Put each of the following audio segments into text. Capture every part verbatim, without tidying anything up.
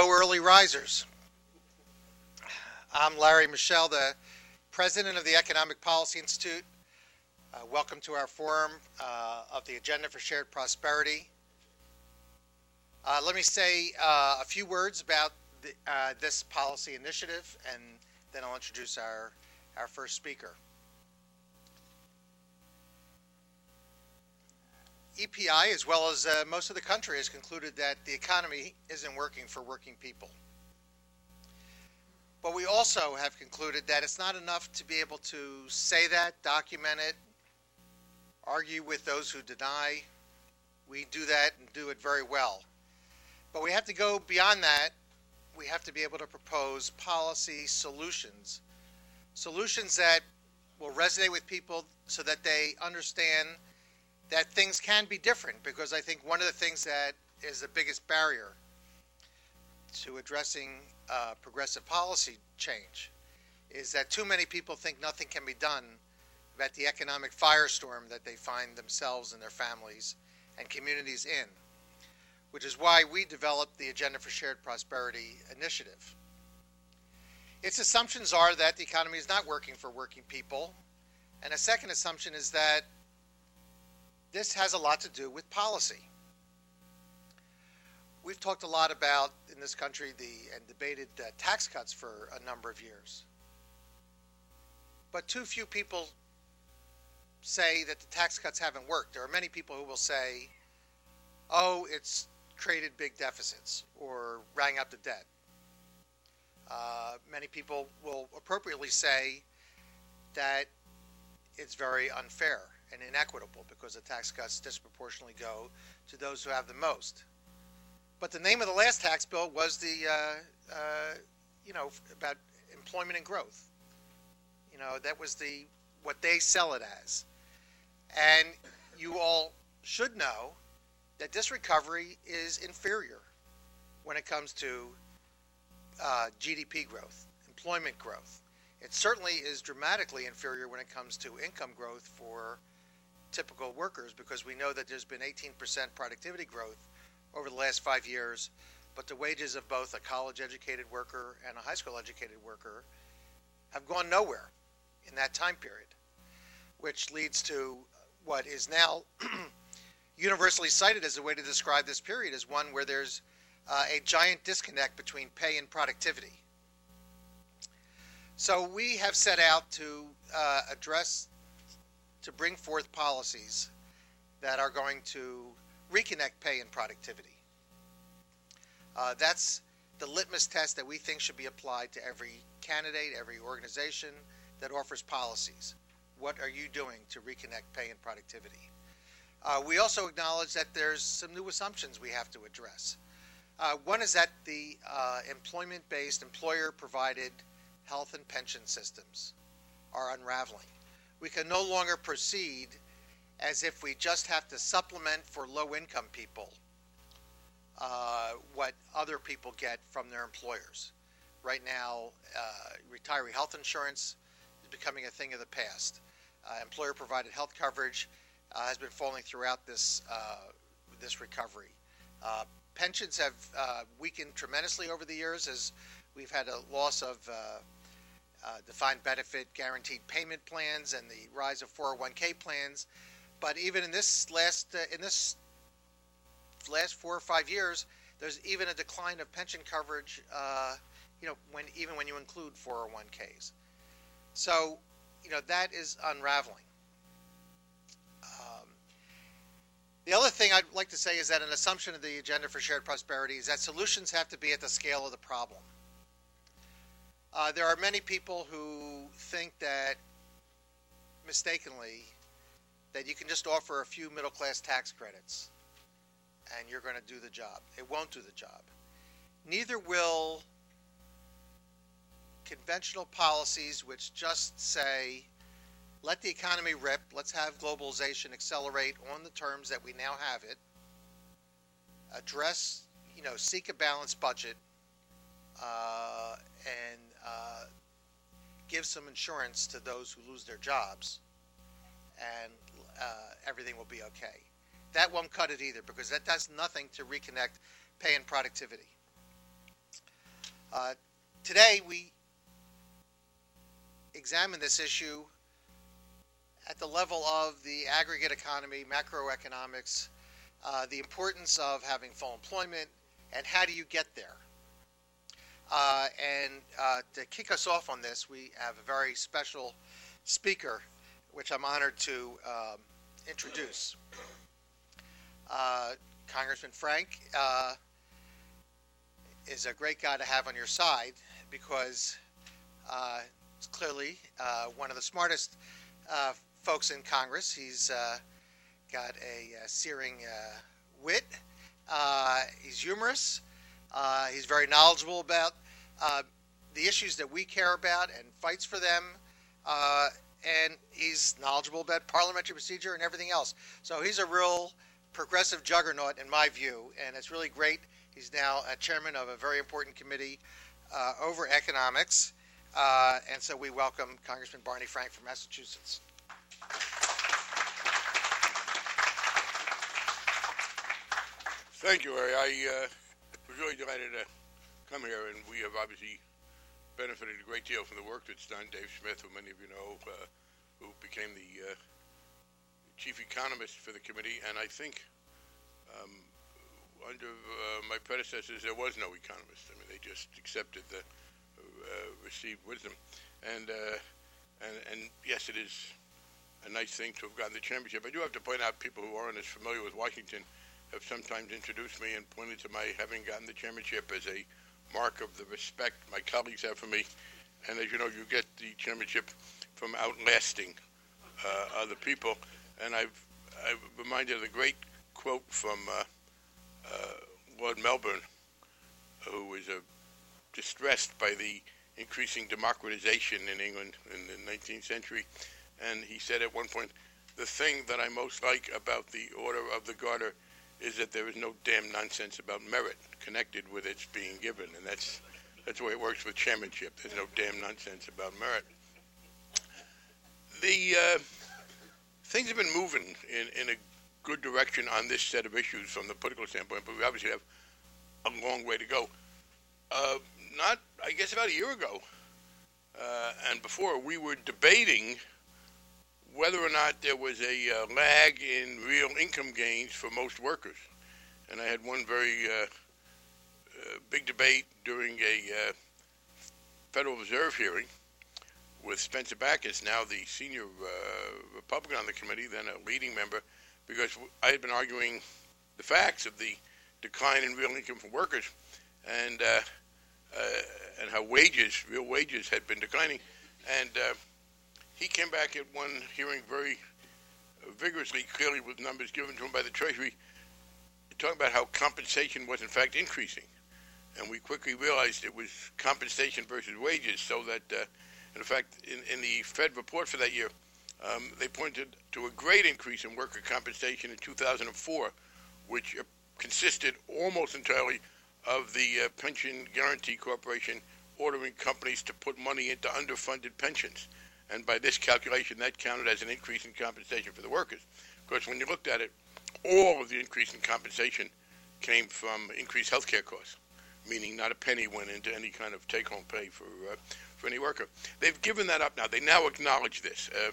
Hello, early risers. I'm Larry Michel, the president of the Economic Policy Institute. Uh, welcome to our forum uh, of the Agenda for Shared Prosperity. Uh, let me say uh, a few words about the, uh, this policy initiative, and then I'll introduce our, our first speaker. E P I, as well as uh, most of the country, has concluded that the economy isn't working for working people. But we also have concluded that it's not enough to be able to say that, document it, argue with those who deny. We do that and do it very well. But we have to go beyond that. We have to be able to propose policy solutions, solutions that will resonate with people so that they understand that things can be different, because I think one of the things that is the biggest barrier to addressing uh, progressive policy change is that too many people think nothing can be done about the economic firestorm that they find themselves and their families and communities in, which is why we developed the Agenda for Shared Prosperity initiative. Its assumptions are that the economy is not working for working people, and a second assumption is that this has a lot to do with policy. We've talked a lot about, in this country, the and debated uh, tax cuts for a number of years. But too few people say that the tax cuts haven't worked. There are many people who will say, oh, it's created big deficits or rang up the debt. Uh, many people will appropriately say that it's very unfair and inequitable because the tax cuts disproportionately go to those who have the most. But the name of the last tax bill was the, uh, uh, you know, about employment and growth. You know, that was the what they sell it as. And you all should know that this recovery is inferior when it comes to uh, G D P growth, employment growth. It certainly is dramatically inferior when it comes to income growth for typical workers, because we know that there's been eighteen percent productivity growth over the last five years, but the wages of both a college-educated worker and a high school-educated worker have gone nowhere in that time period, which leads to what is now universally cited as a way to describe this period as one where there's uh, a giant disconnect between pay and productivity. So we have set out to uh, address to bring forth policies that are going to reconnect pay and productivity. Uh, that's the litmus test that we think should be applied to every candidate, every organization that offers policies. What are you doing to reconnect pay and productivity? Uh, we also acknowledge that there's some new assumptions we have to address. Uh, one is that the uh, employment-based, employer-provided health and pension systems are unraveling. We can no longer proceed as if we just have to supplement for low-income people uh, what other people get from their employers. Right now, uh, retiree health insurance is becoming a thing of the past. Uh, employer-provided health coverage uh, has been falling throughout this uh, this recovery. Uh, pensions have uh, weakened tremendously over the years as we've had a loss of uh, Uh, defined benefit guaranteed payment plans and the rise of four oh one k plans. But even in this last uh, in this last four or five years, there's even a decline of pension coverage. Uh, you know, when even when you include four oh one k's. So, you know, that is unraveling. Um, the other thing I'd like to say is that an assumption of the Agenda for Shared Prosperity is that solutions have to be at the scale of the problem. Uh, there are many people who think that, mistakenly, that you can just offer a few middle-class tax credits and you're going to do the job. It won't do the job. Neither will conventional policies which just say, let the economy rip, let's have globalization accelerate on the terms that we now have it, address, you know, seek a balanced budget, uh, and uh, give some insurance to those who lose their jobs, and uh, everything will be okay. That won't cut it either, because that does nothing to reconnect pay and productivity. Uh, today we examine this issue at the level of the aggregate economy, macroeconomics, uh, the importance of having full employment, and how do you get there. Uh, and uh, to kick us off on this, we have a very special speaker, which I'm honored to um, introduce. Uh, Congressman Frank uh, is a great guy to have on your side because uh, he's clearly uh, one of the smartest uh, folks in Congress. He's uh, got a, a searing uh, wit. Uh, he's humorous. Uh, he's very knowledgeable about uh, the issues that we care about and fights for them. Uh, and he's knowledgeable about parliamentary procedure and everything else. So he's a real progressive juggernaut in my view, and it's really great. He's now a chairman of a very important committee uh, over economics. Uh, and so we welcome Congressman Barney Frank from Massachusetts. Thank you, Larry. I uh, was really delighted to come here, and we have obviously benefited a great deal from the work that's done. Dave Smith, who many of you know, uh, who became the uh, chief economist for the committee, and I think um, under uh, my predecessors there was no economist. I mean, they just accepted the uh, received wisdom, and uh, and and yes, it is a nice thing to have gotten the championship. I do have to point out, people who aren't as familiar with Washington have sometimes introduced me and pointed to my having gotten the championship as a mark of the respect my colleagues have for me. And as you know, you get the championship from outlasting uh, other people. And I've, I've reminded of the great quote from uh, uh, Lord Melbourne, who was uh, distressed by the increasing democratization in England in the nineteenth century. And he said at one point, the thing that I most like about the Order of the Garter is that there is no damn nonsense about merit connected with its being given. And that's that's the way it works with chairmanship. There's no damn nonsense about merit. The uh, things have been moving in, in a good direction on this set of issues from the political standpoint, but we obviously have a long way to go. Uh, not, I guess, about a year ago, uh, and before, we were debating whether or not there was a uh, lag in real income gains for most workers. And I had one very uh, uh, big debate during a uh, Federal Reserve hearing with Spencer Backus, now the senior uh, Republican on the committee, then a leading member, because I had been arguing the facts of the decline in real income for workers and uh, uh, and how wages, real wages, had been declining. And uh, he came back at one hearing very vigorously, clearly with numbers given to him by the Treasury, talking about how compensation was in fact increasing. And we quickly realized it was compensation versus wages, so that, uh, in fact, in, in the Fed report for that year, um, they pointed to a great increase in worker compensation in two thousand four, which uh, consisted almost entirely of the uh, Pension Guarantee Corporation ordering companies to put money into underfunded pensions. And by this calculation, that counted as an increase in compensation for the workers. Of course, when you looked at it, all of the increase in compensation came from increased health care costs, meaning not a penny went into any kind of take-home pay for uh, for any worker. They've given that up now. They now acknowledge this. Uh,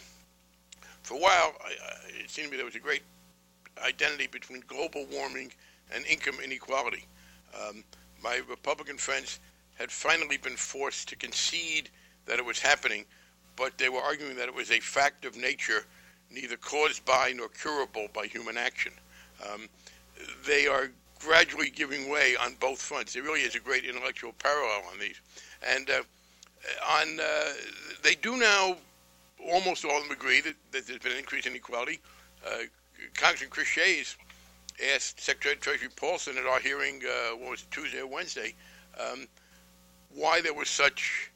for a while, I, I, it seemed to me there was a great identity between global warming and income inequality. Um, my Republican friends had finally been forced to concede that it was happening, but they were arguing that it was a fact of nature, neither caused by nor curable by human action. Um, they are gradually giving way on both fronts. There really is a great intellectual parallel on these. And uh, on, uh, they do now, almost all of them agree that, that there's been an increase in inequality. Uh, Congressman Chris Shays asked Secretary of Treasury Paulson at our hearing, uh, what was it, Tuesday or Wednesday, um, why there was such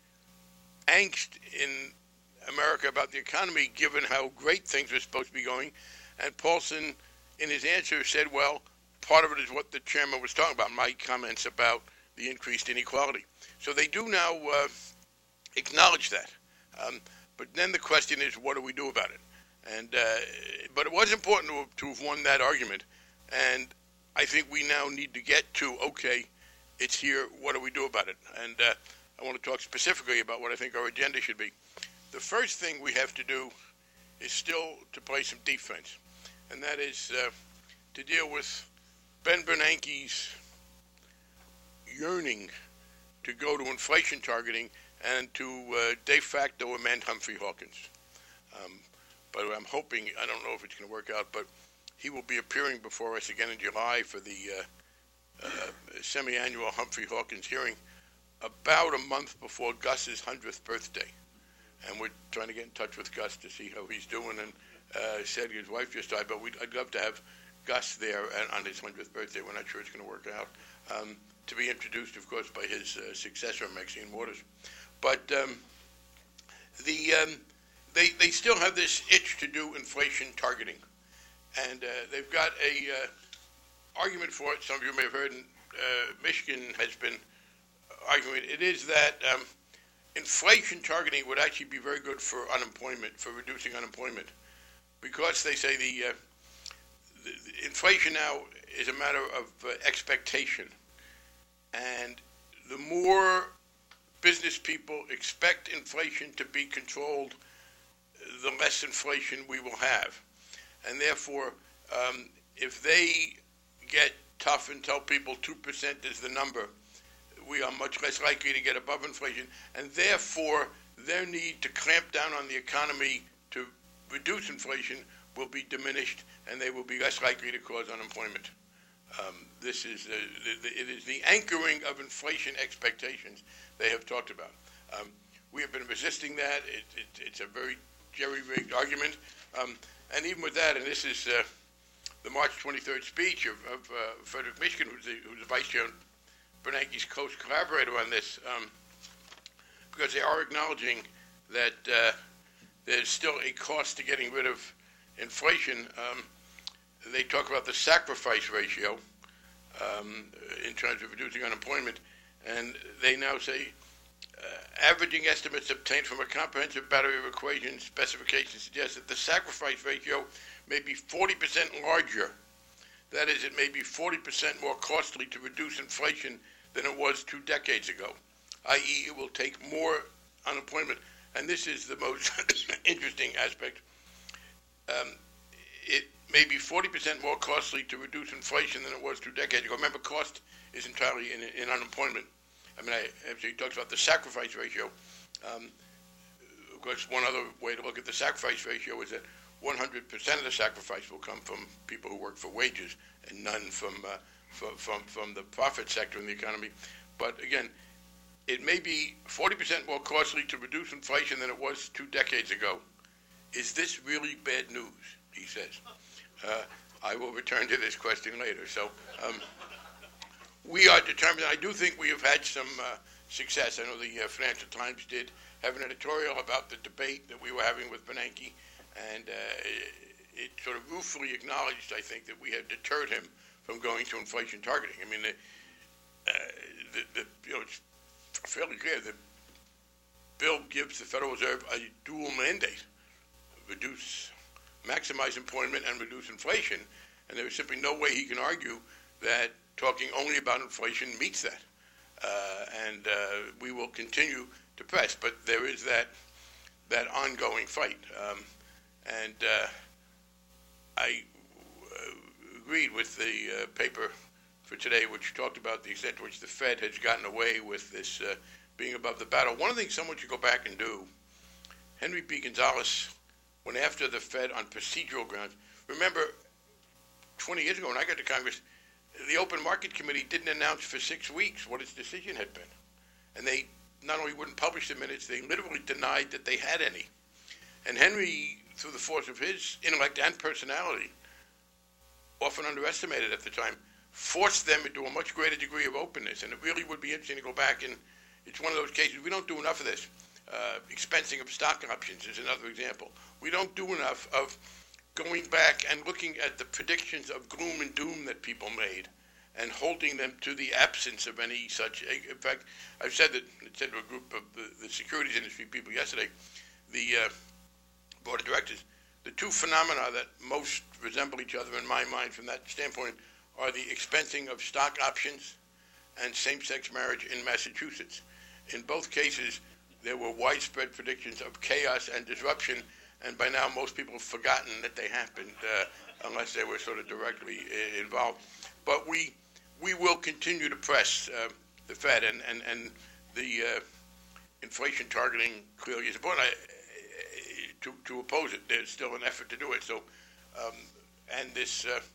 angst in America about the economy, given how great things were supposed to be going. And Paulson, in his answer, said, well, part of it is what the chairman was talking about, my comments about the increased inequality. So they do now uh, acknowledge that. Um, but then the question is, what do we do about it? And uh, but it was important to, to have won that argument. And I think we now need to get to, okay, It's here. What do we do about it? And uh, I want to talk specifically about what I think our agenda should be. The first thing we have to do is still to play some defense, and that is uh, to deal with Ben Bernanke's yearning to go to inflation targeting and to uh, de facto amend Humphrey Hawkins. Um, but I'm hoping, I don't know if it's going to work out, but he will be appearing before us again in July for the uh, uh, semi-annual Humphrey Hawkins hearing about a month before Gus's hundredth birthday. And we're trying to get in touch with Gus to see how he's doing. And uh, said his wife just died, but we'd, I'd love to have Gus there on his hundredth birthday. We're not sure it's going to work out. Um, to be introduced, of course, by his uh, successor, Maxine Waters. But um, the um, they they still have this itch to do inflation targeting, and uh, they've got a uh, argument for it. Some of you may have heard. In, uh, Michigan has been arguing it. It is that um, inflation targeting would actually be very good for unemployment, for reducing unemployment, because they say the, uh, the, the inflation now is a matter of uh, expectation, and the more business people expect inflation to be controlled, the less inflation we will have. And therefore, um, if they get tough and tell people two percent is the number, we are much less likely to get above inflation, and therefore their need to clamp down on the economy to reduce inflation will be diminished, and they will be less likely to cause unemployment. Um, this is uh, the, the, it is the anchoring of inflation expectations they have talked about. Um, we have been resisting that. It, it, it's a very jerry-rigged argument, um, and even with that, and this is uh, the March twenty-third speech of, of uh, Frederick Mishkin, who's the, who's the Vice Chair, Bernanke's close collaborator on this, um, because they are acknowledging that uh, there's still a cost to getting rid of inflation. Um, they talk about the sacrifice ratio um, in terms of reducing unemployment, and they now say uh, averaging estimates obtained from a comprehensive battery of equations specifications suggest that the sacrifice ratio may be forty percent larger. That is, it may be forty percent more costly to reduce inflation than it was two decades ago, that is it will take more unemployment. And this is the most interesting aspect. Um, it may be forty percent more costly to reduce inflation than it was two decades ago. Remember, cost is entirely in, in unemployment. I mean, I, actually, he talks about the sacrifice ratio. Um, of course, one other way to look at the sacrifice ratio is that one hundred percent of the sacrifice will come from people who work for wages and none from, uh, from, from, from the profit sector in the economy. But again, it may be forty percent more costly to reduce inflation than it was two decades ago. Is this really bad news, he says. Uh, I will return to this question later. So um, we are determined. I do think we have had some uh, success. I know the uh, Financial Times did have an editorial about the debate that we were having with Bernanke, and uh, it, it sort of ruefully acknowledged, I think, that we had deterred him from going to inflation targeting. I mean, the, uh, the, the, you know, it's fairly clear that bill gives the Federal Reserve a dual mandate: reduce, maximize employment and reduce inflation. And there is simply no way he can argue that talking only about inflation meets that. Uh, and uh, we will continue to press, but there is that that ongoing fight. Um, and uh, I uh, agreed with the uh, paper for today, which talked about the extent to which the Fed has gotten away with this uh, being above the battle. One of the things someone should go back and do, Henry B. Gonzalez went after the Fed on procedural grounds. Remember, twenty years ago when I got to Congress, the Open Market Committee didn't announce for six weeks what its decision had been. And they not only wouldn't publish the minutes, they literally denied that they had any. And Henry, through the force of his intellect and personality, often underestimated at the time, forced them into a much greater degree of openness. And it really would be interesting to go back, and it's one of those cases, we don't do enough of this. Uh, expensing of stock options is another example. We don't do enough of going back and looking at the predictions of gloom and doom that people made and holding them to the absence of any such. In fact, I've said that, I said to a group of the, the securities industry people yesterday, the uh, board of directors, the two phenomena that most resemble each other in my mind from that standpoint are the expensing of stock options and same-sex marriage in Massachusetts. In both cases, there were widespread predictions of chaos and disruption, and by now most people have forgotten that they happened, uh, unless they were sort of directly uh, involved. But we we will continue to press uh, the Fed, and, and, and the uh, inflation targeting clearly is important. I, to, to oppose it, there's still an effort to do it. So, um, and this, uh,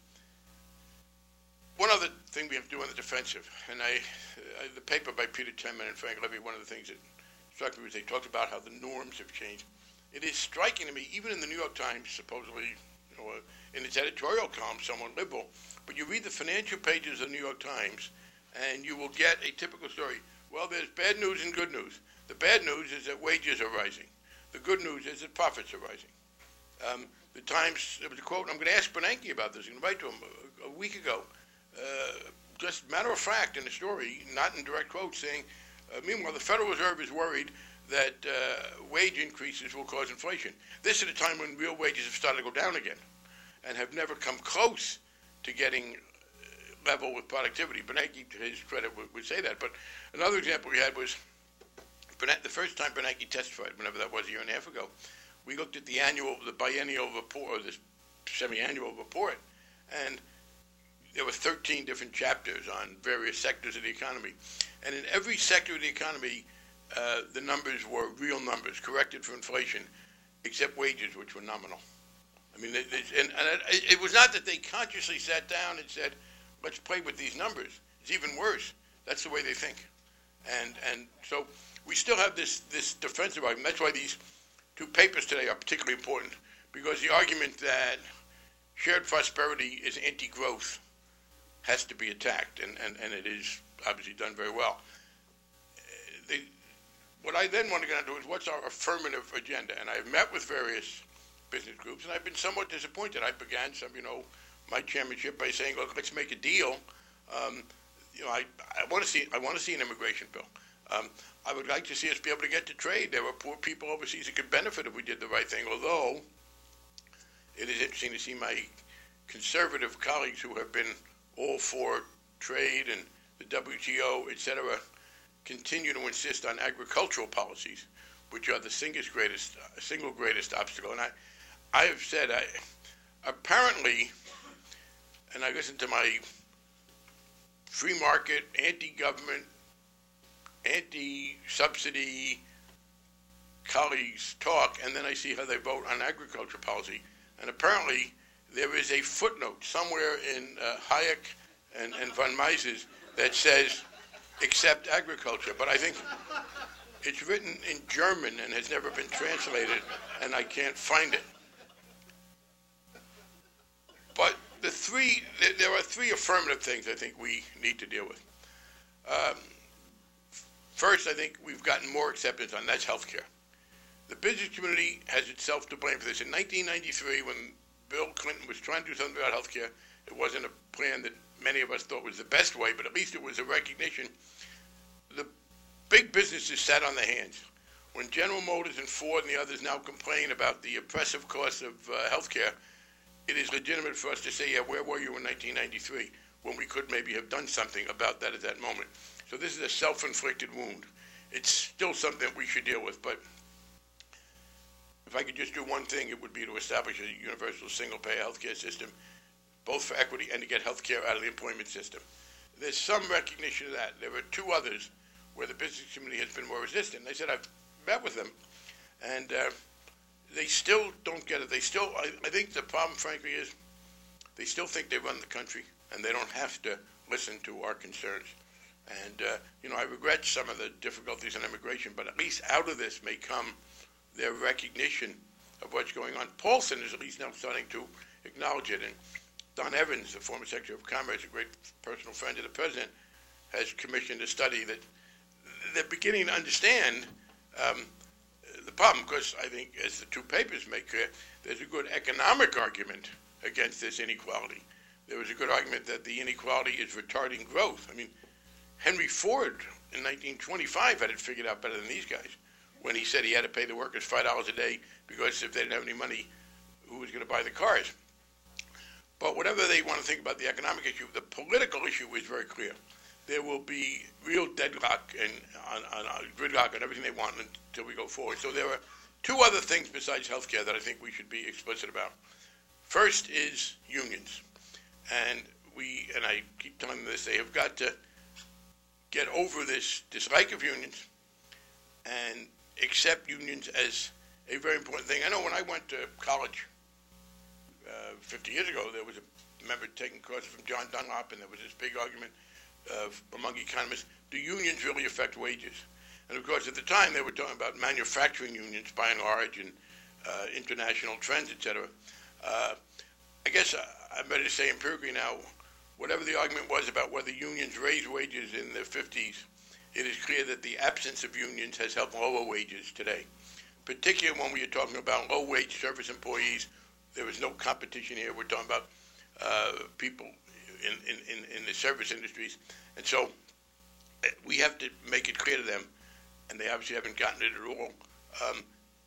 one other thing we have to do on the defensive, and I, uh, the paper by Peter Temin and Frank Levy, one of the things that struck me was they talked about how the norms have changed. It is striking to me, even in the New York Times, supposedly, you know, uh, in its editorial column, somewhat liberal, but you read the financial pages of the New York Times, and you will get a typical story. Well, there's bad news and good news. The bad news is that wages are rising. The good news is that profits are rising. Um, the Times, there was a quote, I'm going to ask Bernanke about this, I'm going to write to him a, a week ago, uh, just matter of fact in the story, not in direct quotes, saying, uh, meanwhile, the Federal Reserve is worried that uh, wage increases will cause inflation. This at a time when real wages have started to go down again and have never come close to getting level with productivity. Bernanke, to his credit, would, would say that. But another example we had was Bernanke, the first time Bernanke testified, whenever that was, a year and a half ago, we looked at the annual, the biennial report, or this semi-annual report, and there were thirteen different chapters on various sectors of the economy. And in every sector of the economy, uh, the numbers were real numbers, corrected for inflation, except wages, which were nominal. I mean, it, it, and, and it, it was not that they consciously sat down and said, let's play with these numbers. It's even worse. That's the way they think. And and so we still have this, this defensive argument. That's why these two papers today are particularly important, because the argument that shared prosperity is anti-growth has to be attacked, and, and, and it is obviously done very well. They, what I then want to get on to is what's our affirmative agenda. And I've met with various business groups, and I've been somewhat disappointed. I began some, you know, my chairmanship by saying, look, let's make a deal. Um, you know, I, I want to see I want to see an immigration bill. Um, I would like to see us be able to get to trade. There are poor people overseas that could benefit if we did the right thing, although it is interesting to see my conservative colleagues who have been all for trade and the W T O, et cetera, continue to insist on agricultural policies, which are the single greatest, uh, single greatest obstacle. And I, I have said, I, apparently, and I listen to my free market, anti-government, anti-subsidy colleagues talk, and then I see how they vote on agriculture policy. And apparently, there is a footnote somewhere in uh, Hayek and, and von Mises that says, accept agriculture. But I think it's written in German and has never been translated, and I can't find it. But the three, there are three affirmative things I think we need to deal with. Um, first, I think we've gotten more acceptance on, that's healthcare. The business community has itself to blame for this. In nineteen ninety-three, when Bill Clinton was trying to do something about healthcare, it wasn't a plan that many of us thought was the best way, but at least it was a recognition. The big businesses sat on their hands. When General Motors and Ford and the others now complain about the oppressive costs of uh, healthcare, it is legitimate for us to say, yeah, where were you in nineteen ninety-three when we could maybe have done something about that at that moment? So this is a self-inflicted wound. It's still something that we should deal with, but if I could just do one thing, it would be to establish a universal single-payer healthcare system, both for equity and to get healthcare out of the employment system. There's some recognition of that. There are two others where the business community has been more resistant. They said, I've met with them, and uh, they still don't get it. They still, I, I think the problem, frankly, is they still think they run the country, and they don't have to listen to our concerns. And, uh, you know, I regret some of the difficulties in immigration, but at least out of this may come their recognition of what's going on. Paulson is at least now starting to acknowledge it, and Don Evans, the former Secretary of Commerce, a great personal friend of the President, has commissioned a study that they're beginning to understand um, the problem, because I think, as the two papers make clear, there's a good economic argument against this inequality. There was a good argument that the inequality is retarding growth. I mean, Henry Ford in nineteen twenty-five had it figured out better than these guys when he said he had to pay the workers five dollars a day because if they didn't have any money, who was going to buy the cars? But whatever they want to think about the economic issue, the political issue is very clear. there will be real deadlock and on, on, on gridlock on everything they want until we go forward. So there are two other things besides healthcare that I think we should be explicit about. First is unions, and we and I keep telling them this: they have got to get over this dislike of unions and accept unions as a very important thing. I know when I went to college uh, fifty years ago, there was a member taking courses from John Dunlop, and there was this big argument uh, among economists: do unions really affect wages? And of course, at the time, they were talking about manufacturing unions by and large, and uh, international trends, et cetera. Uh, I guess I, I'm ready to say empirically now, whatever the argument was about whether unions raised wages in the fifties, it is clear that the absence of unions has helped lower wages today. Particularly when we are talking about low-wage service employees, there is no competition here. We're talking about uh, people in, in, in the service industries. And so uh, we have to make it clear to them, and they obviously haven't gotten it at all, um,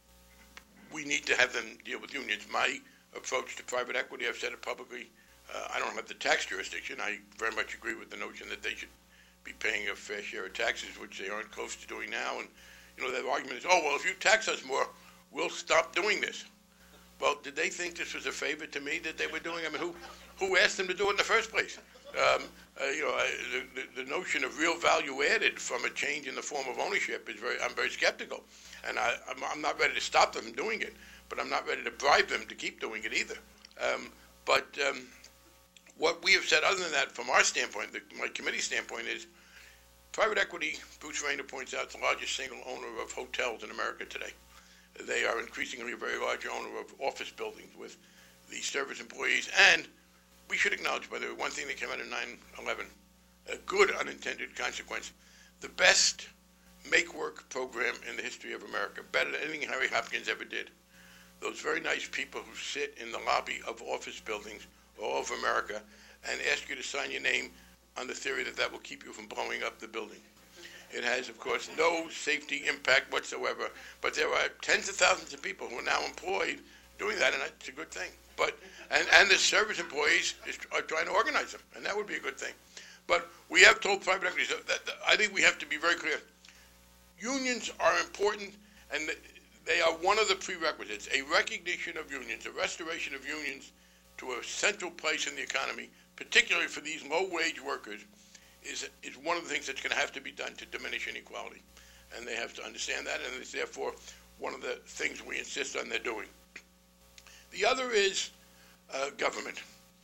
we need to have them deal with unions. My approach to private equity, I've said it publicly, uh, I don't have the tax jurisdiction. I very much agree with the notion that they should be paying a fair share of taxes, which they aren't close to doing now. And, you know, their argument is, oh, well, if you tax us more, we'll stop doing this. Well, did they think this was a favor to me that they were doing? I mean, who who asked them to do it in the first place? Um, uh, you know, I, the, the notion of real value added from a change in the form of ownership is very, I'm very skeptical. And I, I'm, I'm not ready to stop them from doing it, but I'm not ready to bribe them to keep doing it either. Um, but um, what we have said, other than that, from our standpoint, the, my committee standpoint, is private equity, Bruce Rayner points out, is the largest single owner of hotels in America today. They are increasingly a very large owner of office buildings with the service employees. And we should acknowledge, by the way, one thing that came out of nine eleven, a good unintended consequence, the best make-work program in the history of America, better than anything Harry Hopkins ever did. Those very nice people who sit in the lobby of office buildings all over America and ask you to sign your name on the theory that that will keep you from blowing up the building. It has, of course, no safety impact whatsoever, but there are tens of thousands of people who are now employed doing that, and that's a good thing. But and, and the service employees is, are trying to organize them, and that would be a good thing. But we have told private equity, so that, that, I think we have to be very clear. Unions are important, and they are one of the prerequisites. A recognition of unions, a restoration of unions to a central place in the economy, particularly for these low-wage workers, is is one of the things that's going to have to be done to diminish inequality. And they have to understand that, and it's therefore one of the things we insist on their doing. The other is uh, government.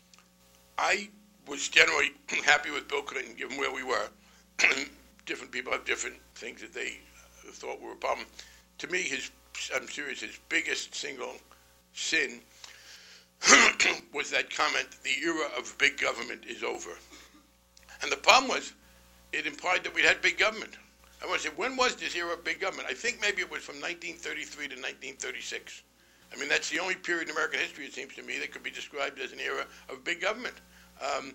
I was generally happy with Bill Clinton, given where we were. Different people have different things that they thought were a problem. To me, his, I'm serious, his biggest single sin was that comment, the era of big government is over. And the problem was, it implied that we had big government. I want to say, when was this era of big government? I think maybe it was from nineteen thirty-three to nineteen thirty-six. I mean, that's the only period in American history, it seems to me, that could be described as an era of big government. Um,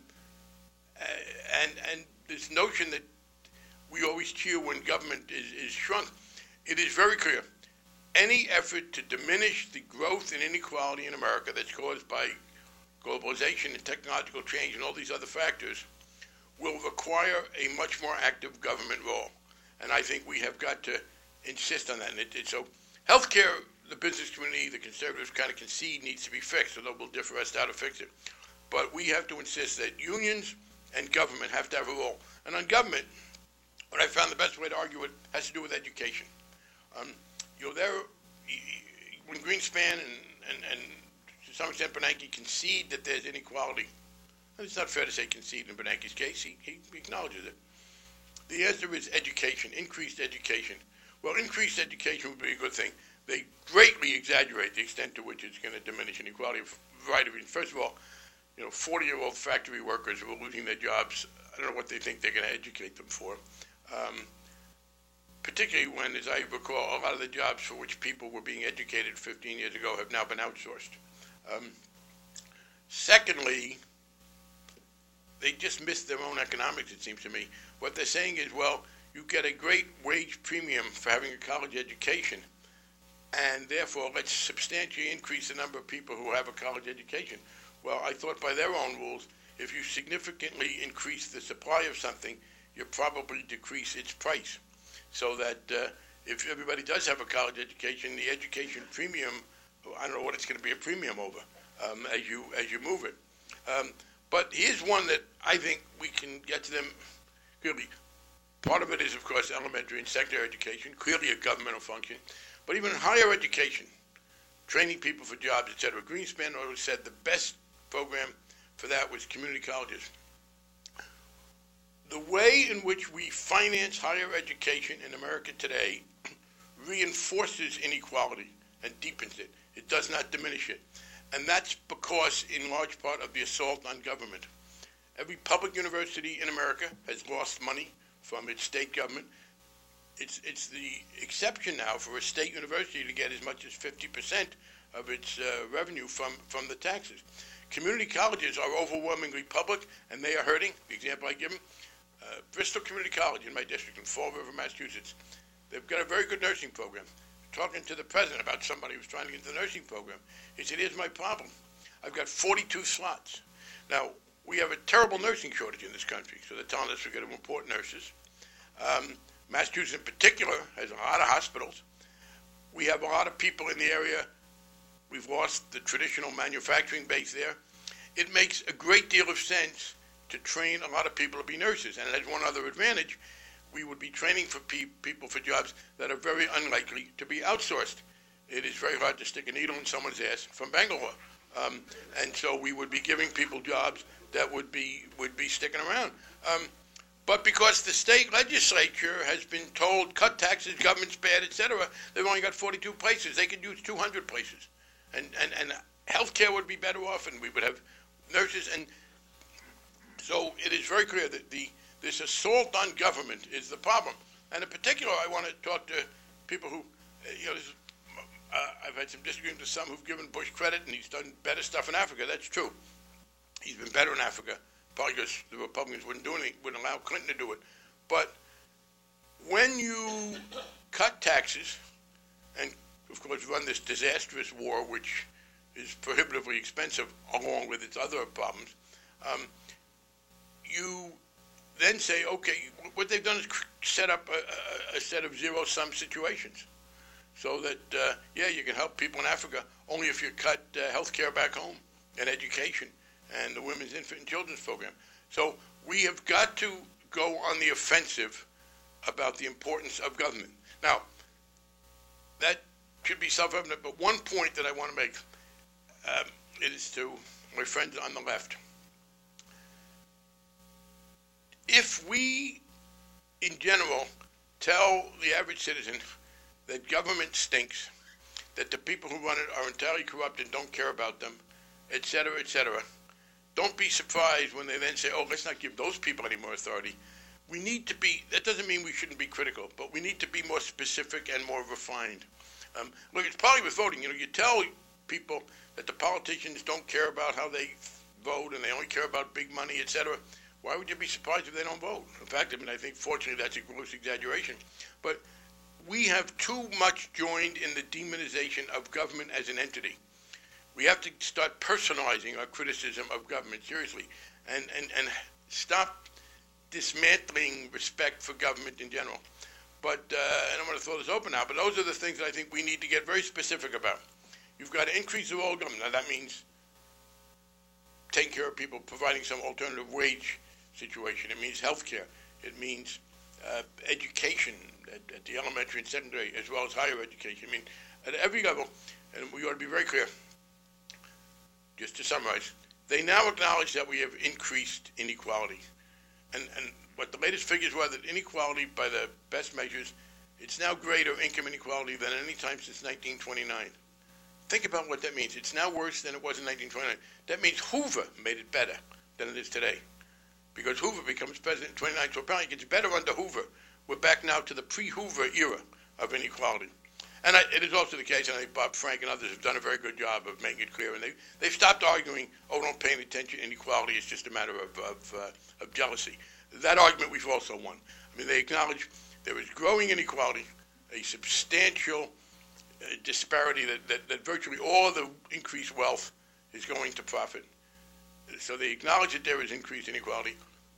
and and this notion that we always cheer when government is, is shrunk, it is very clear. Any effort to diminish the growth and inequality in America that's caused by globalization and technological change and all these other factors will require a much more active government role. And I think we have got to insist on that. And it, it, so healthcare, the business community, the conservatives kind of concede needs to be fixed, although we'll differ as to how to fix it. But we have to insist that unions and government have to have a role. And on government, what I found the best way to argue it has to do with education. Um, you know, there, when Greenspan and, and, and to some extent Bernanke concede that there's inequality, and it's not fair to say concede in Bernanke's case, he, he acknowledges it. The answer is education, increased education. Well, increased education would be a good thing. They greatly exaggerate the extent to which it's going to diminish inequality for a variety of reasons. First of all, you know, forty-year-old factory workers who are losing their jobs, I don't know what they think they're going to educate them for. Um, particularly when, as I recall, a lot of the jobs for which people were being educated fifteen years ago have now been outsourced. Um, secondly, they just missed their own economics, it seems to me. What they're saying is, well, you get a great wage premium for having a college education, and therefore let's substantially increase the number of people who have a college education. Well, I thought by their own rules, if you significantly increase the supply of something, you probably decrease its price, so that uh, if everybody does have a college education, the education premium, I don't know what it's going to be a premium over um, as you as you move it. Um, but here's one that I think we can get to them clearly. Part of it is, of course, elementary and secondary education, clearly a governmental function. But even in higher education, training people for jobs, et cetera. Greenspan always said the best program for that was community colleges. The way in which we finance higher education in America today reinforces inequality and deepens it. It does not diminish it. And that's because, in large part, of the assault on government. Every public university in America has lost money from its state government. It's, it's the exception now for a state university to get as much as fifty percent of its uh, revenue from, from the taxes. Community colleges are overwhelmingly public, and they are hurting. The example I give them, uh, Bristol Community College in my district in Fall River, Massachusetts. They've got a very good nursing program. Talking to the president about somebody who's trying to get into the nursing program, he said, here's my problem. I've got forty-two slots. Now, we have a terrible nursing shortage in this country, so they're telling us we're going to import nurses. Um, Massachusetts in particular has a lot of hospitals. We have a lot of people in the area. We've lost the traditional manufacturing base there. It makes a great deal of sense to train a lot of people to be nurses, and it has one other advantage. We would be training for pe- people for jobs that are very unlikely to be outsourced. It is very hard to stick a needle in someone's ass from Bangalore. Um, and so we would be giving people jobs that would be would be sticking around. Um, but because the state legislature has been told, cut taxes, government's bad, et cetera, they've only got forty-two places. They could use two hundred places. And, and, and healthcare would be better off, and we would have nurses. And so it is very clear that the this assault on government is the problem. And in particular, I want to talk to people who, you know, this, uh, I've had some disagreement with some who've given Bush credit, and he's done better stuff in Africa. That's true. He's been better in Africa, probably because the Republicans wouldn't do anything, wouldn't allow Clinton to do it. But when you cut taxes, and of course run this disastrous war, which is prohibitively expensive along with its other problems, um, you then say, okay, what they've done is set up a, a, a set of zero-sum situations so that, uh, yeah, you can help people in Africa only if you cut uh, health care back home and education and the Women's Infant and Children's Program. So we have got to go on the offensive about the importance of government. Now, that should be self-evident, but one point that I want to make um, is to my friends on the left. If we, in general, tell the average citizen that government stinks, that the people who run it are entirely corrupt and don't care about them, et cetera, et cetera, don't be surprised when they then say, oh, let's not give those people any more authority. We need to be, that doesn't mean we shouldn't be critical, but we need to be more specific and more refined. Um, look, it's probably with voting. You know, you tell people that the politicians don't care about how they vote and they only care about big money, et cetera. Why would you be surprised if they don't vote? In fact, I mean, I think fortunately that's a gross exaggeration. But we have too much joined in the demonization of government as an entity. We have to start personalizing our criticism of government seriously and, and, and stop dismantling respect for government in general. But, uh, and I'm going to throw this open now, but those are the things that I think we need to get very specific about. You've got to increase the role of government. Now that means taking care of people, providing some alternative wage situation. It means health care. It means uh, education at, at the elementary and secondary as well as higher education. I mean, at every level, and we ought to be very clear, just to summarize, they now acknowledge that we have increased inequality. And, and what the latest figures were, that inequality, by the best measures, it's now greater income inequality than any time since nineteen twenty-nine. Think about what that means. It's now worse than it was in nineteen twenty-nine. That means Hoover made it better than it is today, because Hoover becomes president in twenty-nine, so apparently it gets better under Hoover. We're back now to the pre-Hoover era of inequality. And I, it is also the case, and I think Bob Frank and others have done a very good job of making it clear, and they, they've stopped arguing, oh, don't pay any attention, inequality is just a matter of, of, uh, of jealousy. That argument we've also won. I mean, they acknowledge there is growing inequality, a substantial uh, disparity that, that, that virtually all of the increased wealth is going to profit. So they acknowledge that there is increased inequality.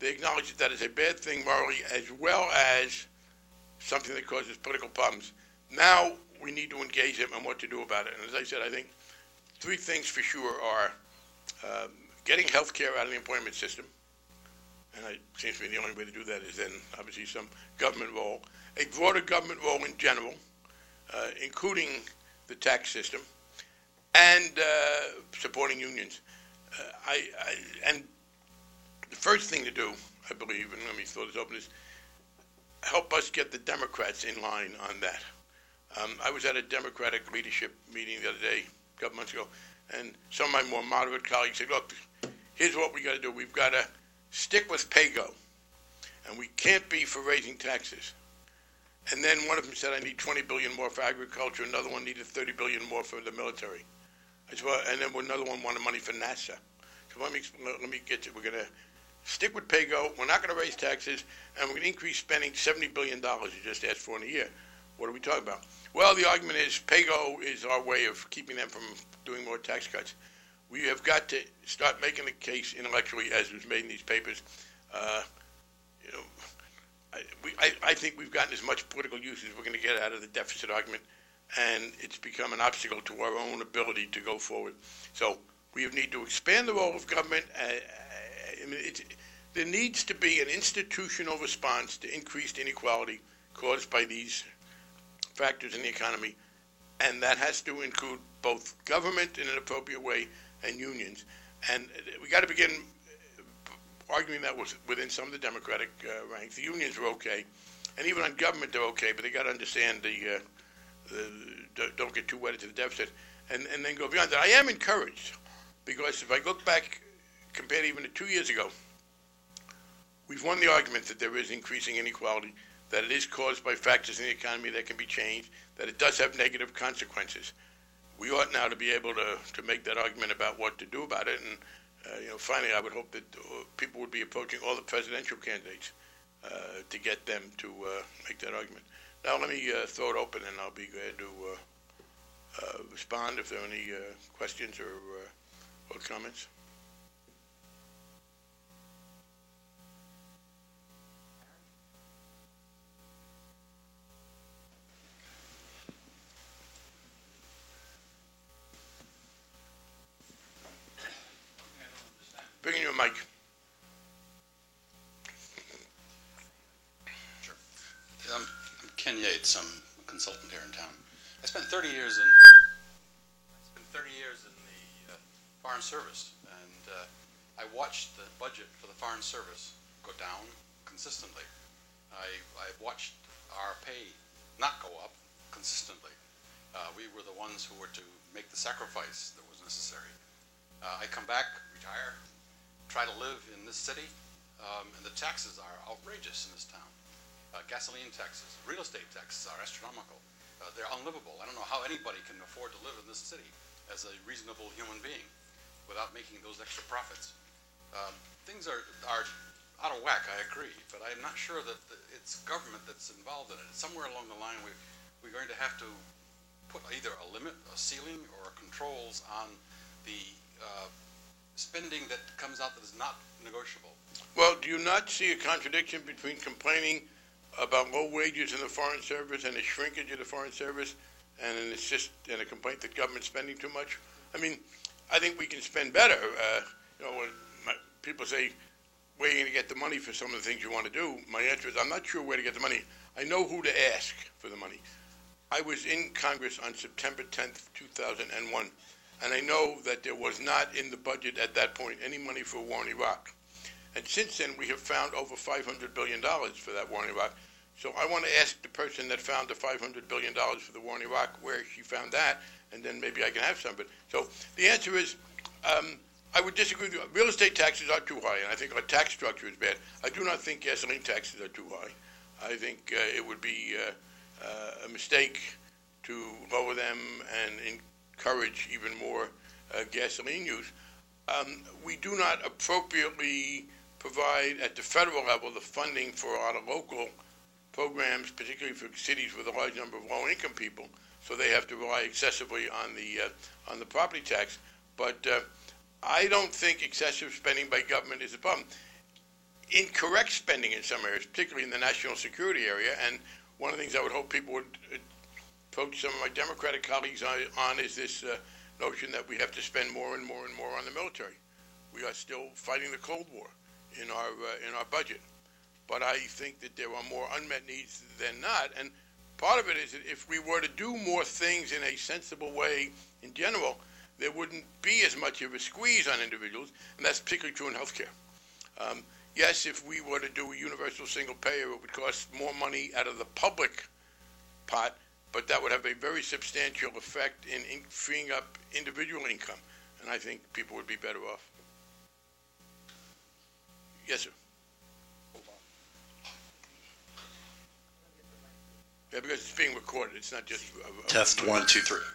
they acknowledge that that is a bad thing morally as well as something that causes political problems. Now we need to engage them on what to do about it. And as I said, I think three things for sure are um, getting health care out of the employment system, and it seems to me the only way to do that is then obviously some government role, a broader government role in general, uh, including the tax system, and uh, supporting unions. Uh, I, I, and the first thing to do, I believe, and let me throw this open, is help us get the Democrats in line on that. Um, I was at a Democratic leadership meeting the other day, a couple months ago, and some of my more moderate colleagues said, look, here's what we got to do. We've got to stick with pay-go, and we can't be for raising taxes. And then one of them said, I need twenty billion dollars more for agriculture. Another one needed thirty billion dollars more for the military. I said, well, and then another one wanted money for NASA. So let me, let me get you. We're going to stick with pay-go. We're not going to raise taxes, and we're going to increase spending seventy billion dollars you just asked for in a year. What are we talking about? Well, the argument is pay-go is our way of keeping them from doing more tax cuts. We have got to start making the case intellectually, as was made in these papers. Uh, you know, I, we, I, I think we've gotten as much political use as we're going to get out of the deficit argument, and it's become an obstacle to our own ability to go forward. So we need to expand the role of government. Uh, I mean, it's, there needs to be an institutional response to increased inequality caused by these factors in the economy, and that has to include both government in an appropriate way and unions. And we got to begin arguing that with, within some of the Democratic uh, ranks. The unions are okay, and even on government they're okay, but they got to understand the, uh, the don't get too wedded to the deficit, and, and then go beyond that. I am encouraged, because if I look back, compared even to two years ago, we've won the argument that there is increasing inequality, that it is caused by factors in the economy that can be changed, that it does have negative consequences. We ought now to be able to, to make that argument about what to do about it. And uh, you know, finally, I would hope that uh, people would be approaching all the presidential candidates uh, to get them to uh, make that argument. Now, let me uh, throw it open, and I'll be glad to uh, uh, respond if there are any uh, questions or, uh, or comments. Bring in your mic. Sure. Um, I'm Ken Yates. I'm a consultant here in town. I spent thirty years in I spent thirty years in the uh, Foreign Service, and uh, I watched the budget for the Foreign Service go down consistently. I I watched our pay not go up consistently. Uh, we were the ones who were to make the sacrifice that was necessary. Uh, I come back, retire, try to live in this city, um, and the taxes are outrageous in this town. Uh, gasoline taxes, real estate taxes are astronomical. Uh, they're unlivable. I don't know how anybody can afford to live in this city as a reasonable human being without making those extra profits. Um, things are, are out of whack, I agree, but I'm not sure that the, it's government that's involved in it. Somewhere along the line, we, we're going to have to put either a limit, a ceiling, or controls on the uh, spending that comes out that is not negotiable. Well, do you not see a contradiction between complaining about low wages in the Foreign Service and the shrinkage of the Foreign Service, and an insist and a complaint that government's spending too much? I mean, I think we can spend better. Uh, you know, when my, people say, where are you going to get the money for some of the things you want to do? My answer is, I'm not sure where to get the money. I know who to ask for the money. I was in Congress on September tenth, two thousand one. And I know that there was not in the budget at that point any money for war in Iraq. And since then, we have found over five hundred billion dollars for that war in Iraq. So I want to ask the person that found the five hundred billion dollars for the war in Iraq where she found that, and then maybe I can have some of it. So the answer is, um, I would disagree with you. Real estate taxes are too high, and I think our tax structure is bad. I do not think gasoline taxes are too high. I think uh, it would be uh, uh, a mistake to lower them and encourage even more uh, gasoline use. Um, we do not appropriately provide at the federal level the funding for a lot of local programs, particularly for cities with a large number of low-income people, so they have to rely excessively on the uh, on the property tax. But uh, I don't think excessive spending by government is a problem. incorrect spending in some areas, particularly in the national security area. And one of the things I would hope people would uh, approach some of my Democratic colleagues on, on is this uh, notion that we have to spend more and more and more on the military. We are still fighting the Cold War in our uh, in our budget, but I think that there are more unmet needs than not. And part of it is that if we were to do more things in a sensible way in general, there wouldn't be as much of a squeeze on individuals, and that's particularly true in healthcare. Um, yes, if we were to do a universal single payer, it would cost more money out of the public pot, but that would have a very substantial effect in, in freeing up individual income, and I think people would be better off. Yes, sir. Yeah, because it's being recorded. It's not just... Uh, Test one, two, three.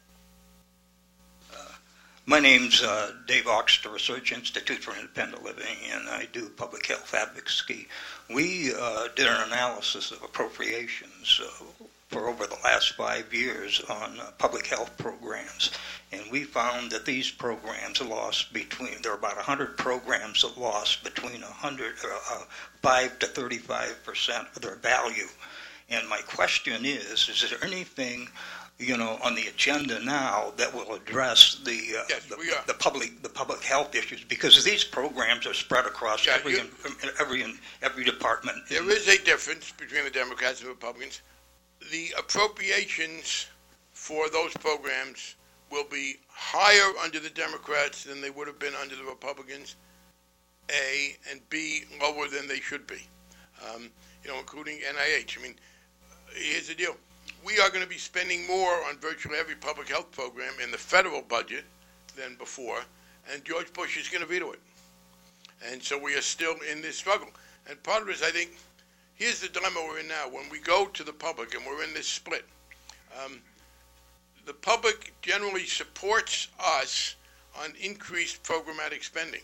Uh, my name's uh, Dave Oxter, Research Institute for Independent Living, and I do public health advocacy. We uh, did an analysis of appropriations uh, for over the last five years on uh, public health programs, and we found that these programs lost between, there are about one hundred programs that lost between one hundred, uh, five to thirty-five percent of their value. And my question is, is there anything, you know, on the agenda now that will address the uh, yes, the, we are. the public the public health issues? Because these programs are spread across Yeah, every you, every every department. There is a difference between the Democrats and Republicans. The appropriations for those programs will be higher under the Democrats than they would have been under the Republicans, A, and B, lower than they should be, um, you know, including N I H. I mean, here's the deal. We are going to be spending more on virtually every public health program in the federal budget than before, and George Bush is going to veto it. And so we are still in this struggle. And part of it is, I think, here's the dilemma we're in now. When we go to the public and we're in this split, um, the public generally supports us on increased programmatic spending.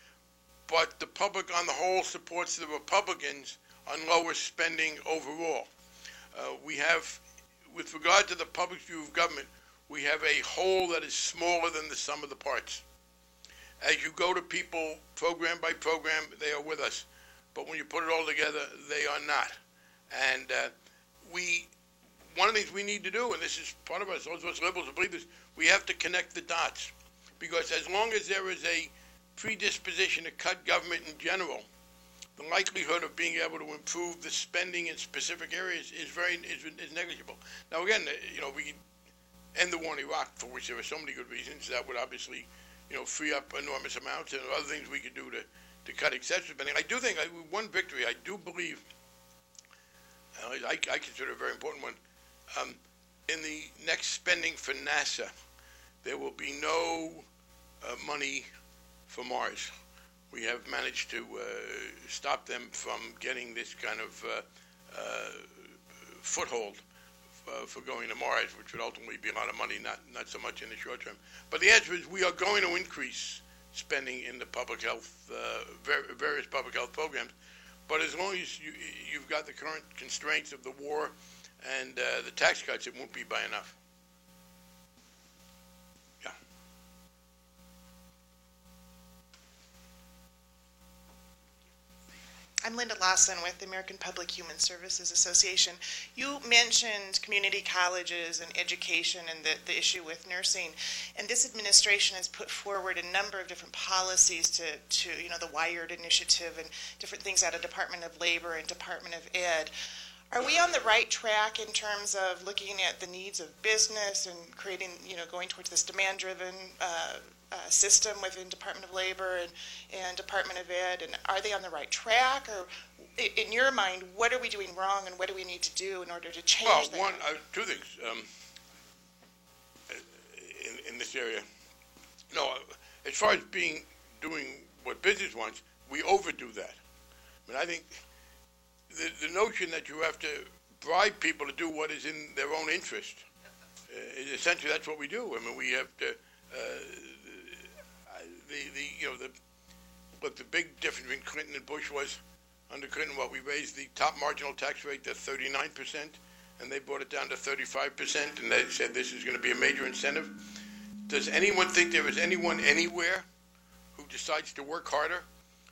But the public on the whole supports the Republicans on lower spending overall. Uh, we have, with regard to the public view of government, we have a whole that is smaller than the sum of the parts. As you go to people program by program, they are with us. But when you put it all together, they are not. And uh, we, one of the things we need to do, and this is part of us, those of us liberals who believe this, we have to connect the dots. Because as long as there is a predisposition to cut government in general, the likelihood of being able to improve the spending in specific areas is very is, is negligible. Now again, you know, we can end the war in Iraq, for which there are so many good reasons. That would obviously, you know, free up enormous amounts, and other things we could do to, to cut excessive spending. I do think I, one victory, I do believe, uh, I, I consider a very important one. Um, in the next spending for NASA, there will be no uh, money for Mars. We have managed to uh, stop them from getting this kind of uh, uh, foothold uh, for going to Mars, which would ultimately be a lot of money, not not so much in the short term. But the answer is we are going to increase spending in the public health, uh, ver- various public health programs. But as long as you, you've got the current constraints of the war and uh, the tax cuts, it won't be by enough. I'm Linda Lawson with the American Public Human Services Association. You mentioned community colleges and education and the, the issue with nursing. And this administration has put forward a number of different policies to, to, you know, the WIRED initiative and different things out of Department of Labor and Department of Ed. Are we on the right track in terms of looking at the needs of business and creating, you know, going towards this demand-driven uh, uh, system within Department of Labor and, and Department of Ed? And are they on the right track? Or in your mind, what are we doing wrong and what do we need to do in order to change well, that? Well, one, uh, two things um, in, in this area. No, as far as being, doing what business wants, we overdo that. I mean, I think The, the notion that you have to bribe people to do what is in their own interest, uh, is essentially that's what we do. I mean, we have to, uh, the, the, you know, the, look, the big difference between Clinton and Bush was, under Clinton, what we raised the top marginal tax rate to thirty-nine percent, and they brought it down to thirty-five percent, and they said this is going to be a major incentive. Does anyone think there is anyone anywhere who decides to work harder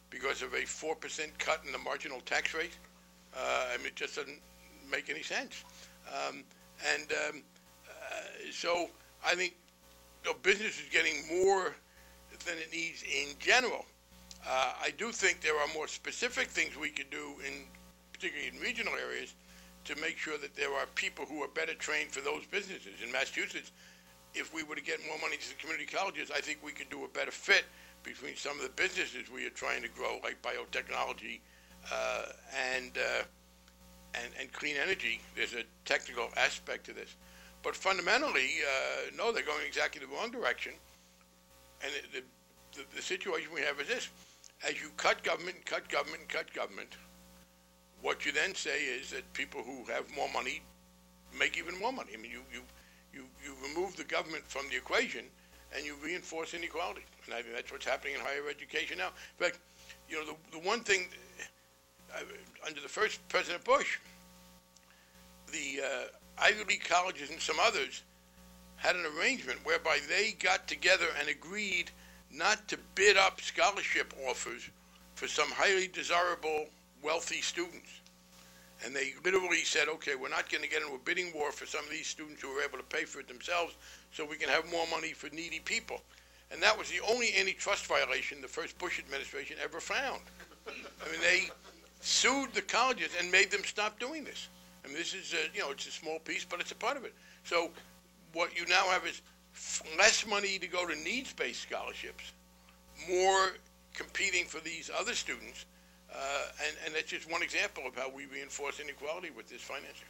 because of a four percent cut in the marginal tax rate. Uh, I mean, it just doesn't make any sense. Um, and um, uh, so I think you know, business is getting more than it needs in general. Uh, I do think there are more specific things we could do, in particularly in regional areas, to make sure that there are people who are better trained for those businesses. In Massachusetts, if we were to get more money to the community colleges, I think we could do a better fit between some of the businesses we are trying to grow, like biotechnology uh, and, uh, and and clean energy. There's a technical aspect to this. But fundamentally, uh, no, they're going exactly the wrong direction. And the, the, the situation we have is this. As you cut government, and cut government, and cut government, what you then say is that people who have more money make even more money. I mean, you, you, you, you remove the government from the equation and you reinforce inequality. And I think that's what's happening in higher education now. In fact, you know, the, the one thing, uh, under the first President Bush, the uh, Ivy League colleges and some others had an arrangement whereby they got together and agreed not to bid up scholarship offers for some highly desirable, wealthy students. And they literally said, okay, we're not going to get into a bidding war for some of these students who are able to pay for it themselves, so we can have more money for needy people. And that was the only antitrust violation the first Bush administration ever found. I mean, they sued the colleges and made them stop doing this. I mean, this is, a, you know, it's a small piece, but it's a part of it. So what you now have is less money to go to needs-based scholarships, more competing for these other students, uh, and, and that's just one example of how we reinforce inequality with this financing.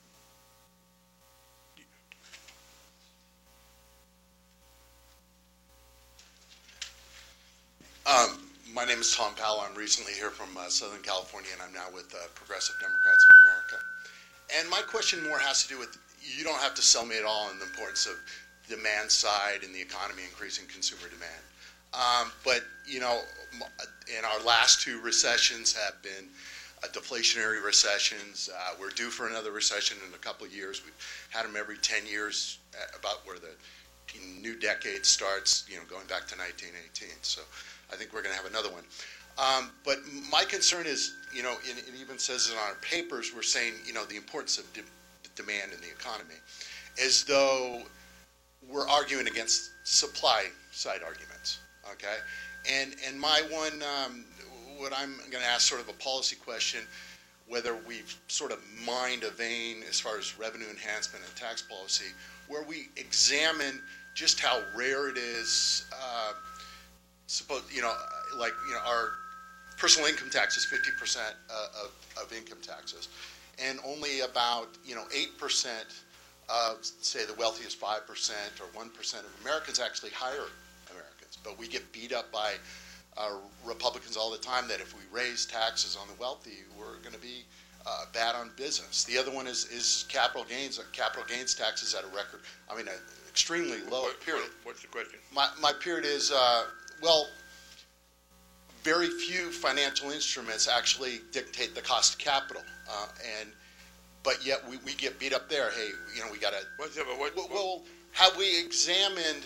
Um, my name is Tom Powell. I'm recently here from uh, Southern California, and I'm now with uh, Progressive Democrats of America. And my question more has to do with, you don't have to sell me at all on the importance of demand side and the economy increasing consumer demand. Um, but, you know, in our last two recessions have been uh, deflationary recessions. Uh, we're due for another recession in a couple of years. We've had them every ten years, uh, about where the new decade starts, you know, going back to nineteen eighteen. So I think we're going to have another one. Um, but my concern is, you know, it, it even says it on our papers, we're saying, you know, the importance of de demand in the economy, as though we're arguing against supply side arguments, okay? And, and my one, um, what I'm going to ask sort of a policy question, whether we've sort of mined a vein as far as revenue enhancement and tax policy, where we examine just how rare it is, uh, suppose, you know, like, you know, our personal income tax is fifty percent uh, of, of income taxes, and only about, you know, eight percent of, say, the wealthiest five percent or one percent of Americans actually hire Americans. But we get beat up by uh, Republicans all the time that if we raise taxes on the wealthy, we're going to be uh, bad on business. The other one is, is capital gains. Capital gains tax is at a record, I mean, an extremely low What, period. what's the question? My, my period is, uh, well, very few financial instruments actually dictate the cost of capital, uh, and but yet we, we get beat up there. Hey, you know, we got to. What's the, what, Well, what, well, have we examined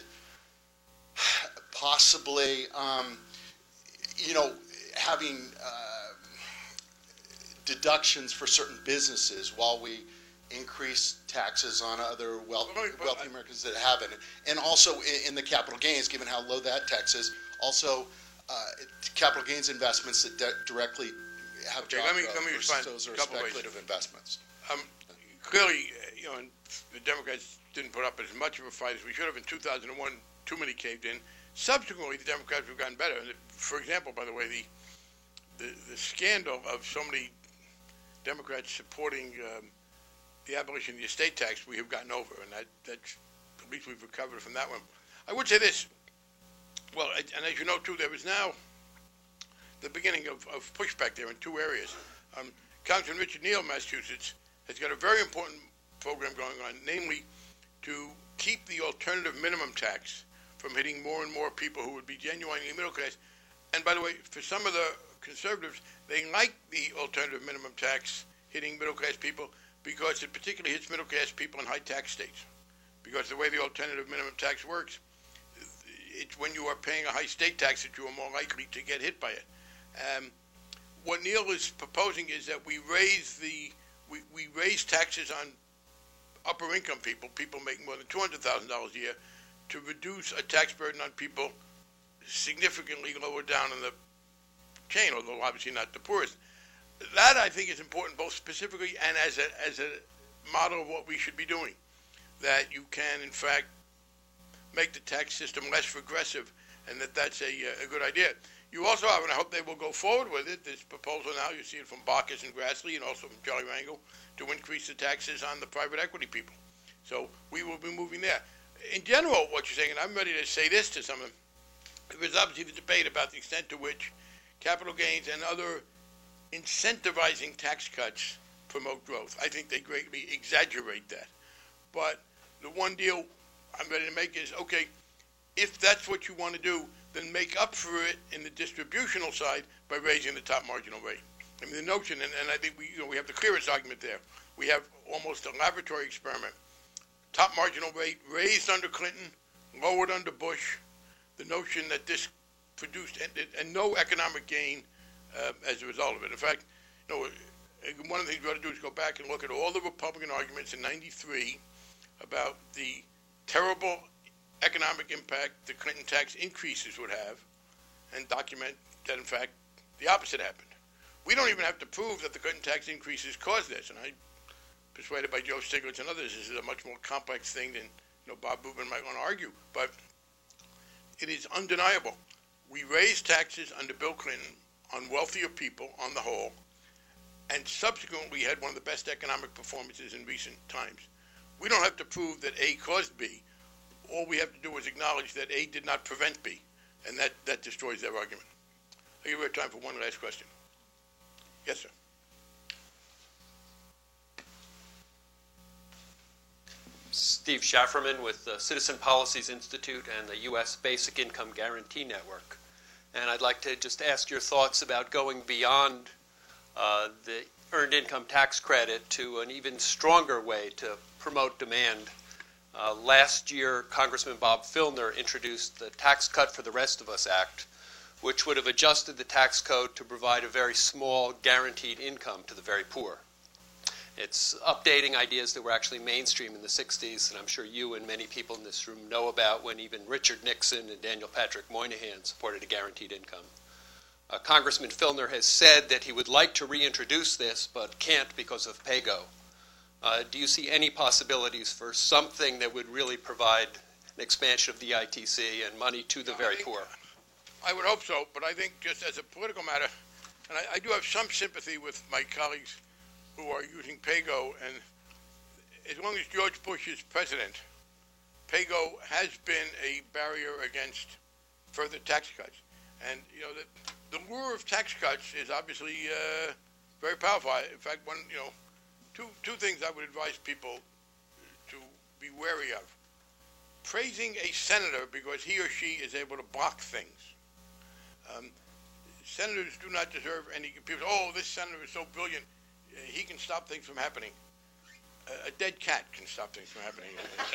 possibly, um, you know, having uh, deductions for certain businesses while we increase taxes on other wealth, Well, well, wealthy I- Americans that haven't, and also in, in the capital gains, given how low that tax is, also. Uh, capital gains investments that di directly have Okay, job let me- growth let me versus respond those are a couple ways. speculative investments. Um, clearly, uh, you know, and the Democrats didn't put up as much of a fight as we should have. In two thousand one, too many caved in. Subsequently, the Democrats have gotten better. And for example, by the way, the the, the scandal of so many Democrats supporting um, the abolition of the estate tax, we have gotten over, and that that's at least we've recovered from that one. I would say this. Well, and as you know, too, there is now the beginning of, of pushback there in two areas. Um, Congressman Richard Neal of Massachusetts has got a very important program going on, namely to keep the alternative minimum tax from hitting more and more people who would be genuinely middle class. And by the way, for some of the conservatives, they like the alternative minimum tax hitting middle class people because it particularly hits middle class people in high tax states. Because the way the alternative minimum tax works, it's when you are paying a high state tax that you are more likely to get hit by it. Um, what Neil is proposing is that we raise the we, we raise taxes on upper income people, people making more than two hundred thousand dollars a year, to reduce a tax burden on people significantly lower down in the chain, although obviously not the poorest. That, I think, is important both specifically and as a, as a model of what we should be doing, that you can, in fact, make the tax system less regressive, and that that's a, a good idea. You also have, and I hope they will go forward with it, this proposal now, you see it from Baucus and Grassley and also from Charlie Rangel, to increase the taxes on the private equity people. So we will be moving there. In general, what you're saying, and I'm ready to say this to some of them, there's obviously the debate about the extent to which capital gains and other incentivizing tax cuts promote growth. I think they greatly exaggerate that. But the one deal I'm ready to make is, okay, if that's what you want to do, then make up for it in the distributional side by raising the top marginal rate. I mean, the notion, and, and I think we, you know, we have the clearest argument there. We have almost a laboratory experiment. Top marginal rate raised under Clinton, lowered under Bush. The notion that this produced and, and no economic gain uh, as a result of it. In fact, you know, one of the things we ought to do is go back and look at all the Republican arguments in ninety-three about the terrible economic impact the Clinton tax increases would have, and document that, in fact, the opposite happened. We don't even have to prove that the Clinton tax increases caused this, and I'm persuaded by Joe Stiglitz and others this is a much more complex thing than, you know, Bob Rubin might want to argue, but it is undeniable. We raised taxes under Bill Clinton on wealthier people on the whole, and subsequently had one of the best economic performances in recent times. We don't have to prove that A caused B. All we have to do is acknowledge that A did not prevent B, and that, that destroys their argument. I think we have time for one last question. Yes, sir. Steve Schafferman with the Citizen Policies Institute and the U S Basic Income Guarantee Network. And I'd like to just ask your thoughts about going beyond uh, the earned income tax credit to an even stronger way to promote demand. Uh, last year, Congressman Bob Filner introduced the Tax Cut for the Rest of Us Act, which would have adjusted the tax code to provide a very small guaranteed income to the very poor. It's updating ideas that were actually mainstream in the sixties, and I'm sure you and many people in this room know about when even Richard Nixon and Daniel Patrick Moynihan supported a guaranteed income. Uh, Congressman Filner has said that he would like to reintroduce this, but can't because of PAYGO. Uh, do you see any possibilities for something that would really provide an expansion of the I T C and money to the very poor? I would hope so, but I think just as a political matter, and I, I do have some sympathy with my colleagues who are using PAYGO, and as long as George Bush is president, PAYGO has been a barrier against further tax cuts. And, you know, the, the lure of tax cuts is obviously uh, very powerful. In fact, one, you know, two, two things I would advise people to be wary of. Praising a senator because he or she is able to block things. Um, senators do not deserve any, people say, oh, this senator is so brilliant, he can stop things from happening. A, a dead cat can stop things from happening.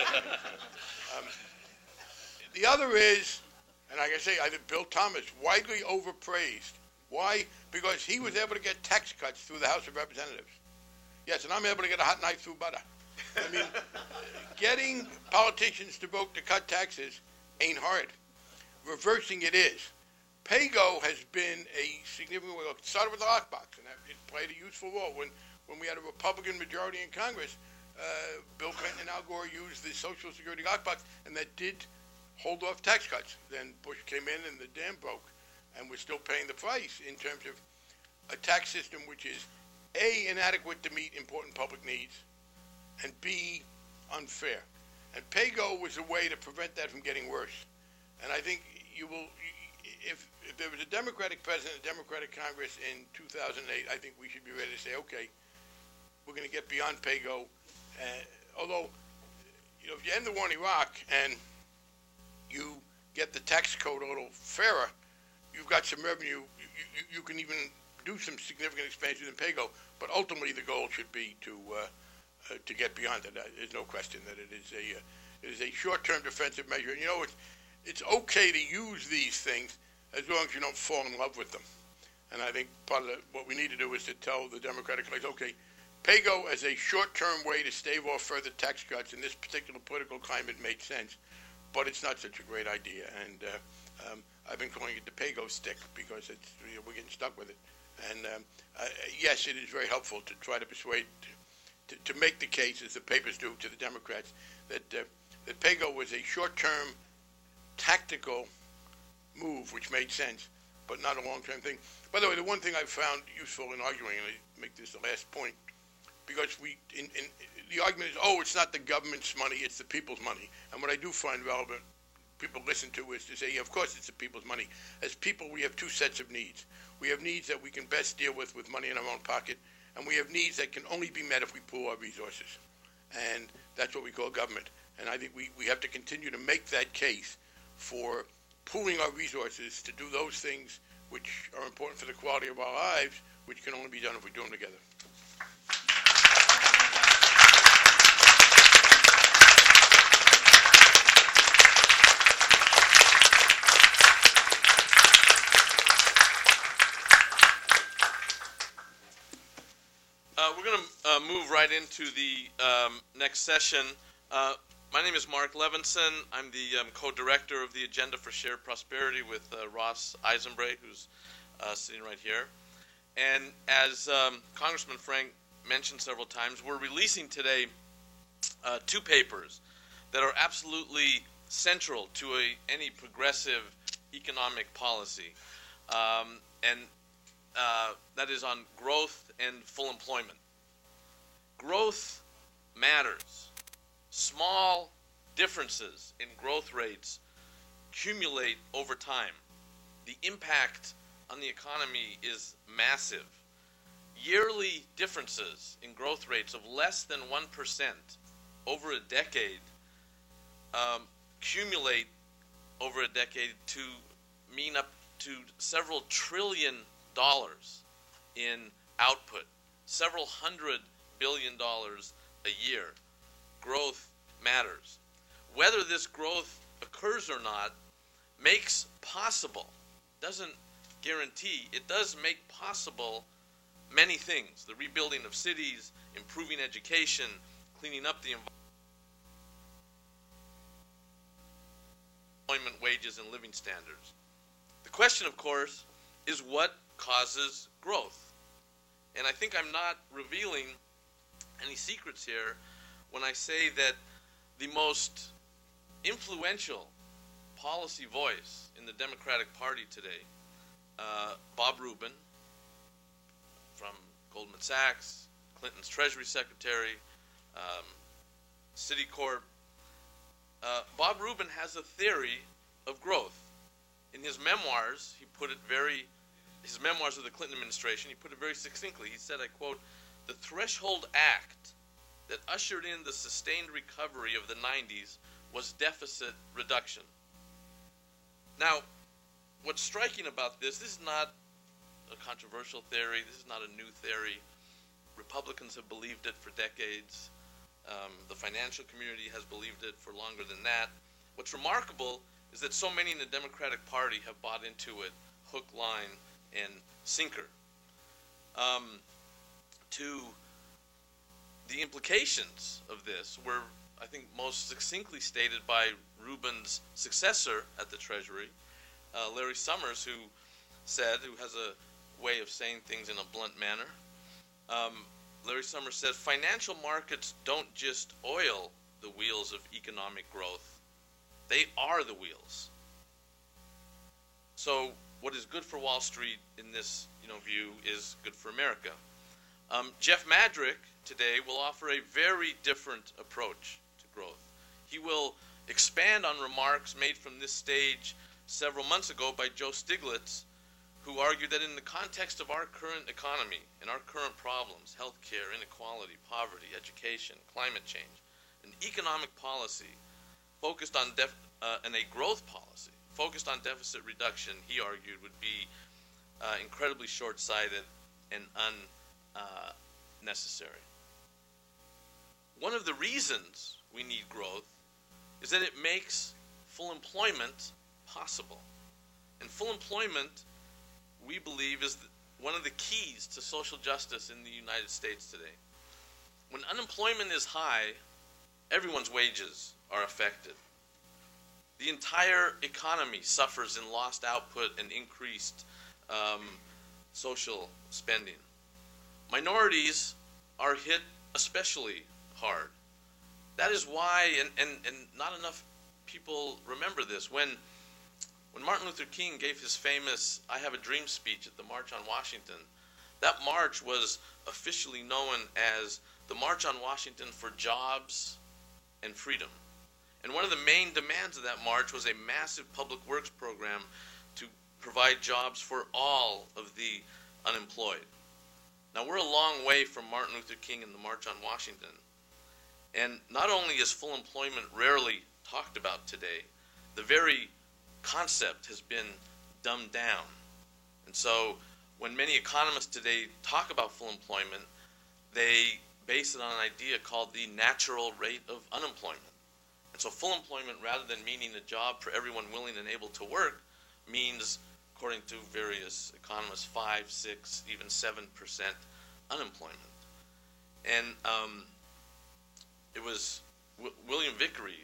um, the other is, and like I say, I think Bill Thomas, widely overpraised. Why? Because he was able to get tax cuts through the House of Representatives. Yes, and I'm able to get a hot knife through butter. I mean, getting politicians to vote to cut taxes ain't hard. Reversing it is. PAYGO has been a significant way. It started with the lockbox, and it played a useful role. When, when we had a Republican majority in Congress, uh, Bill Clinton and Al Gore used the Social Security lockbox, and that did hold off tax cuts. Then Bush came in, and the dam broke, and we're still paying the price in terms of a tax system which is, A, inadequate to meet important public needs, and B, unfair. And PAYGO was a way to prevent that from getting worse. And I think you will, if, if there was a Democratic president, a Democratic Congress in two thousand eight, I think we should be ready to say, okay, we're going to get beyond PAYGO. Uh, although, you know, if you end the war in Iraq and you get the tax code a little fairer, you've got some revenue. You, you, you can even do some significant expansion in PAYGO. But ultimately, the goal should be to uh, uh, to get beyond it. Uh, there's no question that it is a uh, it is a short-term defensive measure. And you know, it's it's okay to use these things as long as you don't fall in love with them. And I think part of the, what we need to do is to tell the Democratic electorate, okay, PAYGO as a short-term way to stave off further tax cuts in this particular political climate makes sense, but it's not such a great idea. And uh, um, I've been calling it the PAYGO stick because it's, you know, we're getting stuck with it. And um, uh, yes, it is very helpful to try to persuade, to, to make the case, as the papers do to the Democrats, that, uh, that PAYGO was a short-term tactical move which made sense, but not a long-term thing. By the way, the one thing I've found useful in arguing, and I make this the last point, because we, in, in, the argument is, oh, it's not the government's money, it's the people's money. And what I do find relevant, people listen to, is to say, yeah, of course it's the people's money. As people, we have two sets of needs. We have needs that we can best deal with with money in our own pocket, and we have needs that can only be met if we pool our resources. And that's what we call government. And I think we, we have to continue to make that case for pooling our resources to do those things which are important for the quality of our lives, which can only be done if we do them together. Uh, we're going to uh, move right into the um, next session. Uh, my name is Mark Levinson. I'm the um, co-director of the Agenda for Shared Prosperity with uh, Ross Eisenbrey, who's uh, sitting right here. And as um, Congressman Frank mentioned several times, we're releasing today uh, two papers that are absolutely central to a, any progressive economic policy. Um, and Uh, that is on growth and full employment. Growth matters. Small differences in growth rates accumulate over time. The impact on the economy is massive. Yearly differences in growth rates of less than one percent over a decade um, accumulate over a decade to mean up to several trillion dollars in output, several hundred billion dollars a year. Growth matters. Whether this growth occurs or not makes possible, doesn't guarantee, it does make possible many things. The rebuilding of cities, improving education, cleaning up the employment, wages, and living standards. The question, of course, is what causes growth. And I think I'm not revealing any secrets here when I say that the most influential policy voice in the Democratic Party today, uh, Bob Rubin from Goldman Sachs, Clinton's Treasury Secretary, um, Citicorp, uh, Bob Rubin has a theory of growth. In his memoirs, he put it very his memoirs of the Clinton administration, he put it very succinctly. He said, I quote, "The threshold act that ushered in the sustained recovery of the nineties was deficit reduction." Now, what's striking about this, this is not a controversial theory. This is not a new theory. Republicans have believed it for decades. Um, the financial community has believed it for longer than that. What's remarkable is that so many in the Democratic Party have bought into it, hook, line, and sinker. Um, to the implications of this were, I think, most succinctly stated by Rubin's successor at the Treasury, uh, Larry Summers, who said, who has a way of saying things in a blunt manner. Um, Larry Summers said, financial markets don't just oil the wheels of economic growth. They are the wheels. So what is good for Wall Street in this you know, view is good for America. Um, Jeff Madrick today will offer a very different approach to growth. He will expand on remarks made from this stage several months ago by Joe Stiglitz, who argued that in the context of our current economy and our current problems, healthcare, inequality, poverty, education, climate change, an economic policy focused on def uh, and a growth policy focused on deficit reduction, he argued, would be uh, incredibly short-sighted and unnecessary. Uh, One of the reasons we need growth is that it makes full employment possible. And full employment, we believe, is one of the keys to social justice in the United States today. When unemployment is high, everyone's wages are affected. The entire economy suffers in lost output and increased um, social spending. Minorities are hit especially hard. That is why, and, and, and not enough people remember this, when, when Martin Luther King gave his famous I Have a Dream speech at the March on Washington, that march was officially known as the March on Washington for Jobs and Freedom. And one of the main demands of that march was a massive public works program to provide jobs for all of the unemployed. Now, we're a long way from Martin Luther King and the March on Washington. And not only is full employment rarely talked about today, the very concept has been dumbed down. And so when many economists today talk about full employment, they base it on an idea called the natural rate of unemployment. And so full employment, rather than meaning a job for everyone willing and able to work, means, according to various economists, five, six, even seven percent unemployment. And um, it was w- William Vickery,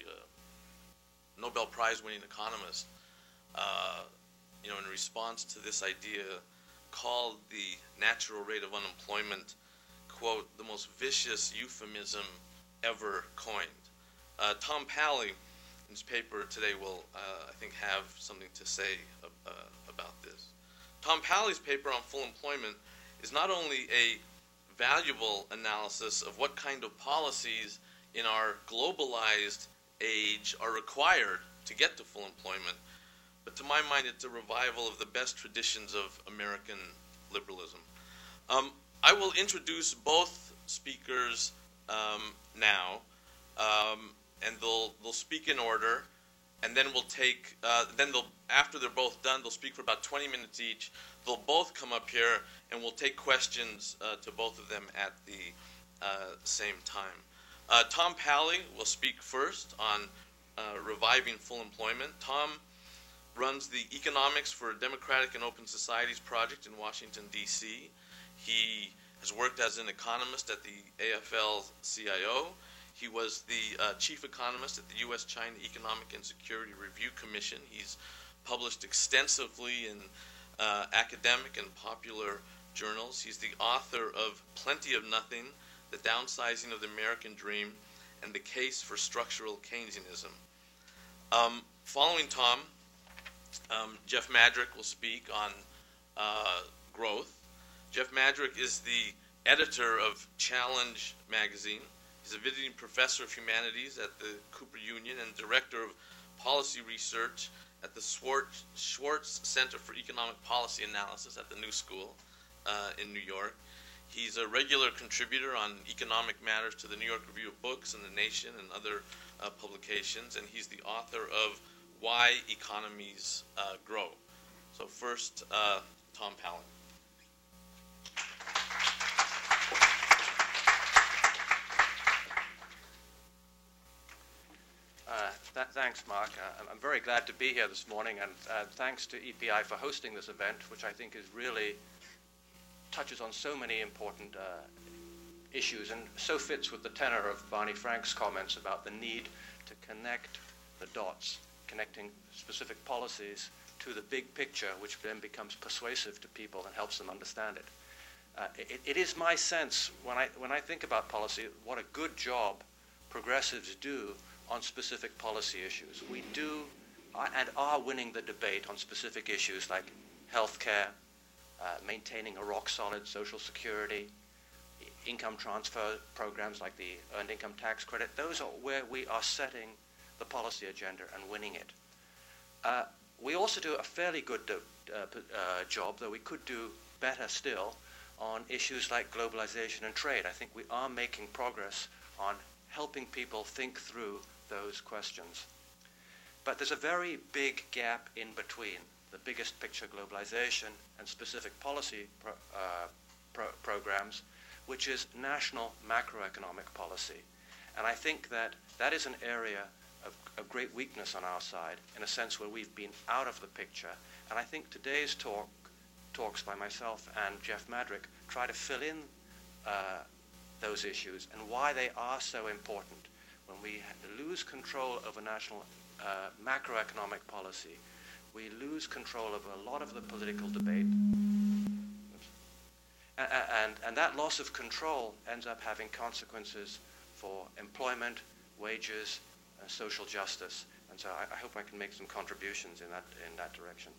a Nobel Prize-winning economist, uh, you know, in response to this idea, called the natural rate of unemployment, quote, the most vicious euphemism ever coined. Uh, Tom Pally, in his paper today, will, uh, I think, have something to say uh, about this. Tom Pally's paper on full employment is not only a valuable analysis of what kind of policies in our globalized age are required to get to full employment, but to my mind, it's a revival of the best traditions of American liberalism. Um, I will introduce both speakers um, now, um, and they'll they'll speak in order, and then we'll take uh, then they'll after they're both done, they'll speak for about twenty minutes each. They'll both come up here, and we'll take questions uh, to both of them at the uh, same time. Uh, Tom Pally will speak first on uh, reviving full employment. Tom runs the Economics for Democratic and Open Societies project in Washington, D C He has worked as an economist at the A F L C I O. He was the uh, chief economist at the U S China Economic and Security Review Commission. He's published extensively in uh, academic and popular journals. He's the author of Plenty of Nothing, The Downsizing of the American Dream, and The Case for Structural Keynesianism. Um, following Tom, um, Jeff Madrick will speak on uh, growth. Jeff Madrick is the editor of Challenge magazine. He's a visiting professor of humanities at the Cooper Union and director of policy research at the Schwartz, Schwartz Center for Economic Policy Analysis at the New School uh, in New York. He's a regular contributor on economic matters to the New York Review of Books and The Nation and other uh, publications, and he's the author of Why Economies uh, Grow. So first, uh, Tom Pally. Uh, th- thanks, Mark. Uh, I'm very glad to be here this morning, and uh, thanks to E P I for hosting this event, which I think is really touches on so many important uh, issues and so fits with the tenor of Barney Frank's comments about the need to connect the dots, connecting specific policies to the big picture, which then becomes persuasive to people and helps them understand it. Uh, it, it is my sense, when I, when I think about policy, what a good job progressives do on specific policy issues. We do uh, and are winning the debate on specific issues like health care, uh, maintaining a rock-solid Social Security, income transfer programs like the Earned Income Tax Credit. Those are where we are setting the policy agenda and winning it. Uh, we also do a fairly good do, uh, uh, job, though we could do better still, on issues like globalization and trade. I think we are making progress on helping people think through those questions. But there's a very big gap in between the biggest picture globalization and specific policy pro, uh, pro programs, which is national macroeconomic policy. And I think that that is an area of, of great weakness on our side, in a sense where we've been out of the picture. And I think today's talk talks by myself and Jeff Madrick try to fill in uh, those issues and why they are so important. When we lose control over national uh, macroeconomic policy, we lose control over a lot of the political debate. And, and, and that loss of control ends up having consequences for employment, wages, uh, social justice. And so I, I hope I can make some contributions in that, in that direction.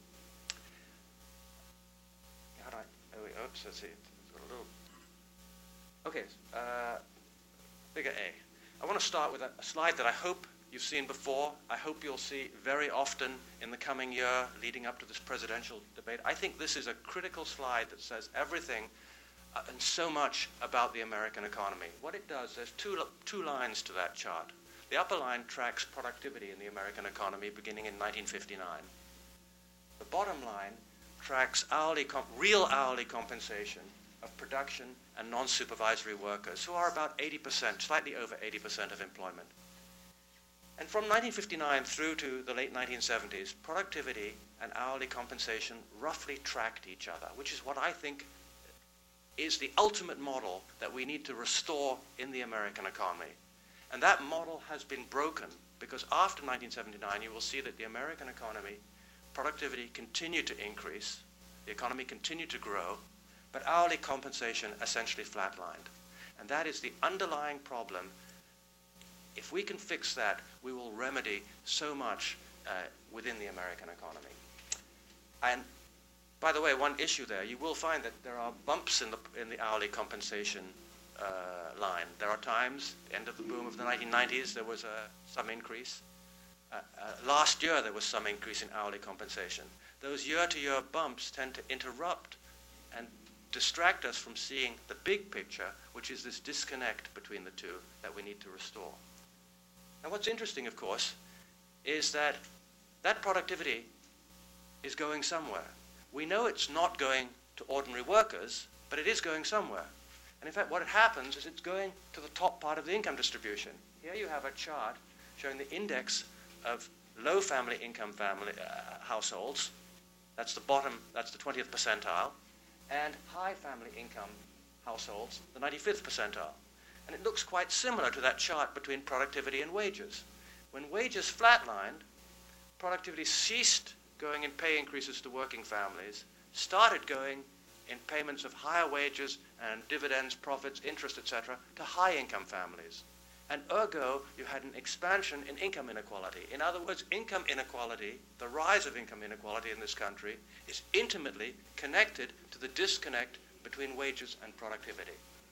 How do I, oh, wait, oops, let's see, it's got a little, okay, uh, figure A. I want to start with a, a slide that I hope you've seen before. I hope you'll see very often in the coming year leading up to this presidential debate. I think this is a critical slide that says everything uh, and so much about the American economy. What it does, there's two, two lines to that chart. The upper line tracks productivity in the American economy beginning in nineteen fifty-nine. The bottom line tracks hourly comp- real hourly compensation of production and non-supervisory workers, who are about eighty percent, slightly over eighty percent of employment. And from nineteen fifty-nine through to the late nineteen seventies, productivity and hourly compensation roughly tracked each other, which is what I think is the ultimate model that we need to restore in the American economy. And that model has been broken because after nineteen seventy-nine, you will see that the American economy, productivity continued to increase, the economy continued to grow, but hourly compensation essentially flatlined. And that is the underlying problem. If we can fix that, we will remedy so much uh, within the American economy. And by the way, one issue there, you will find that there are bumps in the, in the hourly compensation uh, line. There are times, end of the boom of the nineteen nineties, there was uh, some increase. Uh, uh, last year, there was some increase in hourly compensation. Those year-to-year bumps tend to interrupt and distract us from seeing the big picture, which is this disconnect between the two that we need to restore. Now, what's interesting, of course, is that that productivity is going somewhere. We know it's not going to ordinary workers, but it is going somewhere. And in fact, what happens is it's going to the top part of the income distribution. Here you have a chart showing the index of low family income family uh, households. That's the bottom, that's the twentieth percentile. And high family income households, the ninety-fifth percentile. And it looks quite similar to that chart between productivity and wages. When wages flatlined, productivity ceased going in pay increases to working families, started going in payments of higher wages and dividends, profits, interest, et cetera, to high-income families. And ergo, you had an expansion in income inequality. In other words, income inequality, the rise of income inequality in this country, is intimately connected to the disconnect between wages and productivity.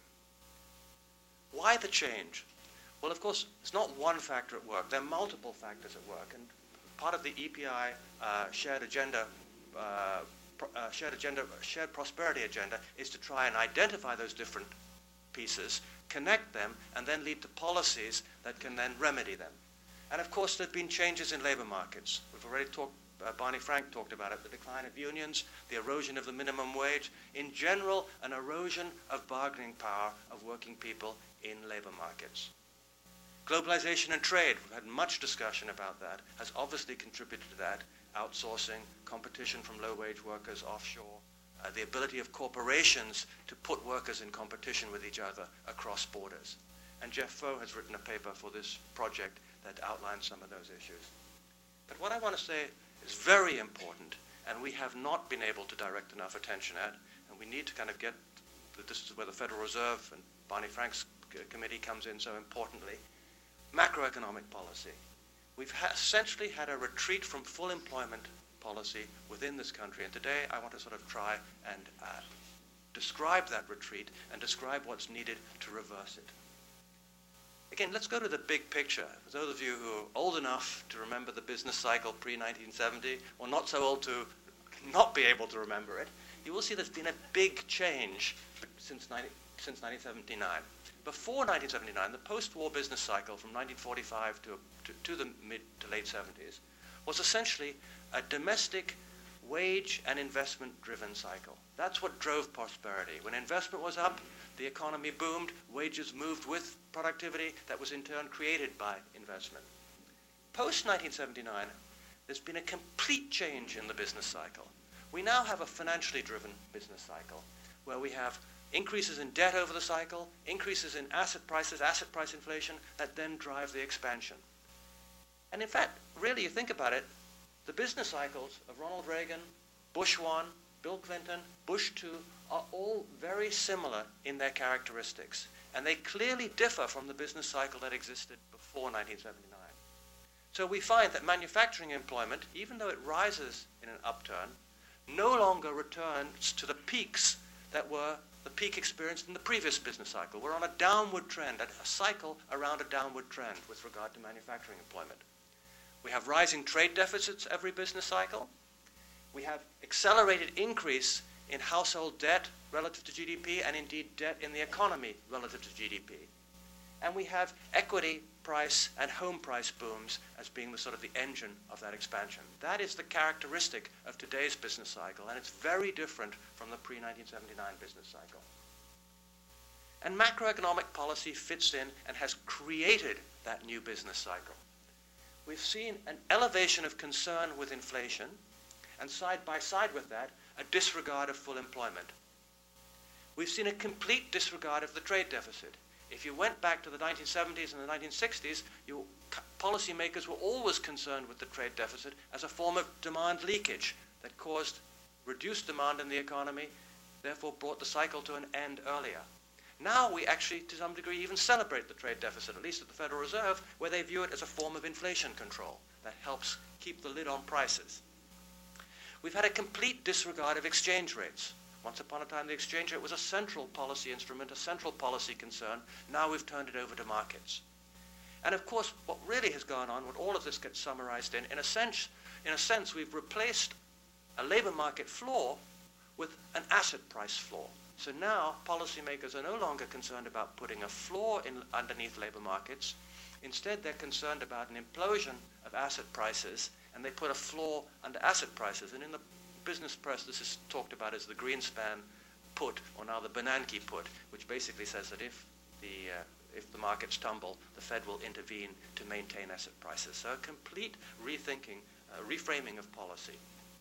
Why the change? Well, of course, it's not one factor at work. There are multiple factors at work. And part of the E P I uh, shared agenda, uh, pro- uh, shared agenda, shared prosperity agenda, is to try and identify those different pieces, connect them, and then lead to policies that can then remedy them. And of course, there have been changes in labor markets. We've already talked, uh, Barney Frank talked about it, the decline of unions, the erosion of the minimum wage, in general, an erosion of bargaining power of working people in labor markets. Globalization and trade, we've had much discussion about that, has obviously contributed to that. Outsourcing, competition from low-wage workers offshore, uh, the ability of corporations to put workers in competition with each other across borders. And Jeff Foe has written a paper for this project that outlines some of those issues. But what I want to say is very important, and we have not been able to direct enough attention at, and we need to kind of get, this is where the Federal Reserve and Barney Frank's committee comes in so importantly, macroeconomic policy. We've ha- essentially had a retreat from full employment policy within this country, and today I want to sort of try and uh, describe that retreat and describe what's needed to reverse it. Again, let's go to the big picture. For those of you who are old enough to remember the business cycle pre nineteen seventy, or not so old to not be able to remember it, you will see there's been a big change since, ninety, since nineteen seventy-nine. Before nineteen seventy-nine, the post-war business cycle from nineteen forty-five to, to, to the mid to late seventies was essentially a domestic wage and investment-driven cycle. That's what drove prosperity. When investment was up, the economy boomed, wages moved with productivity that was in turn created by investment. Post nineteen seventy-nine, there's been a complete change in the business cycle. We now have a financially driven business cycle where we have increases in debt over the cycle, increases in asset prices, asset price inflation, that then drive the expansion. And in fact, really, you think about it, the business cycles of Ronald Reagan, Bush one, Bill Clinton, Bush two, are all very similar in their characteristics. And they clearly differ from the business cycle that existed before nineteen seventy-nine. So we find that manufacturing employment, even though it rises in an upturn, no longer returns to the peaks that were the peak experienced in the previous business cycle. We're on a downward trend, a cycle around a downward trend with regard to manufacturing employment. We have rising trade deficits every business cycle. We have accelerated increase in household debt relative to G D P, and indeed debt in the economy relative to G D P. And we have equity price and home price booms as being the sort of the engine of that expansion. That is the characteristic of today's business cycle, and it's very different from the pre nineteen seventy-nine business cycle. And macroeconomic policy fits in and has created that new business cycle. We've seen an elevation of concern with inflation, and side by side with that, a disregard of full employment. We've seen a complete disregard of the trade deficit. If you went back to the nineteen seventies and the nineteen sixties, you, policymakers were always concerned with the trade deficit as a form of demand leakage that caused reduced demand in the economy, therefore brought the cycle to an end earlier. Now we actually, to some degree, even celebrate the trade deficit, at least at the Federal Reserve, where they view it as a form of inflation control that helps keep the lid on prices. We've had a complete disregard of exchange rates. Once upon a time, the exchange rate was a central policy instrument, a central policy concern. Now we've turned it over to markets. And of course, what really has gone on, when all of this gets summarized in, in a sense, in a sense, we've replaced a labor market floor with an asset price floor. So now policymakers are no longer concerned about putting a floor in underneath labor markets. Instead, they're concerned about an implosion of asset prices, and they put a floor under asset prices. And in the business press, this is talked about as the Greenspan put, or now the Bernanke put, which basically says that if the uh, if the markets tumble, the Fed will intervene to maintain asset prices. So a complete rethinking, uh, reframing of policy.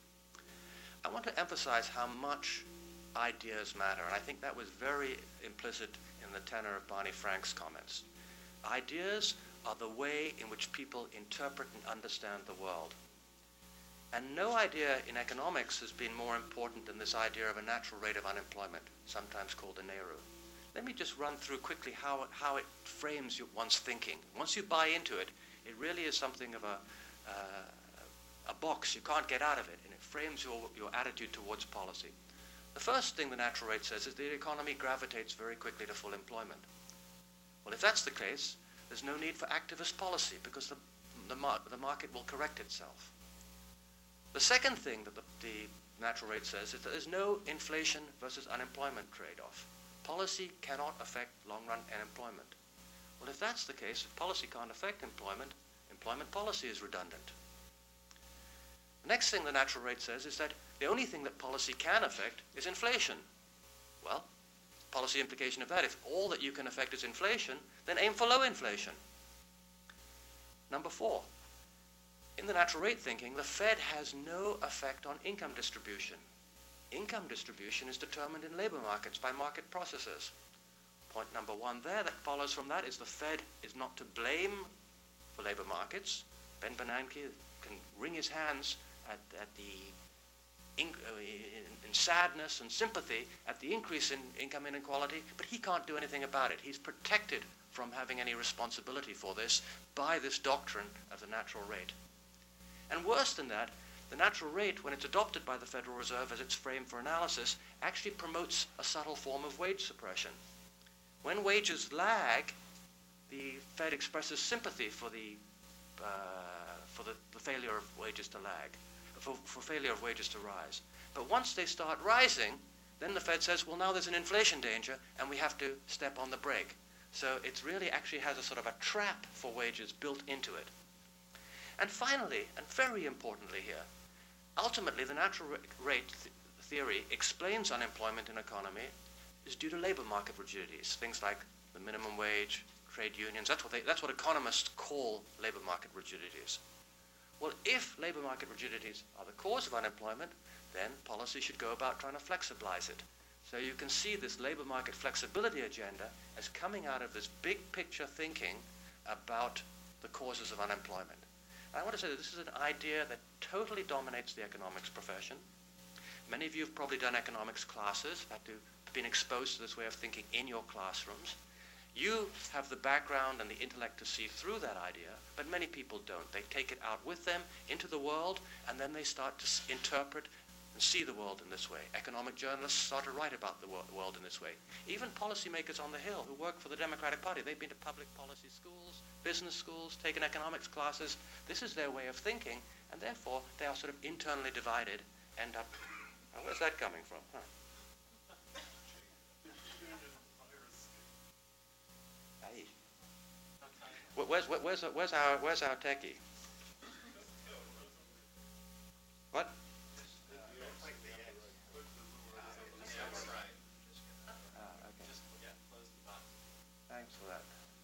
I want to emphasize how much ideas matter, and I think that was very implicit in the tenor of Barney Frank's comments. Ideas are the way in which people interpret and understand the world. And no idea in economics has been more important than this idea of a natural rate of unemployment, sometimes called a NAIRU. Let me just run through quickly how, how it frames your, one's thinking. Once you buy into it, it really is something of a, uh, a box. You can't get out of it, and it frames your, your attitude towards policy. The first thing the natural rate says is the economy gravitates very quickly to full employment. Well, if that's the case, there's no need for activist policy because the, the, mar the market will correct itself. The second thing that the, the natural rate says is that there's no inflation versus unemployment trade-off. Policy cannot affect long-run unemployment. Well, if that's the case, if policy can't affect employment, employment policy is redundant. The next thing the natural rate says is that the only thing that policy can affect is inflation. Well, policy implication of that, if all that you can affect is inflation, then aim for low inflation. Number four, in the natural rate thinking, the Fed has no effect on income distribution. Income distribution is determined in labor markets by market processes. Point number one there that follows from that is the Fed is not to blame for labor markets. Ben Bernanke can wring his hands at, at the in, in sadness and sympathy at the increase in income inequality, but he can't do anything about it. He's protected from having any responsibility for this by this doctrine of the natural rate. And worse than that, the natural rate, when it's adopted by the Federal Reserve as its frame for analysis, actually promotes a subtle form of wage suppression. When wages lag, the Fed expresses sympathy for the uh, for the, the failure of wages to lag, for, for failure of wages to rise. But once they start rising, then the Fed says, well, now there's an inflation danger, and we have to step on the brake. So it really actually has a sort of a trap for wages built into it. And finally, and very importantly here, ultimately the natural rate th theory explains unemployment in economy is due to labor market rigidities, things like the minimum wage, trade unions. That's what, they, that's what economists call labor market rigidities. Well, if labor market rigidities are the cause of unemployment, then policy should go about trying to flexibilize it. So you can see this labor market flexibility agenda as coming out of this big picture thinking about the causes of unemployment. I want to say that this is an idea that totally dominates the economics profession. Many of you have probably done economics classes, had to been exposed to this way of thinking in your classrooms. You have the background and the intellect to see through that idea, but many people don't. They take it out with them into the world, and then they start to s- interpret and see the world in this way. Economic journalists start to write about the wor- world in this way. Even policymakers on the Hill who work for the Democratic Party, they've been to public policy schools, business schools, taken economics classes. This is their way of thinking, and therefore they are sort of internally divided, end up, oh, where's that coming from? Huh. Hey. Wh- Where's, wh- where's, where's, our, where's our techie? What? Ah, okay. Thanks for that.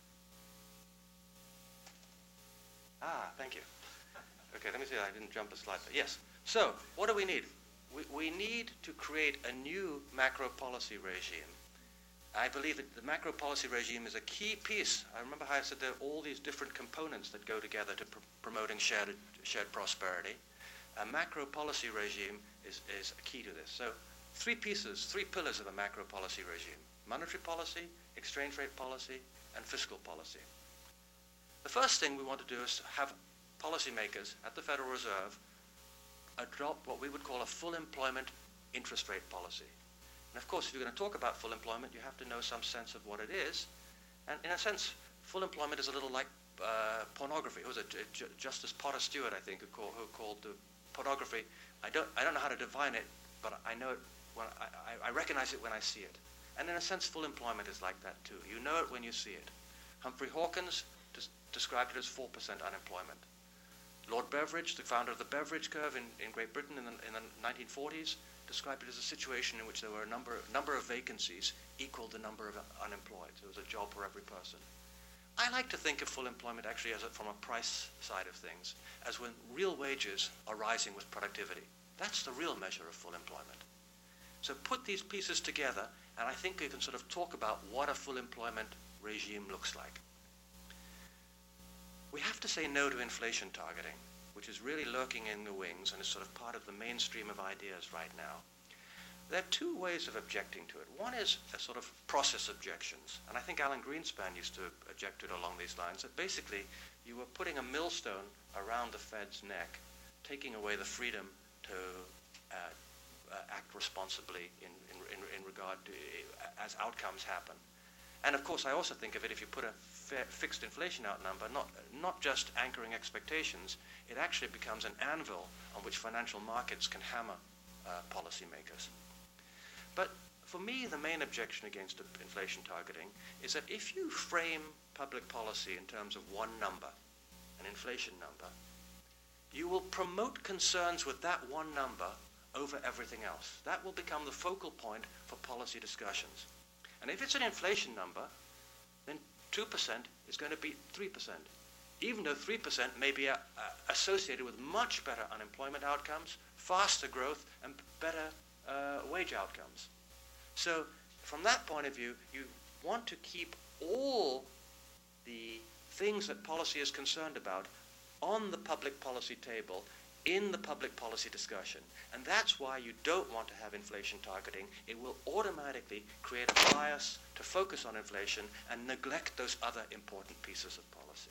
Ah, thank you. Okay, let me see. I didn't jump a slide. Yes. So, what do we need? We, we need to create a new macro policy regime. I believe that the macro policy regime is a key piece. I remember how I said there are all these different components that go together to pr- promoting shared, shared prosperity. A macro policy regime is, is a key to this. So three pieces, three pillars of a macro policy regime: monetary policy, exchange rate policy, and fiscal policy. The first thing we want to do is have policymakers at the Federal Reserve adopt what we would call a full employment interest rate policy. And of course, if you're going to talk about full employment, you have to know some sense of what it is. And in a sense, full employment is a little like uh, pornography. It was a, J- Justice Potter Stewart, I think, who, call, who called the pornography. I don't, I don't know how to define it, but I know it when I, I, I recognize it when I see it. And in a sense, full employment is like that too. You know it when you see it. Humphrey Hawkins des- described it as four percent unemployment. Lord Beveridge, the founder of the Beveridge curve in, in Great Britain in the, in the nineteen forties, described it as a situation in which there were a number, number of vacancies equal the number of unemployed. So it was a job for every person. I like to think of full employment actually as a, from a price side of things, as when real wages are rising with productivity. That's the real measure of full employment. So put these pieces together, and I think we can sort of talk about what a full employment regime looks like. We have to say no to inflation targeting, which is really lurking in the wings and is sort of part of the mainstream of ideas right now. There are two ways of objecting to it. One is a sort of process objections, and I think Alan Greenspan used to object to it along these lines, that basically you were putting a millstone around the Fed's neck, taking away the freedom to uh, uh, act responsibly in, in, in, in regard to uh, as outcomes happen. And of course, I also think of it, if you put a fa- fixed inflation out number, not, not just anchoring expectations, it actually becomes an anvil on which financial markets can hammer uh, policymakers. But for me, the main objection against inflation targeting is that if you frame public policy in terms of one number, an inflation number, you will promote concerns with that one number over everything else. That will become the focal point for policy discussions. And if it's an inflation number, then two percent is going to be three percent, even though three percent may be a, a associated with much better unemployment outcomes, faster growth, and better uh, wage outcomes. So from that point of view, you want to keep all the things that policy is concerned about on the public policy table, in the public policy discussion. And that's why you don't want to have inflation targeting. It will automatically create a bias to focus on inflation and neglect those other important pieces of policy.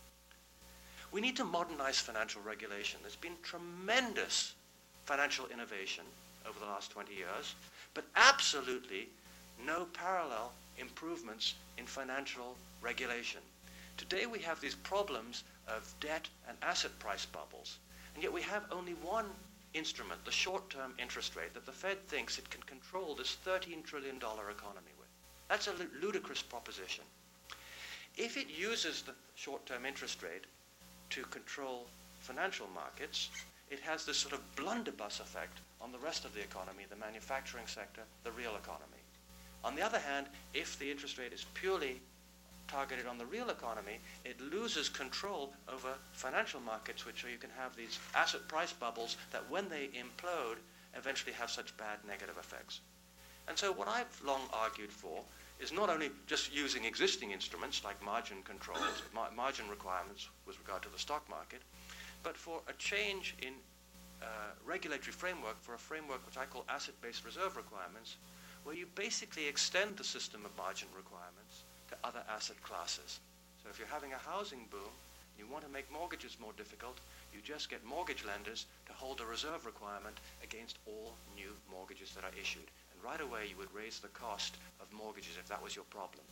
We need to modernize financial regulation. There's been tremendous financial innovation over the last twenty years, but absolutely no parallel improvements in financial regulation. Today we have these problems of debt and asset price bubbles, and yet we have only one instrument, the short-term interest rate, that the Fed thinks it can control this thirteen trillion dollars economy with. That's a ludicrous proposition. If it uses the short-term interest rate to control financial markets, it has this sort of blunderbuss effect on the rest of the economy, the manufacturing sector, the real economy. On the other hand, if the interest rate is purely targeted on the real economy, it loses control over financial markets, which you can have these asset price bubbles that when they implode eventually have such bad negative effects. And so what I've long argued for is not only just using existing instruments like margin controls, mar margin requirements with regard to the stock market, but for a change in uh, regulatory framework, for a framework which I call asset-based reserve requirements, where you basically extend the system of margin requirements to other asset classes. So if you're having a housing boom, you want to make mortgages more difficult, you just get mortgage lenders to hold a reserve requirement against all new mortgages that are issued. And right away you would raise the cost of mortgages if that was your problem.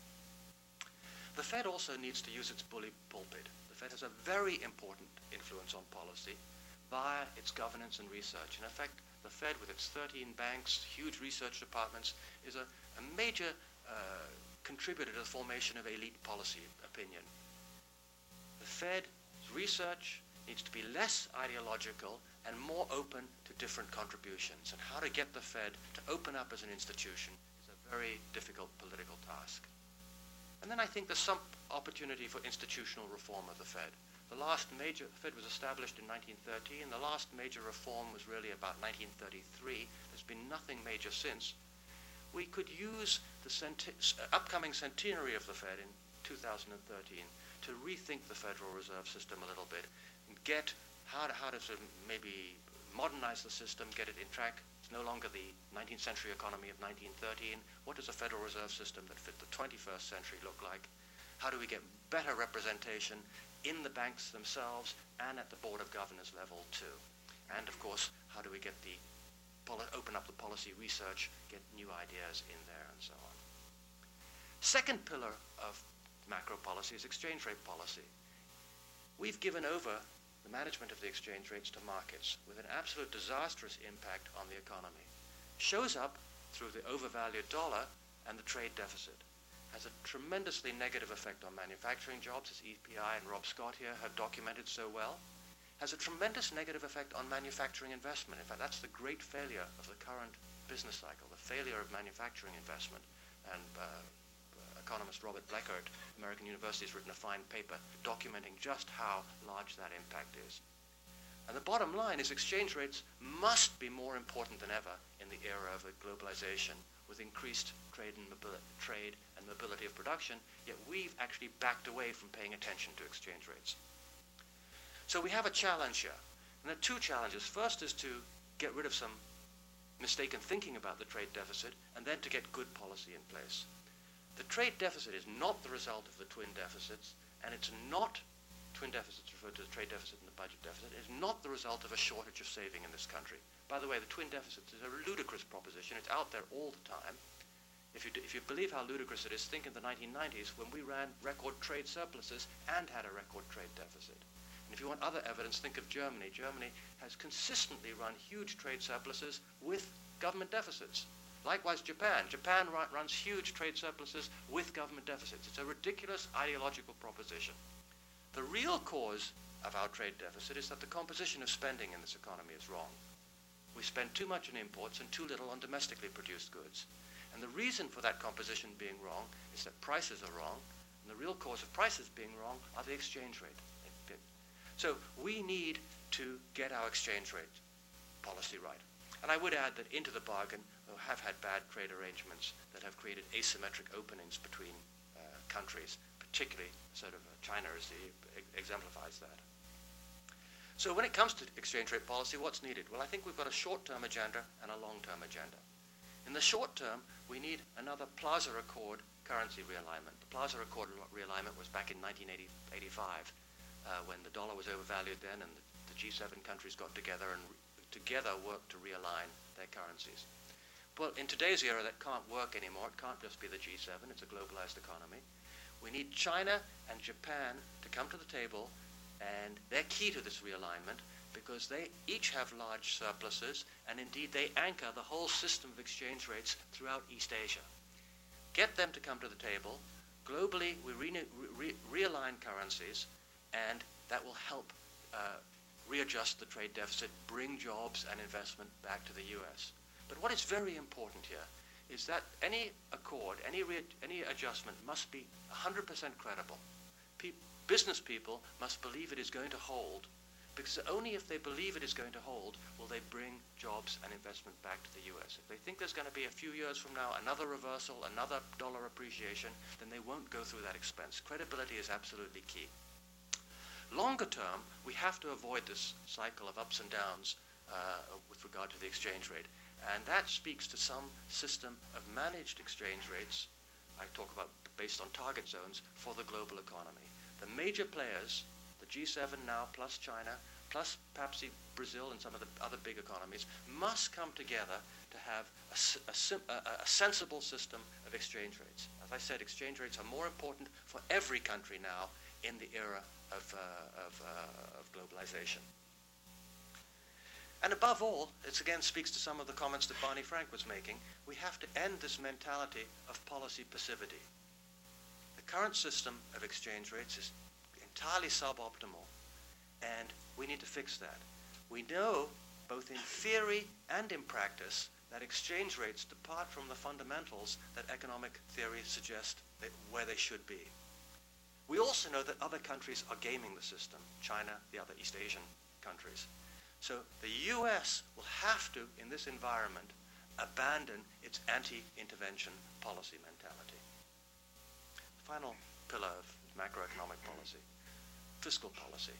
The Fed also needs to use its bully pulpit. The Fed has a very important influence on policy via its governance and research. In effect, the Fed, with its thirteen banks, huge research departments, is a, a major uh, contributor to the formation of elite policy opinion. The Fed's research needs to be less ideological and more open to different contributions. And how to get the Fed to open up as an institution is a very difficult political task. And then I think there's some opportunity for institutional reform of the Fed. The last major, the Fed was established in nineteen thirteen. The last major reform was really about nineteen thirty-three. There's been nothing major since. We could use the centi upcoming centenary of the Fed in two thousand thirteen to rethink the Federal Reserve System a little bit and get how to, how to sort of maybe modernize the system, get it in track. It's no longer the nineteenth century economy of nineteen thirteen. What does a Federal Reserve System that fit the twenty-first century look like? How do we get better representation in the banks themselves and at the Board of Governors level too? And of course, how do we get the open up the policy research, get new ideas in there and so on. Second pillar of macro policy is exchange rate policy. We've given over the management of the exchange rates to markets with an absolute disastrous impact on the economy. Shows up through the overvalued dollar and the trade deficit. Has a tremendously negative effect on manufacturing jobs, as E P I and Rob Scott here have documented so well. Has a tremendous negative effect on manufacturing investment. In fact, that's the great failure of the current business cycle, the failure of manufacturing investment. And uh, economist Robert Bleckert, American University, has written a fine paper documenting just how large that impact is. And the bottom line is exchange rates must be more important than ever in the era of globalization, with increased trade and mobility, trade and mobility of production, yet we've actually backed away from paying attention to exchange rates. So we have a challenge here. And there are two challenges. First is to get rid of some mistaken thinking about the trade deficit, and then to get good policy in place. The trade deficit is not the result of the twin deficits, and it's not, twin deficits refer to the trade deficit and the budget deficit, is not the result of a shortage of saving in this country. By the way, the twin deficits is a ludicrous proposition. It's out there all the time. If you, if you believe how ludicrous it is, think in the nineteen nineties when we ran record trade surpluses and had a record trade deficit. And if you want other evidence, think of Germany. Germany has consistently run huge trade surpluses with government deficits. Likewise, Japan. Japan run, runs huge trade surpluses with government deficits. It's a ridiculous ideological proposition. The real cause of our trade deficit is that the composition of spending in this economy is wrong. We spend too much on imports and too little on domestically produced goods. And the reason for that composition being wrong is that prices are wrong, and the real cause of prices being wrong are the exchange rate. So we need to get our exchange rate policy right. And I would add that into the bargain, we have had bad trade arrangements that have created asymmetric openings between uh, countries, particularly sort of uh, China as the, exemplifies that. So when it comes to exchange rate policy, what's needed? Well, I think we've got a short-term agenda and a long-term agenda. In the short term, we need another Plaza Accord currency realignment. The Plaza Accord realignment was back in nineteen eighty-five, uh, when the dollar was overvalued then, and the, the G seven countries got together and together worked to realign their currencies. Well, in today's era, that can't work anymore. It can't just be the G seven. It's a globalized economy. We need China and Japan to come to the table, and they're key to this realignment because they each have large surpluses, and indeed they anchor the whole system of exchange rates throughout East Asia. Get them to come to the table. Globally, we re re realign currencies, and that will help uh, readjust the trade deficit, bring jobs and investment back to the U S. But what is very important here is that any accord, any, re any adjustment must be one hundred percent credible. Pe business people must believe it is going to hold, because only if they believe it is going to hold will they bring jobs and investment back to the U S. If they think there's going to be a few years from now another reversal, another dollar appreciation, then they won't go through that expense. Credibility is absolutely key. Longer term, we have to avoid this cycle of ups and downs uh, with regard to the exchange rate. And that speaks to some system of managed exchange rates, I talk about based on target zones, for the global economy. The major players, the G seven now, plus China, plus perhaps Brazil and some of the other big economies, must come together to have a, a, a, a sensible system of exchange rates. As I said, exchange rates are more important for every country now in the era of, uh, of, uh, of globalization. And above all, it again speaks to some of the comments that Barney Frank was making, we have to end this mentality of policy passivity. The current system of exchange rates is entirely suboptimal, and we need to fix that. We know, both in theory and in practice, that exchange rates depart from the fundamentals that economic theory suggests that where they should be. We also know that other countries are gaming the system, China, the other East Asian countries. So the U S will have to, in this environment, abandon its anti-intervention policy mentality. Final pillar of macroeconomic policy, fiscal policy.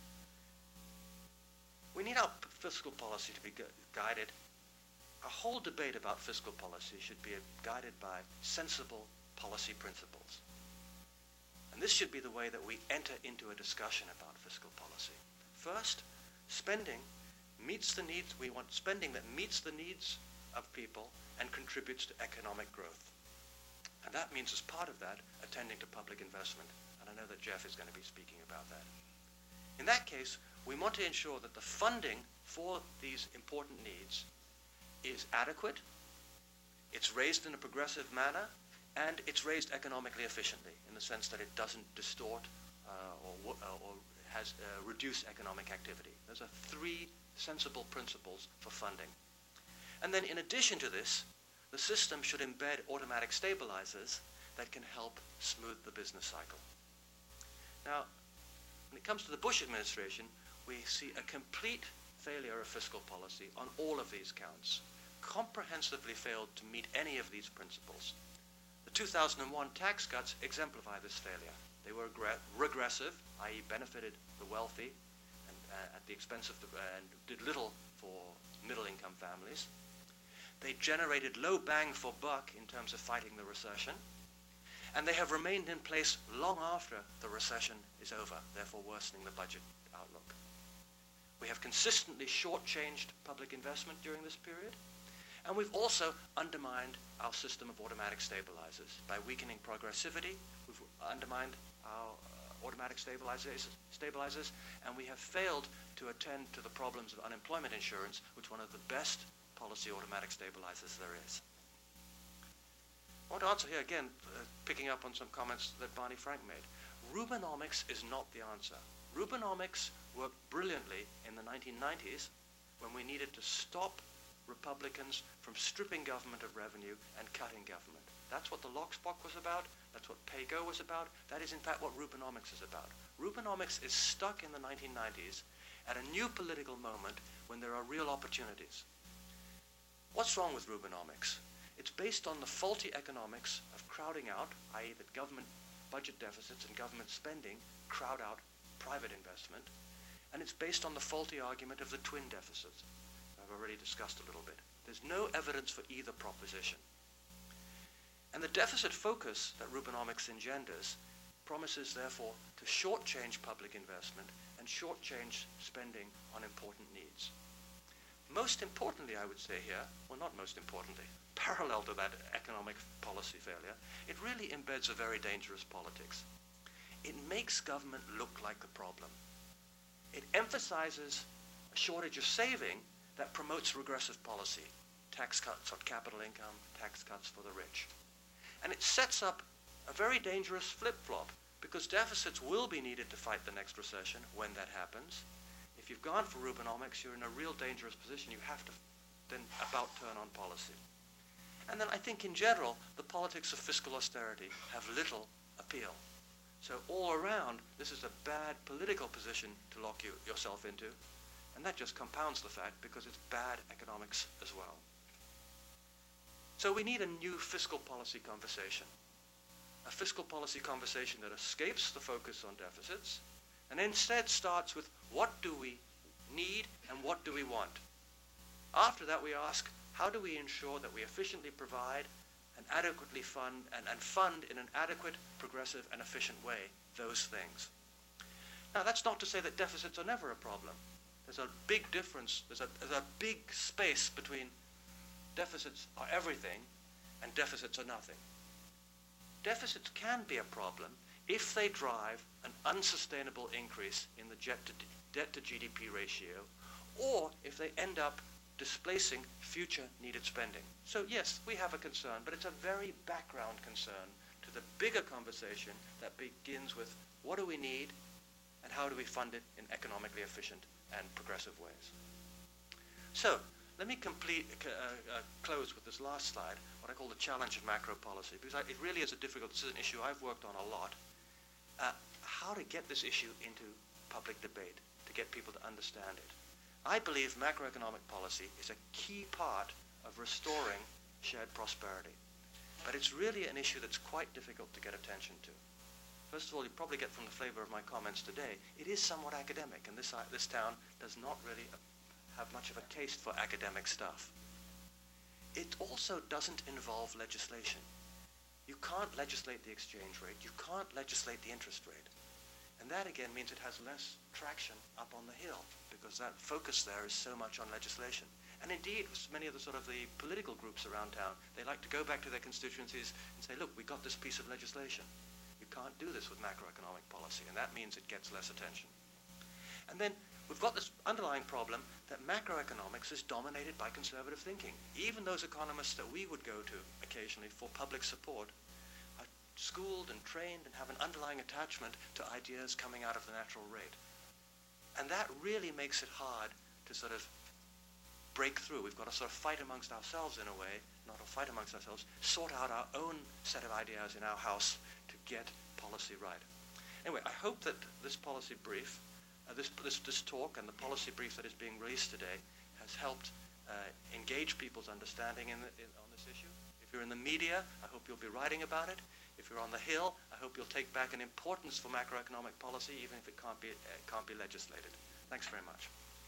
We need our fiscal policy to be gu guided. Our whole debate about fiscal policy should be guided by sensible policy principles. And this should be the way that we enter into a discussion about fiscal policy. First, spending meets the needs, we want spending that meets the needs of people and contributes to economic growth. And that means, as part of that, attending to public investment. And I know that Jeff is going to be speaking about that. In that case, we want to ensure that the funding for these important needs is adequate, it's raised in a progressive manner, and it's raised economically efficiently, in the sense that it doesn't distort uh, or, uh, or has uh, reduced economic activity. Those are three sensible principles for funding. And then in addition to this, the system should embed automatic stabilizers that can help smooth the business cycle. Now, when it comes to the Bush administration, we see a complete failure of fiscal policy on all of these counts, comprehensively failed to meet any of these principles. The two thousand one tax cuts exemplify this failure. They were regressive, that is benefited the wealthy and, uh, at the expense of the, uh, and did little for middle-income families. They generated low bang for buck in terms of fighting the recession, and they have remained in place long after the recession is over, therefore worsening the budget outlook. We have consistently shortchanged public investment during this period, and we've also undermined our system of automatic stabilizers. By weakening progressivity, we've undermined our uh, automatic stabilizers, stabilizers, and we have failed to attend to the problems of unemployment insurance, which is one of the best policy automatic stabilizers there is. I want to answer here again, uh, picking up on some comments that Barney Frank made. Rubenomics is not the answer. Rubenomics worked brilliantly in the nineteen nineties when we needed to stop Republicans from stripping government of revenue and cutting government. That's what the Lockspock was about. That's what pay-go was about. That is, in fact, what Rubenomics is about. Rubenomics is stuck in the nineteen nineties at a new political moment when there are real opportunities. What's wrong with Rubenomics? It's based on the faulty economics of crowding out, that is that government budget deficits and government spending crowd out private investment, and it's based on the faulty argument of the twin deficits. I've already discussed a little bit. There's no evidence for either proposition. And the deficit focus that Rubenomics engenders promises, therefore, to shortchange public investment and shortchange spending on important needs. Most importantly, I would say here, well, not most importantly, parallel to that economic policy failure, it really embeds a very dangerous politics. It makes government look like the problem. It emphasizes a shortage of saving that promotes regressive policy, tax cuts on capital income, tax cuts for the rich. And it sets up a very dangerous flip-flop, because deficits will be needed to fight the next recession when that happens. If you've gone for Rubenomics, you're in a real dangerous position. You have to then about turn on policy. And then I think in general, the politics of fiscal austerity have little appeal. So all around, this is a bad political position to lock you, yourself into. And that just compounds the fact because it's bad economics as well. So we need a new fiscal policy conversation. A fiscal policy conversation that escapes the focus on deficits and instead starts with what do we need and what do we want. After that we ask, how do we ensure that we efficiently provide and adequately fund and, and fund in an adequate, progressive and efficient way those things. Now that's not to say that deficits are never a problem. There's a big difference, there's a, there's a big space between deficits are everything and deficits are nothing. Deficits can be a problem if they drive an unsustainable increase in the debt to, debt to G D P ratio, or if they end up displacing future needed spending. So yes, we have a concern, but it's a very background concern to the bigger conversation that begins with what do we need and how do we fund it in economically efficient and progressive ways. So let me complete, uh, uh, close with this last slide, what I call the challenge of macro policy, because I, it really is a difficult, this is an issue I've worked on a lot. Uh, how to get this issue into public debate, to get people to understand it. I believe macroeconomic policy is a key part of restoring shared prosperity. But it's really an issue that's quite difficult to get attention to. First of all, you probably get from the flavor of my comments today, it is somewhat academic, and this, uh, this town does not really have much of a taste for academic stuff. It also doesn't involve legislation. You can't legislate the exchange rate. You can't legislate the interest rate. And that again means it has less traction up on the hill because that focus there is so much on legislation. And indeed, many of the sort of the political groups around town, they like to go back to their constituencies and say, look, we got this piece of legislation. You can't do this with macroeconomic policy, and that means it gets less attention. And then we've got this underlying problem that macroeconomics is dominated by conservative thinking. Even those economists that we would go to occasionally for public support are schooled and trained and have an underlying attachment to ideas coming out of the natural rate. And that really makes it hard to sort of break through. We've got to sort of fight amongst ourselves in a way, not a fight amongst ourselves, sort out our own set of ideas in our house to get policy right. Anyway, I hope that this policy brief, uh, this, this, this talk and the policy brief that is being released today has helped uh, engage people's understanding in, the, in on this issue. If you're in the media, I hope you'll be writing about it. If you're on the Hill, I hope you'll take back an importance for macroeconomic policy, even if it can't be, uh, can't be legislated. Thanks very much.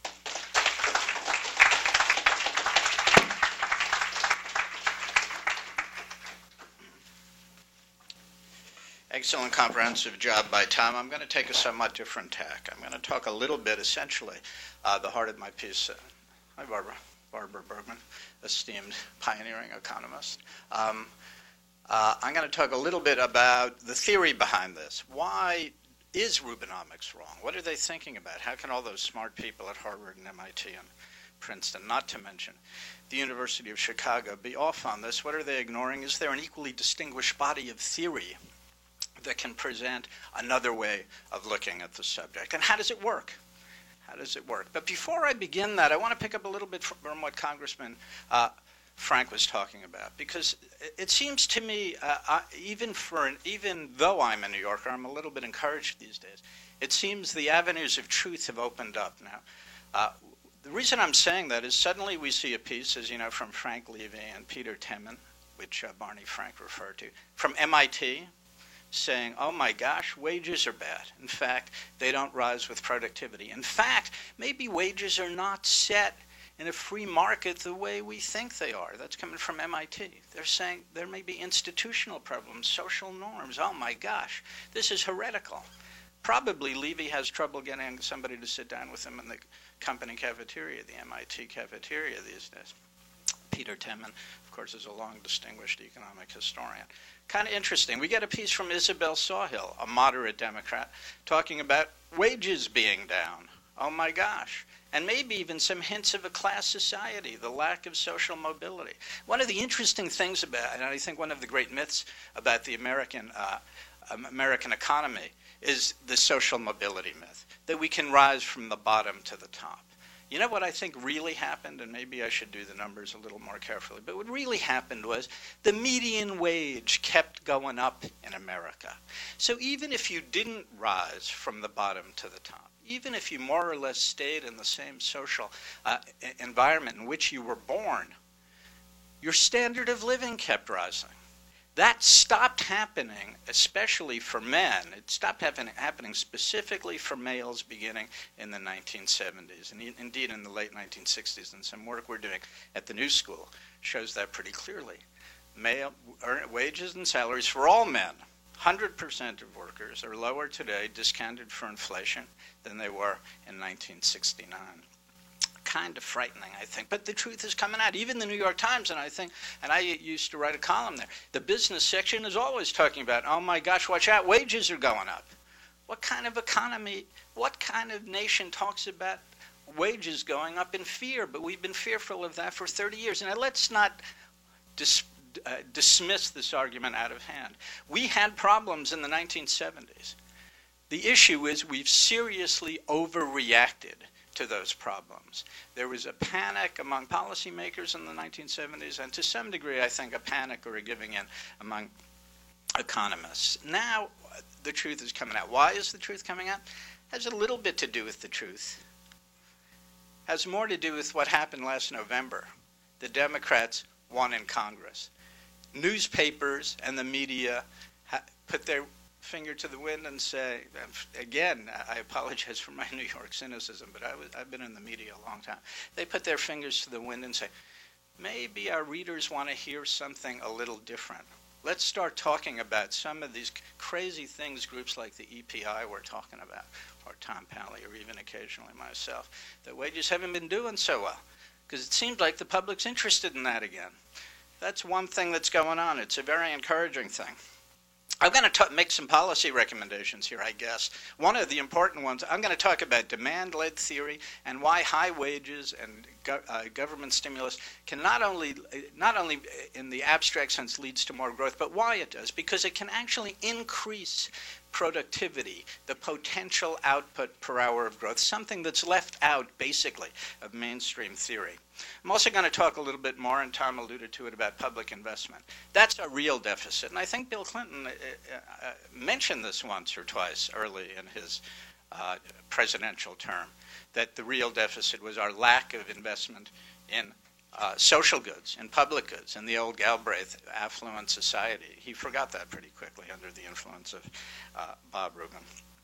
Excellent comprehensive job by Tom. I'm going to take a somewhat different tack. I'm going to talk a little bit, essentially, uh, the heart of my piece. Uh, hi, Barbara. Barbara Bergman, esteemed pioneering economist. Um, uh, I'm going to talk a little bit about the theory behind this. Why is Rubinomics wrong? What are they thinking about? How can all those smart people at Harvard and M I T and Princeton, not to mention the University of Chicago, be off on this? What are they ignoring? Is there an equally distinguished body of theory that can present another way of looking at the subject? And how does it work? How does it work? But before I begin that, I want to pick up a little bit from what Congressman uh, Frank was talking about, because it seems to me, uh, I, even for an, even though I'm a New Yorker, I'm a little bit encouraged these days. It seems the avenues of truth have opened up now. Uh, the reason I'm saying that is suddenly we see a piece, as you know, from Frank Levy and Peter Temin, which uh, Barney Frank referred to, from M I T, saying, oh my gosh, wages are bad. In fact, they don't rise with productivity. In fact, maybe wages are not set in a free market the way we think they are. That's coming from M I T. They're saying there may be institutional problems, social norms. Oh my gosh, this is heretical. Probably Levy has trouble getting somebody to sit down with him in the company cafeteria, the M I T cafeteria these days. Peter Temin, of course, is a long distinguished economic historian. Kind of interesting. We get a piece from Isabel Sawhill, a moderate Democrat, talking about wages being down. Oh my gosh. And maybe even some hints of a class society, the lack of social mobility. One of the interesting things about, and I think one of the great myths about the American, uh, American economy is the social mobility myth, that we can rise from the bottom to the top. You know what I think really happened, and maybe I should do the numbers a little more carefully, but what really happened was the median wage kept going up in America. So even if you didn't rise from the bottom to the top, even if you more or less stayed in the same social uh, environment in which you were born, your standard of living kept rising. That stopped happening, especially for men. It stopped happen, happening specifically for males beginning in the nineteen seventies, and indeed in the late nineteen sixties. And some work we're doing at the New School shows that pretty clearly. Male wages and salaries for all men, one hundred percent of workers, are lower today, discounted for inflation, than they were in nineteen sixty-nine. Kind of frightening, I think. But the truth is coming out. Even the New York Times, and I think, and I used to write a column there, the business section is always talking about, oh my gosh, watch out, wages are going up. What kind of economy, what kind of nation talks about wages going up in fear? But we've been fearful of that for thirty years. And let's not dis, uh, dismiss this argument out of hand. We had problems in the nineteen seventies. The issue is we've seriously overreacted to those problems. There was a panic among policymakers in the nineteen seventies, and to some degree, I think, a panic or a giving in among economists. Now, the truth is coming out. Why is the truth coming out? It has a little bit to do with the truth. It has more to do with what happened last November. The Democrats won in Congress. Newspapers and the media ha- put their finger to the wind and say, again, I apologize for my New York cynicism, but I was, I've been in the media a long time. They put their fingers to the wind and say, maybe our readers want to hear something a little different. Let's start talking about some of these crazy things groups like the E P I were talking about, or Tom Pally, or even occasionally myself, that wages haven't been doing so well, because it seems like the public's interested in that again. That's one thing that's going on. It's a very encouraging thing. I'm going to make some policy recommendations here, I guess. One of the important ones, I'm going to talk about demand-led theory and why high wages and go, uh, government stimulus can not only, not only in the abstract sense leads to more growth, but why it does. Because it can actually increase productivity, the potential output per hour of growth, something that's left out, basically, of mainstream theory. I'm also going to talk a little bit more, and Tom alluded to it, about public investment. That's a real deficit, and I think Bill Clinton uh, uh, mentioned this once or twice early in his uh, presidential term, that the real deficit was our lack of investment in uh, social goods, in public goods, in the old Galbraith affluent society. He forgot that pretty quickly under the influence of uh, Bob Rubin.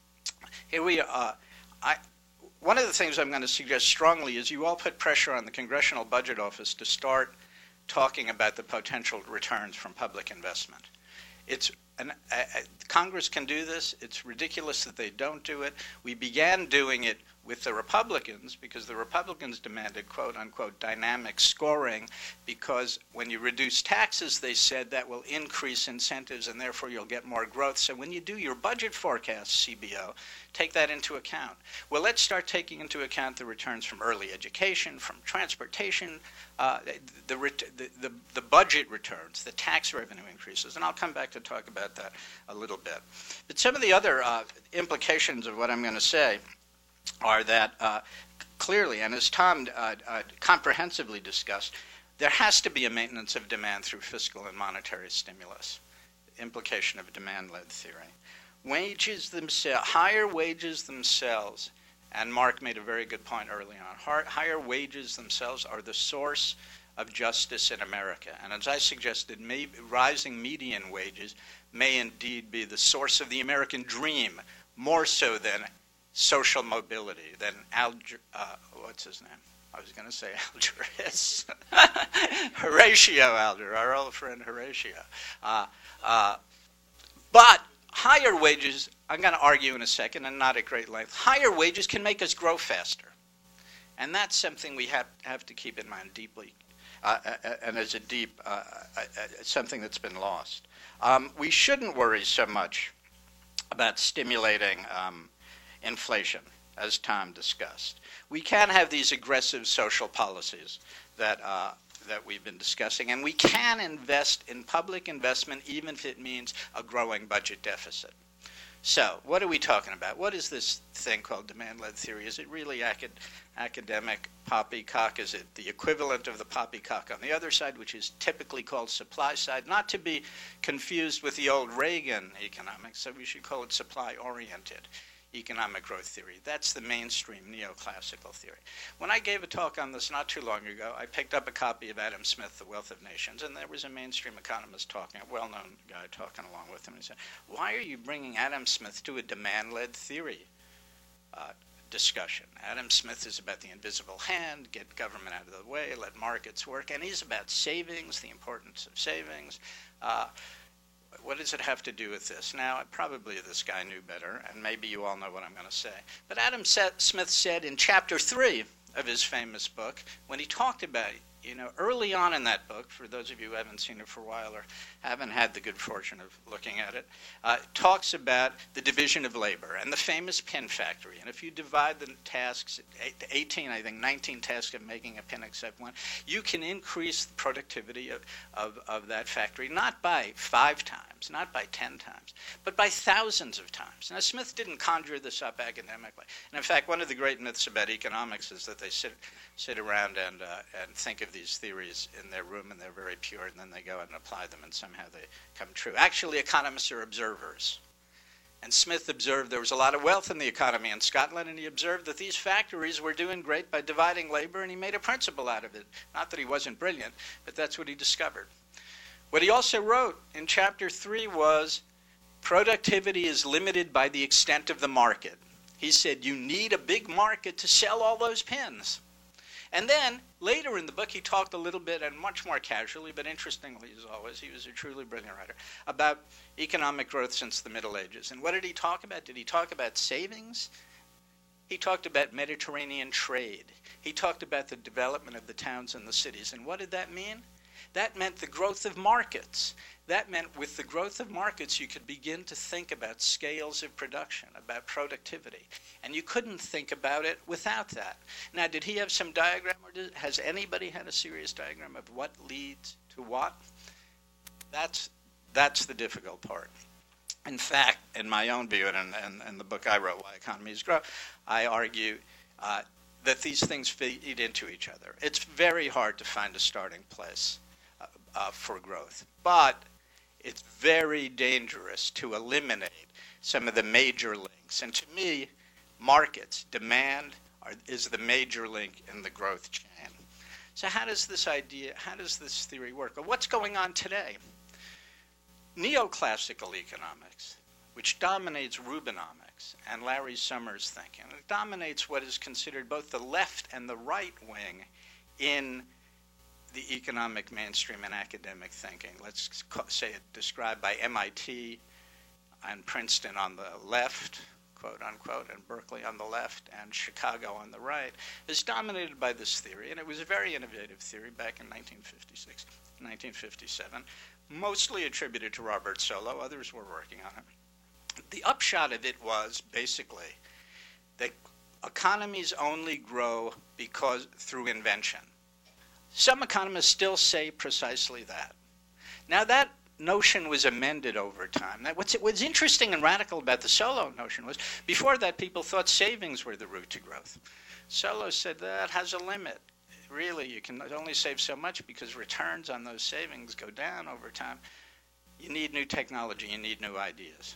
Here we are. I, One of the things I'm going to suggest strongly is you all put pressure on the Congressional Budget Office to start talking about the potential returns from public investment. It's an, uh, Congress can do this. It's ridiculous that they don't do it. We began doing it with the Republicans because the Republicans demanded, quote unquote, dynamic scoring, because when you reduce taxes, they said that will increase incentives and therefore you'll get more growth. So when you do your budget forecast, C B O, take that into account. Well, let's start taking into account the returns from early education, from transportation, uh, the, the, the, the budget returns, the tax revenue increases, and I'll come back to talk about that a little bit. But some of the other uh, implications of what I'm going to say are that uh, clearly, and as Tom uh, uh, comprehensively discussed, there has to be a maintenance of demand through fiscal and monetary stimulus, implication of demand-led theory. Wages themselves, higher wages themselves, and Mark made a very good point early on, higher wages themselves are the source of justice in America. And as I suggested, may, rising median wages may indeed be the source of the American dream, more so than social mobility, than Alger, uh, what's his name? I was going to say Algerus. Horatio Alger, our old friend Horatio. Uh, uh, but higher wages, I'm going to argue in a second, and not at great length, higher wages can make us grow faster. And that's something we have, have to keep in mind deeply, uh, and as a deep, uh, uh, something that's been lost. Um, we shouldn't worry so much about stimulating um, inflation, as Tom discussed. We can have these aggressive social policies that uh, that we've been discussing, and we can invest in public investment even if it means a growing budget deficit. So, what are we talking about? What is this thing called demand-led theory? Is it really acad- academic poppycock? Is it the equivalent of the poppycock on the other side, which is typically called supply side? Not to be confused with the old Reagan economics, so we should call it supply-oriented. economic growth theory. That's the mainstream neoclassical theory. When I gave a talk on this not too long ago, I picked up a copy of Adam Smith, The Wealth of Nations, and there was a mainstream economist talking, a well-known guy talking along with him. He said, why are you bringing Adam Smith to a demand-led theory uh, discussion? Adam Smith is about the invisible hand, get government out of the way, let markets work, and he's about savings, the importance of savings. Uh, What does it have to do with this? Now, probably this guy knew better, and maybe you all know what I'm going to say. But Adam Smith said in chapter three of his famous book, when he talked about, you know, early on in that book, for those of you who haven't seen it for a while or haven't had the good fortune of looking at it, uh, talks about the division of labor and the famous pin factory. And if you divide the tasks, eighteen, I think, nineteen tasks of making a pin except one, you can increase the productivity of, of, of that factory, not by five times, not by ten times, but by thousands of times. Now, Smith didn't conjure this up academically. And in fact, one of the great myths about economics is that they sit, sit around and, uh, and think of these theories in their room, and they're very pure, and then they go out and apply them, and somehow they come true. Actually, economists are observers. And Smith observed there was a lot of wealth in the economy in Scotland, and he observed that these factories were doing great by dividing labor, and he made a principle out of it. Not that he wasn't brilliant, but that's what he discovered. What he also wrote in chapter three was, productivity is limited by the extent of the market. He said, you need a big market to sell all those pins. And then, later in the book, he talked a little bit, and much more casually, but interestingly as always, he was a truly brilliant writer, about economic growth since the Middle Ages. And what did he talk about? Did he talk about savings? He talked about Mediterranean trade. He talked about the development of the towns and the cities. And what did that mean? That meant the growth of markets. That meant with the growth of markets, you could begin to think about scales of production, about productivity. And you couldn't think about it without that. Now, did he have some diagram, or did, has anybody had a serious diagram of what leads to what? That's, that's the difficult part. In fact, in my own view, and in, in the book I wrote, Why Economies Grow, I argue uh, that these things feed into each other. It's very hard to find a starting place uh, uh, for growth. But it's very dangerous to eliminate some of the major links. And to me, markets, demand, are, is the major link in the growth chain. So how does this idea, how does this theory work? Well, what's going on today? Neoclassical economics, which dominates Rubinomics and Larry Summers' thinking, it dominates what is considered both the left and the right wing in the economic mainstream and academic thinking. Let's say it described by M I T and Princeton on the left, quote unquote, and Berkeley on the left, and Chicago on the right, is dominated by this theory. And it was a very innovative theory back in nineteen fifty-six, nineteen fifty-seven, mostly attributed to Robert Solow. Others were working on it. The upshot of it was basically that economies only grow because through invention. Some economists still say precisely that. Now, that notion was amended over time. That what's, what's interesting and radical about the Solow notion was, before that, people thought savings were the route to growth. Solow said that has a limit. Really, you can only save so much because returns on those savings go down over time. You need new technology. You need new ideas.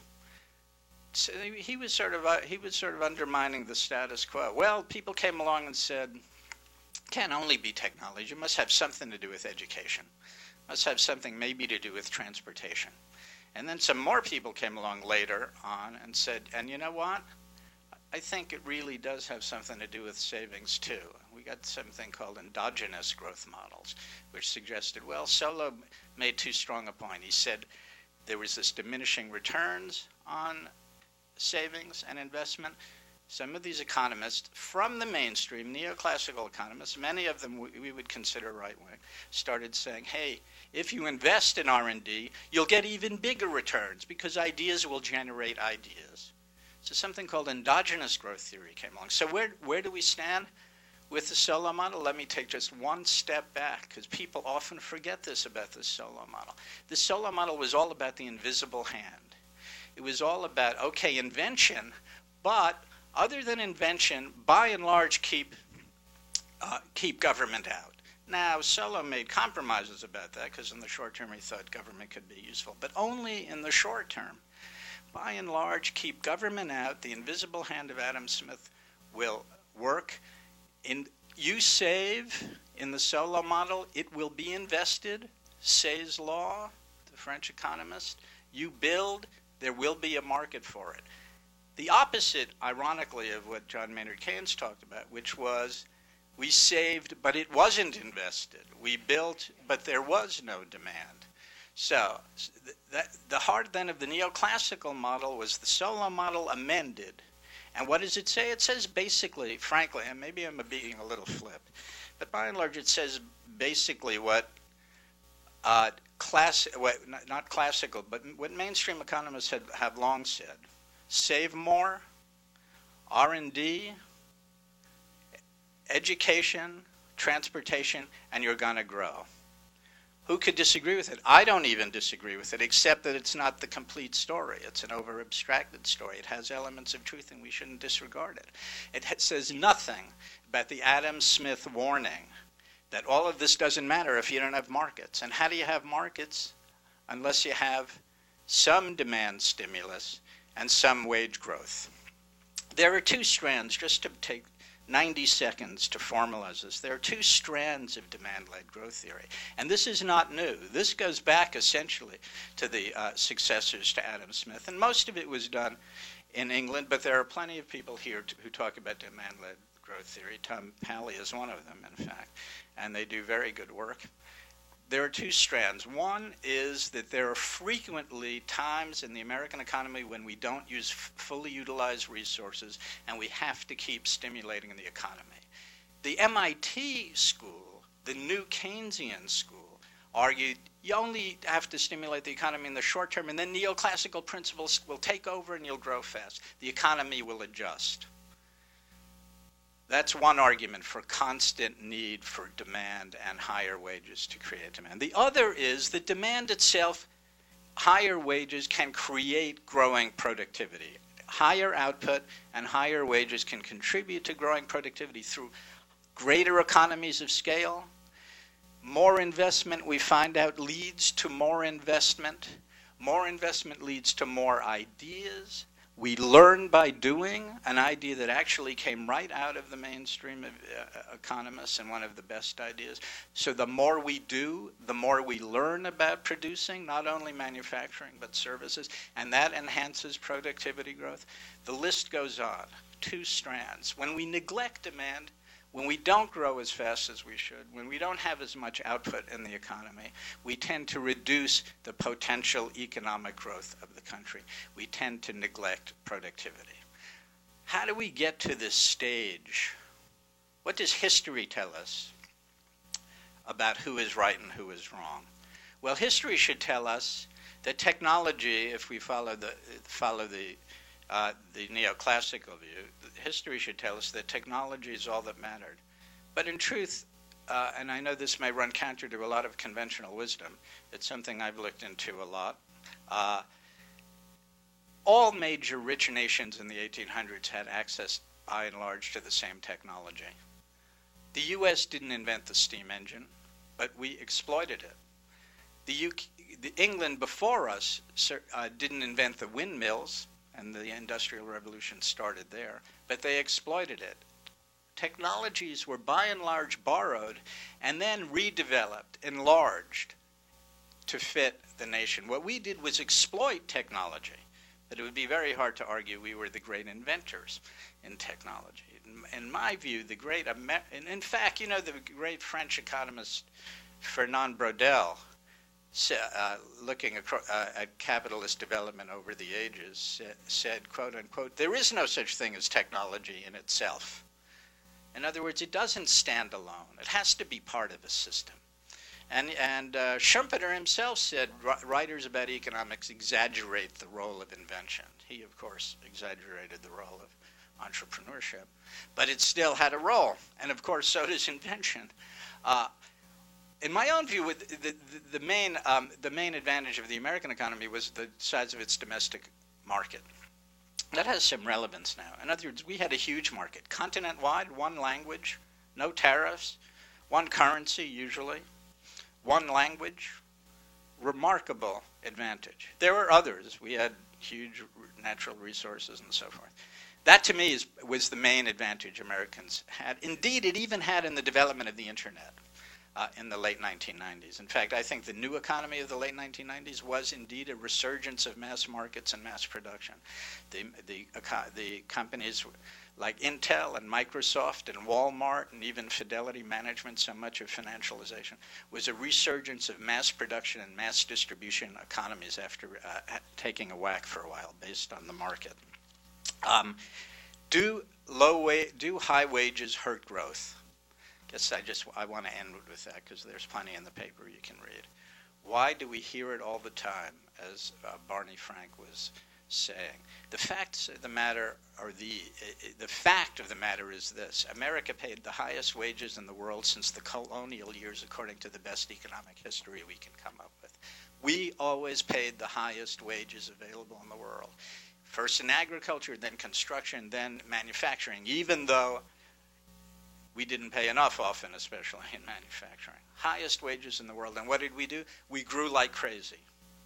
So he was sort of uh, he was sort of undermining the status quo. Well, people came along and said, can't only be technology. It must have something to do with education. It must have something maybe to do with transportation. And then some more people came along later on and said, and you know what? I think it really does have something to do with savings too. We got something called endogenous growth models, which suggested, well, Solow made too strong a point. He said there was this diminishing returns on savings and investment. Some of these economists from the mainstream, neoclassical economists, many of them we, we would consider right-wing, started saying, hey, if you invest in R and D, you'll get even bigger returns because ideas will generate ideas. So something called endogenous growth theory came along. So where, where do we stand with the Solow model? Let me take just one step back, because people often forget this about the Solow model. The Solow model was all about the invisible hand. It was all about, okay, invention, but other than invention, by and large, keep uh, keep government out. Now, Solow made compromises about that, because in the short term he thought government could be useful, but only in the short term. by and large, keep government out. The invisible hand of Adam Smith will work. In, you save in the Solow model, it will be invested, says Law, the French economist. You build, there will be a market for it. The opposite, ironically, of what John Maynard Keynes talked about, which was we saved, but it wasn't invested. We built, but there was no demand. So that, the heart then of the neoclassical model was the Solow model amended. And what does it say? It says basically, frankly, and maybe I'm being a little flip, but by and large it says basically what uh, class, what, not, not classical, but what mainstream economists have, have long said. Save more, R and D, education, transportation, and you're going to grow. Who could disagree with it? I don't even disagree with it, except that it's not the complete story. It's an over-abstracted story. It has elements of truth, and we shouldn't disregard it. It ha- says nothing about the Adam Smith warning that all of this doesn't matter if you don't have markets. And how do you have markets unless you have some demand stimulus and some wage growth? There are two strands, just to take ninety seconds to formalize this. There are two strands of demand-led growth theory. And this is not new. This goes back essentially to the uh, successors to Adam Smith. And most of it was done in England, but there are plenty of people here to, who talk about demand-led growth theory. Tom Pally is one of them, in fact. And they do very good work. There are two strands. One is that there are frequently times in the American economy when we don't use f- fully utilized resources and we have to keep stimulating the economy. The M I T school, the new Keynesian school, argued you only have to stimulate the economy in the short term and then neoclassical principles will take over and you'll grow fast. The economy will adjust. That's one argument for constant need for demand and higher wages to create demand. The other is that demand itself, higher wages can create growing productivity. Higher output and higher wages can contribute to growing productivity through greater economies of scale. More investment, we find out, leads to more investment. More investment leads to more ideas. We learn by doing, an idea that actually came right out of the mainstream of uh, economists and one of the best ideas. So the more we do, the more we learn about producing, not only manufacturing, but services, and that enhances productivity growth. The list goes on. Two strands. When we neglect demand, when we don't grow as fast as we should, when we don't have as much output in the economy, we tend to reduce the potential economic growth of the country. We tend to neglect productivity. How do we get to this stage? What does history tell us about who is right and who is wrong? Well, history should tell us that technology, if we follow the follow the Uh, the neoclassical view, history should tell us that technology is all that mattered. But in truth, uh, and I know this may run counter to a lot of conventional wisdom, it's something I've looked into a lot. Uh, all major rich nations in the eighteen hundreds had access, by and large, to the same technology. The U S didn't invent the steam engine, but we exploited it. The, U K, the England before us uh, didn't invent the windmills, and the Industrial Revolution started there, but they exploited it. Technologies were by and large borrowed and then redeveloped, enlarged to fit the nation. What we did was exploit technology, but it would be very hard to argue we were the great inventors in technology. In, in my view, the great, Amer- and in fact, you know, the great French economist Fernand Braudel, Uh, looking acro- uh, at capitalist development over the ages, said, said, quote unquote, there is no such thing as technology in itself. In other words, it doesn't stand alone. It has to be part of a system. And, and uh, Schumpeter himself said writers about economics exaggerate the role of invention. He, of course, exaggerated the role of entrepreneurship. But it still had a role. And, of course, so does invention. Uh, In my own view, the, the, the, main, um, the main advantage of the American economy was the size of its domestic market. That has some relevance now. In other words, we had a huge market, continent-wide, one language, no tariffs, one currency usually, one language, remarkable advantage. There were others. We had huge natural resources and so forth. That, to me, is, was the main advantage Americans had. Indeed, it even had in the development of the Internet uh, in the late nineteen nineties. In fact, I think the new economy of the late nineteen nineties was indeed a resurgence of mass markets and mass production. The, the, the companies like Intel and Microsoft and Walmart and even Fidelity Management, so much of financialization, was a resurgence of mass production and mass distribution economies after uh, taking a whack for a while based on the market. Um, do low wa- do high wages hurt growth? Guess I just I want to end with that because there's plenty in the paper you can read. Why do we hear it all the time, as uh, Barney Frank was saying? The facts of the matter are the uh, the fact of the matter is this: America paid the highest wages in the world since the colonial years, according to the best economic history we can come up with. We always paid the highest wages available in the world. First in agriculture, then construction, then manufacturing, even though we didn't pay enough often, especially in manufacturing. Highest wages in the world. And what did we do? We grew like crazy.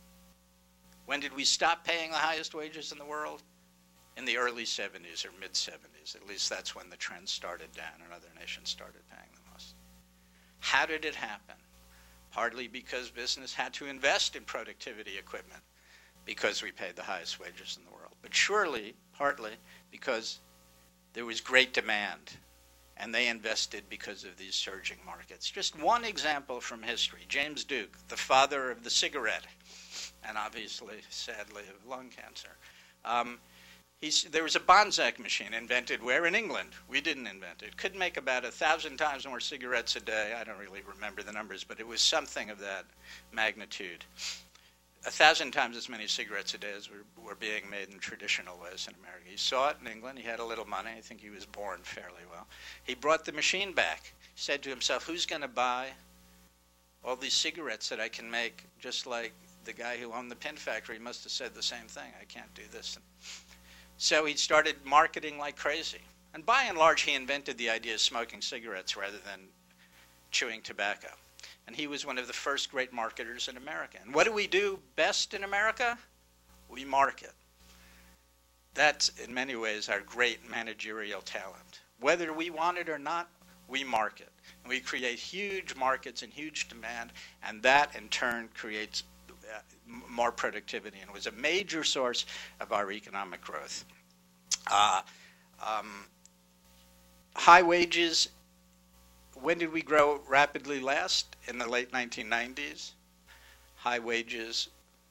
When did we stop paying the highest wages in the world? In the early seventies or mid-seventies. At least that's when the trend started down and other nations started paying the most. How did it happen? Partly because business had to invest in productivity equipment because we paid the highest wages in the world. But surely, partly, because there was great demand, and they invested because of these surging markets. Just one example from history. James Duke, the father of the cigarette, and obviously, sadly, of lung cancer. Um, he's, there was a Bonzac machine invented where? In England. We didn't invent it. Could make about a thousand times more cigarettes a day. I don't really remember the numbers, but it was something of that magnitude. A thousand times as many cigarettes a day as were, were being made in traditional ways in America. He saw it in England. He had a little money. I think he was born fairly well. He brought the machine back. He said to himself, who's going to buy all these cigarettes that I can make just like the guy who owned the pin factory must have said the same thing. I can't do this. So he started marketing like crazy. And by and large, he invented the idea of smoking cigarettes rather than chewing tobacco. And he was one of the first great marketers in America. And what do we do best in America? We market. That's, in many ways, our great managerial talent. Whether we want it or not, we market. And we create huge markets and huge demand, and that, in turn, creates uh, more productivity and was a major source of our economic growth. Uh, um, high wages. When did we grow rapidly last? In the late nineteen nineties. High wages.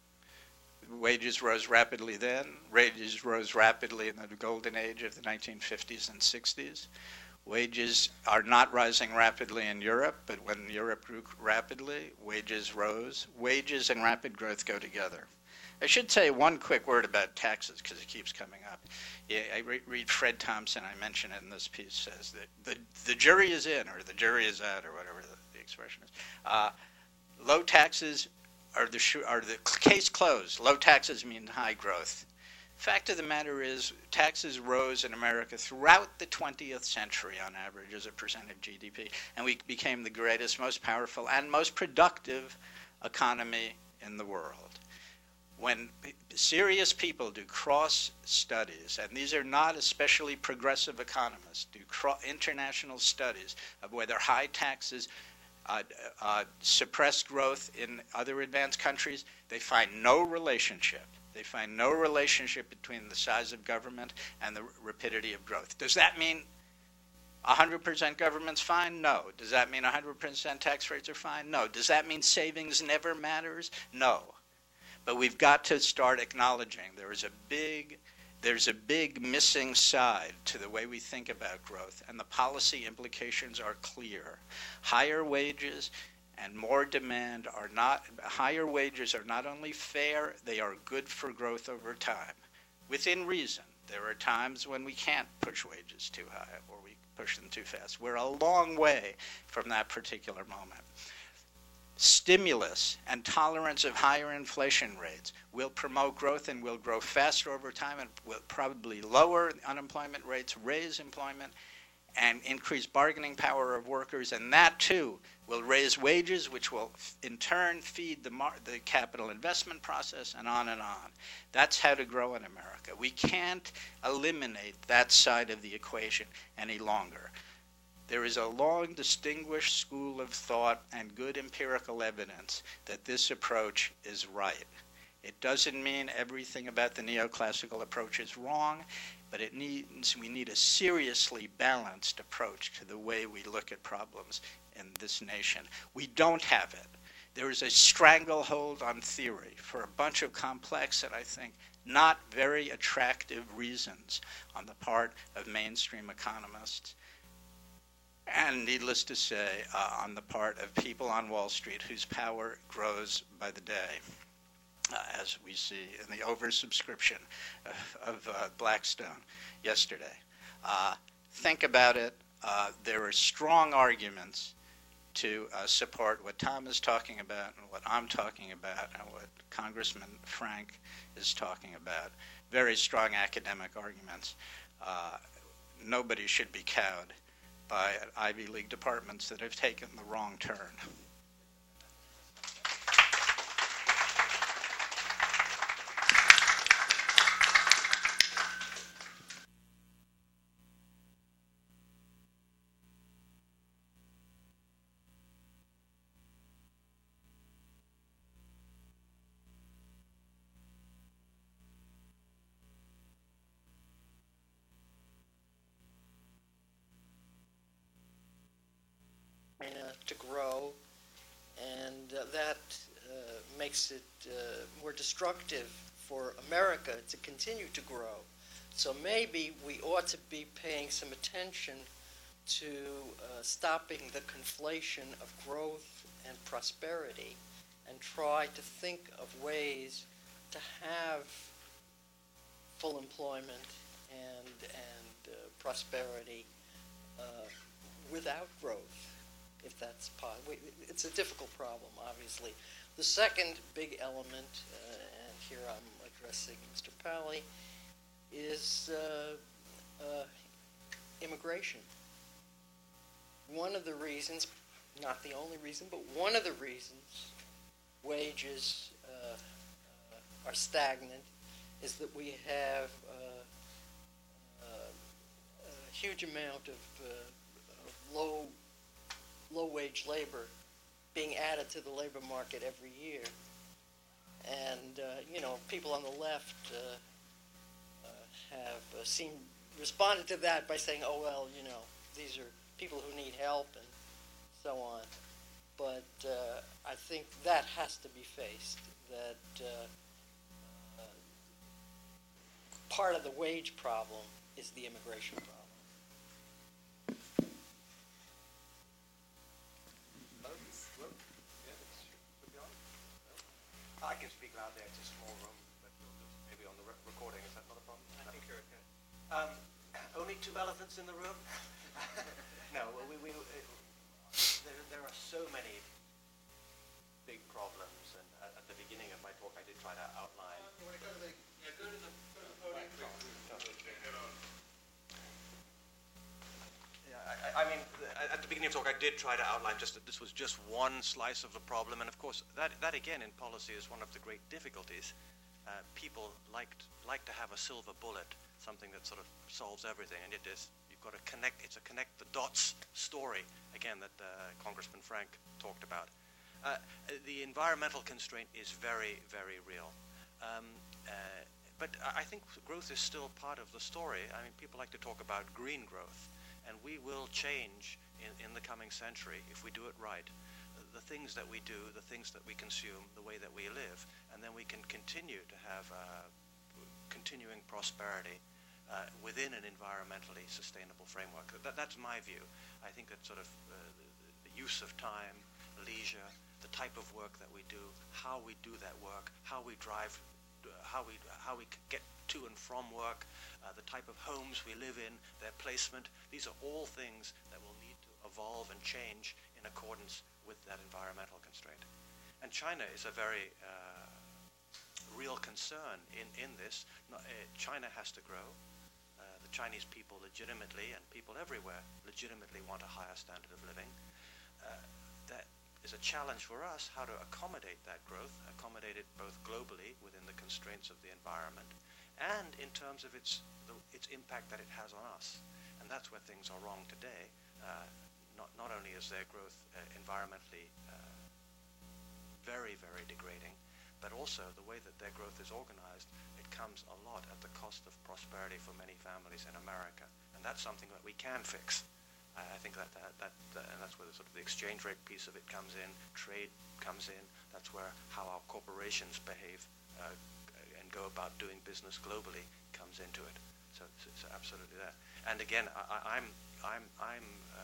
Wages rose rapidly then. Wages rose rapidly in the golden age of the nineteen fifties and sixties. Wages are not rising rapidly in Europe, but when Europe grew rapidly, wages rose. Wages and rapid growth go together. I should say one quick word about taxes because it keeps coming up. Yeah, I re- read Fred Thompson, I mention it in this piece, says that the, the jury is in, or the jury is out, or whatever the, the expression is. Uh, low taxes are the, sh- are the case closed. Low taxes mean high growth. Fact of the matter is, taxes rose in America throughout the twentieth century on average as a percent of G D P, and we became the greatest, most powerful, and most productive economy in the world. When serious people do cross studies, and these are not especially progressive economists, do cro- international studies of whether high taxes uh, uh, suppress growth in other advanced countries, they find no relationship. They find no relationship between the size of government and the rapidity of growth. Does that mean one hundred percent government's fine? No. Does that mean one hundred percent tax rates are fine? No. Does that mean savings never matters? No. But we've got to start acknowledging there is a big, there's a big missing side to the way we think about growth, and the policy implications are clear. Higher wages and more demand are not, higher wages are not only fair, they are good for growth over time. Within reason, there are times when we can't push wages too high or we push them too fast. We're a long way from that particular moment. Stimulus and tolerance of higher inflation rates will promote growth and will grow faster over time and will probably lower unemployment rates, raise employment, and increase bargaining power of workers, and that too will raise wages, which will in turn feed the, mar- the capital investment process, and on and on. That's how to grow in America. We can't eliminate that side of the equation any longer. There is a long, distinguished school of thought and good empirical evidence that this approach is right. It doesn't mean everything about the neoclassical approach is wrong, but it needs, we need a seriously balanced approach to the way we look at problems in this nation. We don't have it. There is a stranglehold on theory for a bunch of complex and I think not very attractive reasons on the part of mainstream economists. And needless to say, uh, on the part of people on Wall Street whose power grows by the day. Uh, as we see in the oversubscription of, of uh, Blackstone yesterday. Uh, think about it. Uh, there are strong arguments to uh, support what Tom is talking about and what I'm talking about and what Congressman Frank is talking about. Very strong academic arguments. Uh, nobody should be cowed by Ivy League departments that have taken the wrong turn. to grow, and uh, that uh, makes it uh, more destructive for America to continue to grow. So maybe we ought to be paying some attention to uh, stopping the conflation of growth and prosperity and try to think of ways to have full employment and, and uh, prosperity uh, without growth, if that's possible. It's a difficult problem, obviously. The second big element, uh, and here I'm addressing Mister Pally, is uh, uh, immigration. One of the reasons, not the only reason, but one of the reasons wages uh, uh, are stagnant is that we have uh, uh, a huge amount of, uh, of low, low-wage labor being added to the labor market every year. And, uh, you know, people on the left uh, uh, have uh, seemed, responded to that by saying, oh, well, you know, these are people who need help and so on. But uh, I think that has to be faced, that uh, uh, part of the wage problem is the immigration problem. I can speak loudly. It's a small room, but maybe on the re recording. Is that not a problem? I think you're okay. Um, only two elephants in the room? No, well, we, we, uh, there, there are so many big problems, and at, at the beginning of my talk, I did try to outline. Uh, you want to go to the, yeah, go to the, go to the podium. Yeah, I, I mean, at the beginning of the talk, I did try to outline just that this was just one slice of the problem, and of course, that, that again in policy is one of the great difficulties. Uh, people like like to have a silver bullet, something that sort of solves everything, and it is. You've got to connect. It's a connect the dots story again that uh, Congressman Frank talked about. Uh, the environmental constraint is very, very real, um, uh, but I think growth is still part of the story. I mean, people like to talk about green growth. And we will change in, in the coming century if we do it right. The things that we do, the things that we consume, the way that we live, and then we can continue to have uh, continuing prosperity uh, within an environmentally sustainable framework. That, that's my view. I think that sort of uh, the, the use of time, leisure, the type of work that we do, how we do that work, how we drive, uh, how we how we get to and from work, uh, the type of homes we live in, their placement. These are all things that will need to evolve and change in accordance with that environmental constraint. And China is a very uh, real concern in, in this. No, uh, China has to grow. Uh, the Chinese people legitimately, and people everywhere legitimately want a higher standard of living. Uh, that is a challenge for us, how to accommodate that growth, accommodate it both globally within the constraints of the environment, and in terms of its, the, its impact that it has on us. And that's where things are wrong today. Uh, not, not only is their growth uh, environmentally uh, very, very degrading, but also the way that their growth is organized, it comes a lot at the cost of prosperity for many families in America. And that's something that we can fix. Uh, I think that, that, that uh, and that's where the sort of the exchange rate piece of it comes in, trade comes in, that's where how our corporations behave uh, and go about doing business globally comes into it. So it's absolutely there. And again, I, I'm, I'm, I'm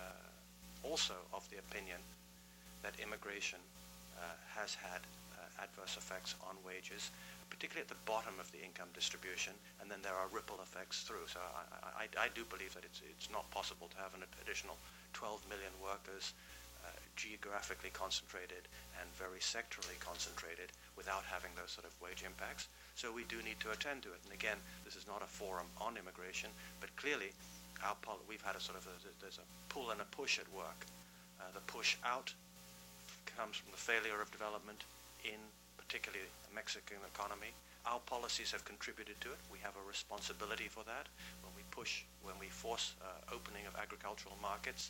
uh, also of the opinion that immigration uh, has had uh, adverse effects on wages, particularly at the bottom of the income distribution, and then there are ripple effects through. So I, I, I do believe that it's, it's not possible to have an additional twelve million workers uh, geographically concentrated and very sectorally concentrated without having those sort of wage impacts. So we do need to attend to it. And again, this is not a forum on immigration, but clearly our pol- we've had a sort of a, there's a pull and a push at work. Uh, the push out comes from the failure of development in particularly the Mexican economy. Our policies have contributed to it. We have a responsibility for that. When we push, when we force uh, opening of agricultural markets,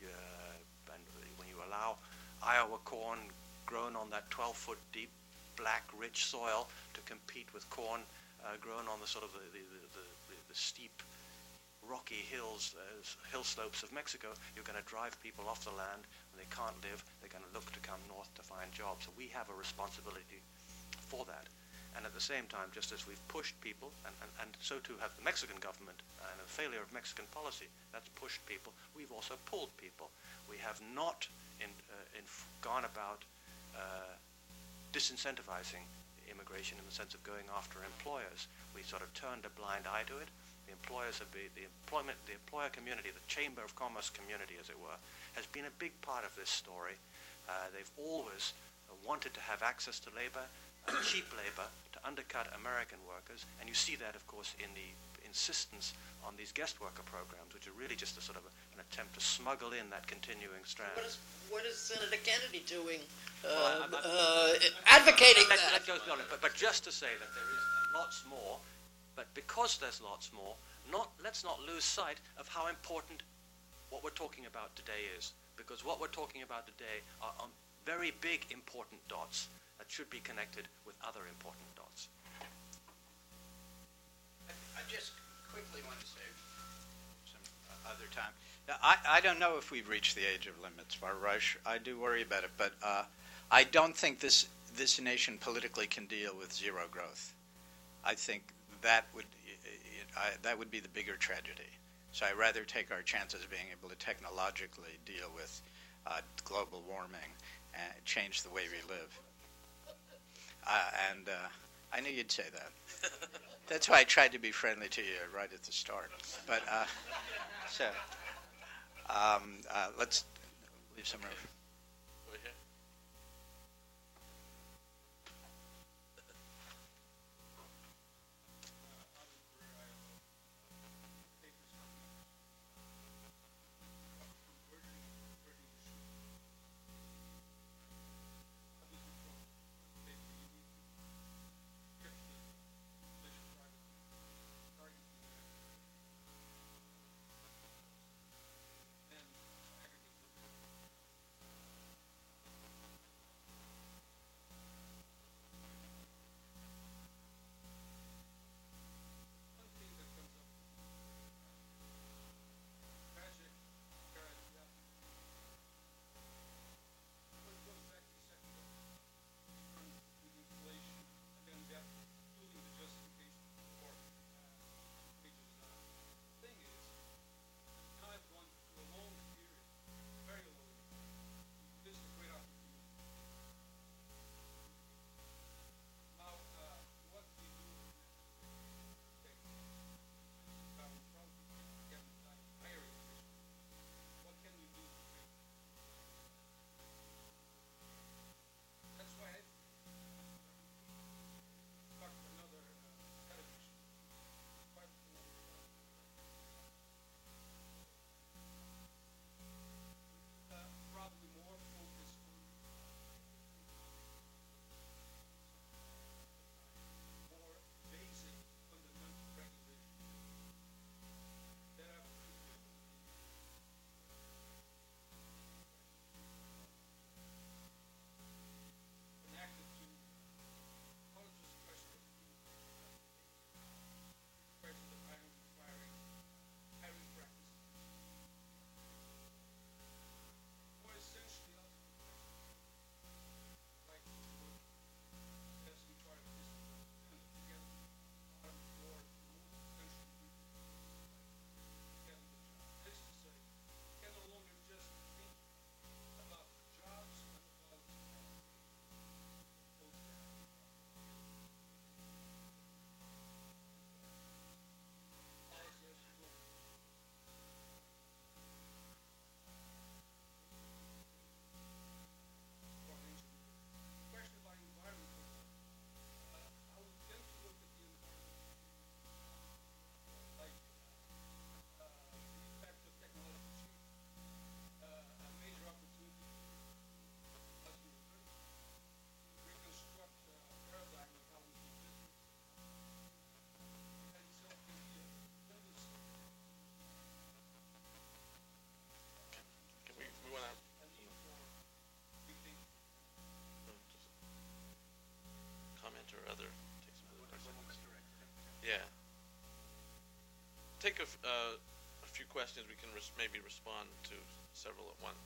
uh, and when you allow Iowa corn grown on that twelve foot deep, black, rich soil to compete with corn uh, grown on the sort of the, the, the, the, the steep, rocky hills, uh, hill slopes of Mexico, you're going to drive people off the land. When they can't live, they're going to look to come north to find jobs. So we have a responsibility for that. And at the same time, just as we've pushed people, and, and, and so too have the Mexican government, and a failure of Mexican policy, that's pushed people, we've also pulled people. We have not in, uh, in gone about uh, disincentivizing immigration in the sense of going after employers. We sort of turned a blind eye to it. The employers have been, the employment, the employer community, the Chamber of Commerce community, as it were, has been a big part of this story. Uh, they've always uh, wanted to have access to labor, uh, cheap labor, to undercut American workers, and you see that, of course, in the insistence on these guest worker programs, which are really just a sort of a, an attempt to smuggle in that continuing strand. What is, what is Senator Kennedy doing, uh, Well, I'm- I'm- uh, advocating Let, that? let go beyond it, but, but just to say that there is lots more, but because there's lots more, not, let's not lose sight of how important what we're talking about today is. Because what we're talking about today are on very big, important dots that should be connected with other important dots. I, I just quickly want to say some uh, other time. Now, I, I don't know if we've reached the age of limits, Rush. I do worry about it, but uh, I don't think this this nation politically can deal with zero growth. I think that would it, it, I, that would be the bigger tragedy. So I'd rather take our chances of being able to technologically deal with uh, global warming and change the way we live. Uh, and uh, I knew you'd say that. That's why I tried to be friendly to you right at the start. But uh, so um, uh, let's leave some room. Over here. uh, a few questions, we can res- maybe respond to several at once.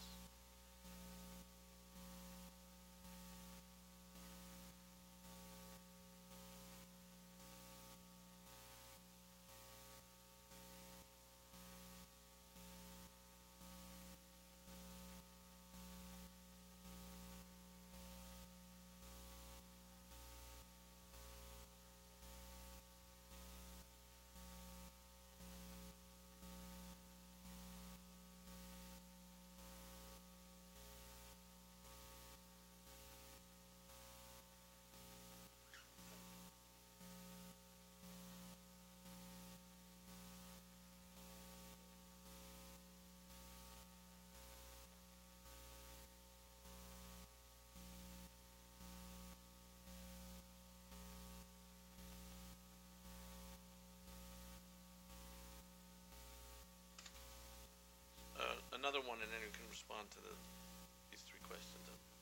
Uh, another one, and then you can respond to the, these three questions.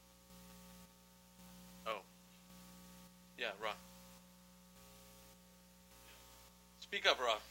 Oh. Yeah, Rob. Speak up, Rob.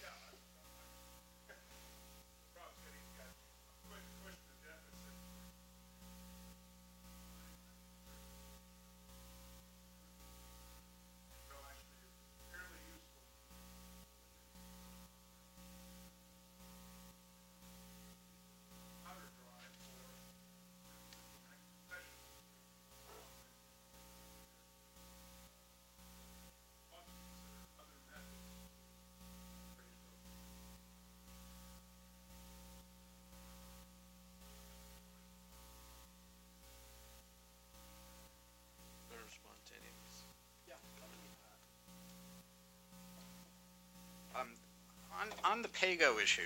Better respond to any of these. Um, on, on the PAYGO issue,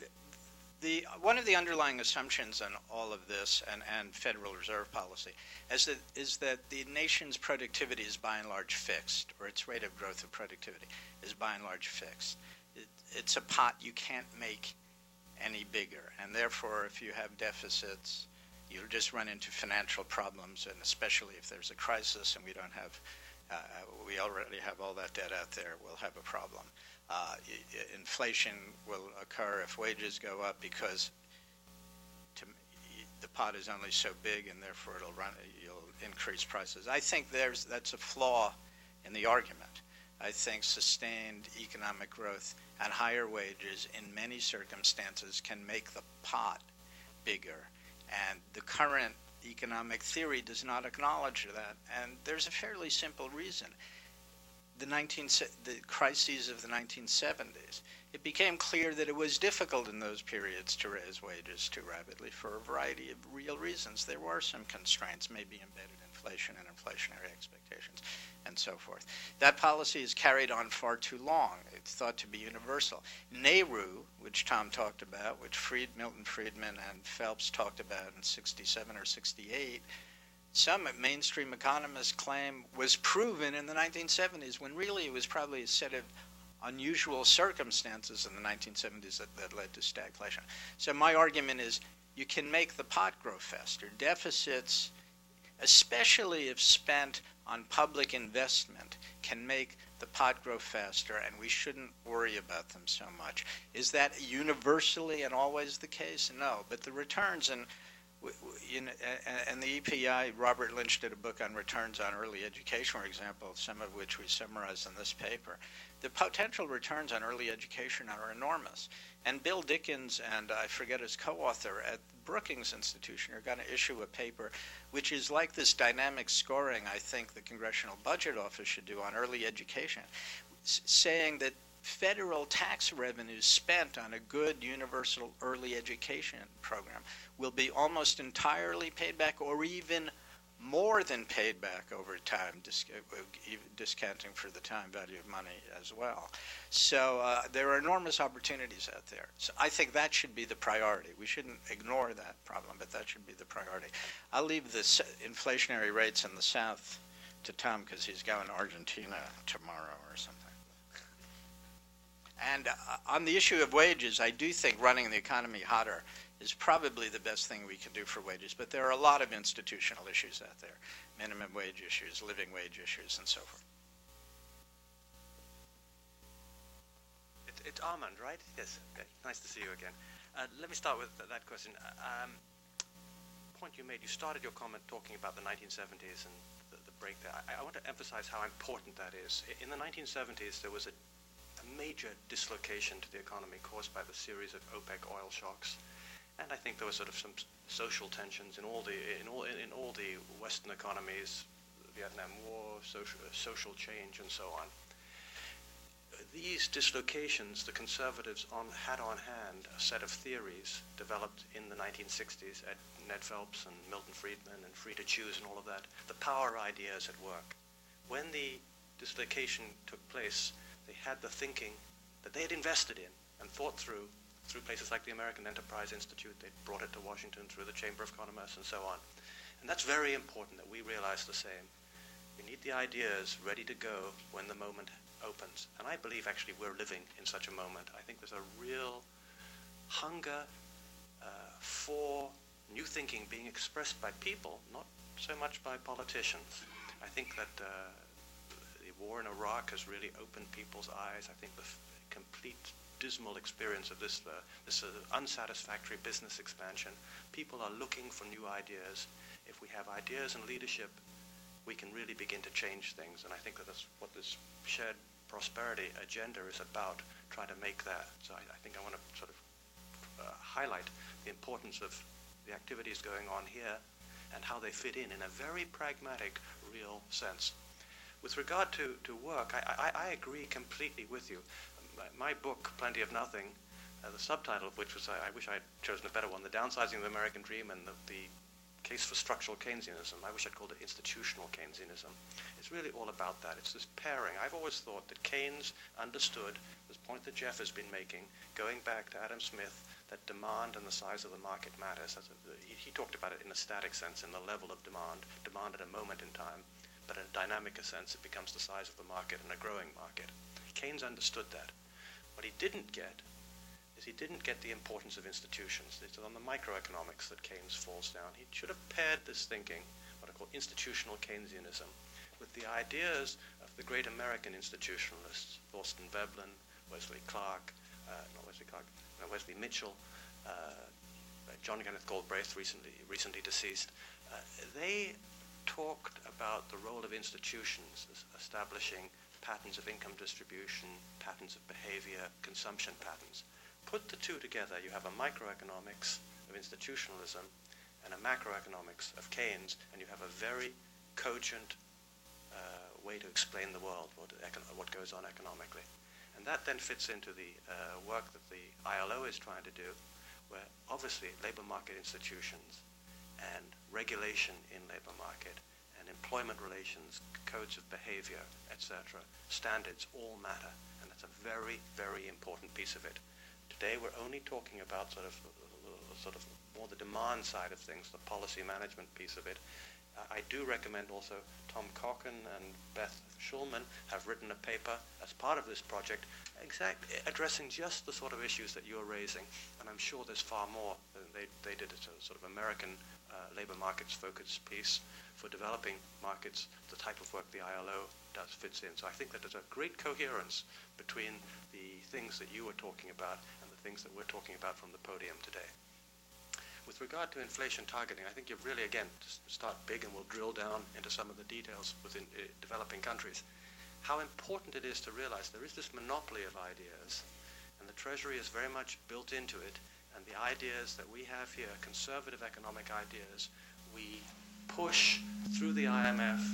the, one of the underlying assumptions in all of this and, and Federal Reserve policy is that, is that the nation's productivity is by and large fixed, or its rate of growth of productivity is by and large fixed. It, it's a pot you can't make any bigger, and therefore if you have deficits, you'll just run into financial problems, and especially if there's a crisis and we don't have, uh, we already have all that debt out there, we'll have a problem. Uh, inflation will occur if wages go up because to, the pot is only so big, and therefore it'll run, you'll increase prices. I think there's that's a flaw in the argument. I think sustained economic growth and higher wages in many circumstances can make the pot bigger, and the current economic theory does not acknowledge that, and there's a fairly simple reason. The, nineteen, the crises of the nineteen seventies, it became clear that it was difficult in those periods to raise wages too rapidly for a variety of real reasons. There were some constraints, maybe embedded inflation and inflationary expectations, and so forth. That policy is carried on far too long. It's thought to be universal. Nehru, which Tom talked about, which Fried, Milton Friedman and Phelps talked about in sixty-seven or sixty-eight, some mainstream economists claim was proven in the nineteen seventies, when really it was probably a set of unusual circumstances in the nineteen seventies that, that led to stagflation. So my argument is you can make the pot grow faster. Deficits, especially if spent on public investment, can make the pot grow faster, and we shouldn't worry about them so much. Is that universally and always the case? No, but the returns, and You know, and the E P I, Robert Lynch did a book on returns on early education, for example, some of which we summarize in this paper. The potential returns on early education are enormous. And Bill Dickens and I forget his co-author at Brookings Institution are going to issue a paper which is like this dynamic scoring I think the Congressional Budget Office should do on early education, saying that federal tax revenues spent on a good universal early education program will be almost entirely paid back, or even more than paid back over time, disc- discounting for the time value of money as well. So uh, there are enormous opportunities out there. So I think that should be the priority. We shouldn't ignore that problem, but that should be the priority. I'll leave the inflationary rates in the South to Tom because he's going to Argentina tomorrow or something. And uh, on the issue of wages, I do think running the economy hotter is probably the best thing we can do for wages. But there are a lot of institutional issues out there, minimum wage issues, living wage issues, and so forth. It, it's Armand, right? Yes. Okay. Nice to see you again. Uh, let me start with th- that question. Uh, Um, point you made, you started your comment talking about the nineteen seventies and the, the break there. I, I want to emphasize how important that is. In the nineteen seventies, there was a, a major dislocation to the economy caused by the series of OPEC oil shocks. And I think there were sort of some social tensions in all the in all in all the Western economies, the Vietnam War, social social change, and so on. These dislocations, the conservatives on, had on hand a set of theories developed in the nineteen sixties at Ned Phelps and Milton Friedman and Free to Choose and all of that, the power ideas at work. When the dislocation took place, they had the thinking that they had invested in and thought through through places like the American Enterprise Institute. They brought it to Washington through the Chamber of Commerce and so on. And that's very important that we realize the same. We need the ideas ready to go when the moment opens. And I believe actually we're living in such a moment. I think there's a real hunger uh, for new thinking being expressed by people, not so much by politicians. I think that uh, the war in Iraq has really opened people's eyes. I think the f- complete dismal experience of this, uh, this uh, unsatisfactory business expansion. People are looking for new ideas. If we have ideas and leadership, we can really begin to change things. And I think that that's what this shared prosperity agenda is about, trying to make that. So I, I think I want to sort of uh, highlight the importance of the activities going on here and how they fit in in a very pragmatic, real sense. With regard to, to work, I, I, I agree completely with you. My, my book, Plenty of Nothing, uh, the subtitle of which was, I, I wish I had chosen a better one, The Downsizing of the American Dream and the, the Case for Structural Keynesianism. I wish I'd called it Institutional Keynesianism. It's really all about that. It's this pairing. I've always thought that Keynes understood this point that Jeff has been making, going back to Adam Smith, that demand and the size of the market matters. That's a, he, he talked about it in a static sense, in the level of demand, demand at a moment in time, but in a dynamic sense, it becomes the size of the market and a growing market. Keynes understood that. What he didn't get is he didn't get the importance of institutions. It's on the microeconomics that Keynes falls down. He should have paired this thinking, what I call institutional Keynesianism, with the ideas of the great American institutionalists, Thorstein Veblen, Wesley Clark, uh, not Wesley Clark, no, Wesley Mitchell, uh, John Kenneth Galbraith, recently, recently deceased. Uh, they talked about the role of institutions as establishing patterns of income distribution, patterns of behavior, consumption patterns. Put the two together, you have a microeconomics of institutionalism and a macroeconomics of Keynes, and you have a very cogent uh, way to explain the world, what, econ- what goes on economically. And that then fits into the uh, work that the I L O is trying to do, where obviously labor market institutions and regulation in labor market and employment relations, codes of behavior, et cetera, standards all matter, and that's a very, very important piece of it. Today we're only talking about sort of, sort of more the demand side of things, the policy management piece of it. Uh, I do recommend also Tom Cochrane and Beth Schulman have written a paper as part of this project exact, addressing just the sort of issues that you're raising, and I'm sure there's far more. They, they did a sort of American uh, labor markets focused piece for developing markets. The type of work the I L O does fits in. So I think that there's a great coherence between the things that you were talking about and the things that we're talking about from the podium today. With regard to inflation targeting, I think you've really, again, start big and we'll drill down into some of the details within uh, developing countries. How important it is to realize there is this monopoly of ideas, and the Treasury is very much built into it, and the ideas that we have here, conservative economic ideas, we push through the I M F.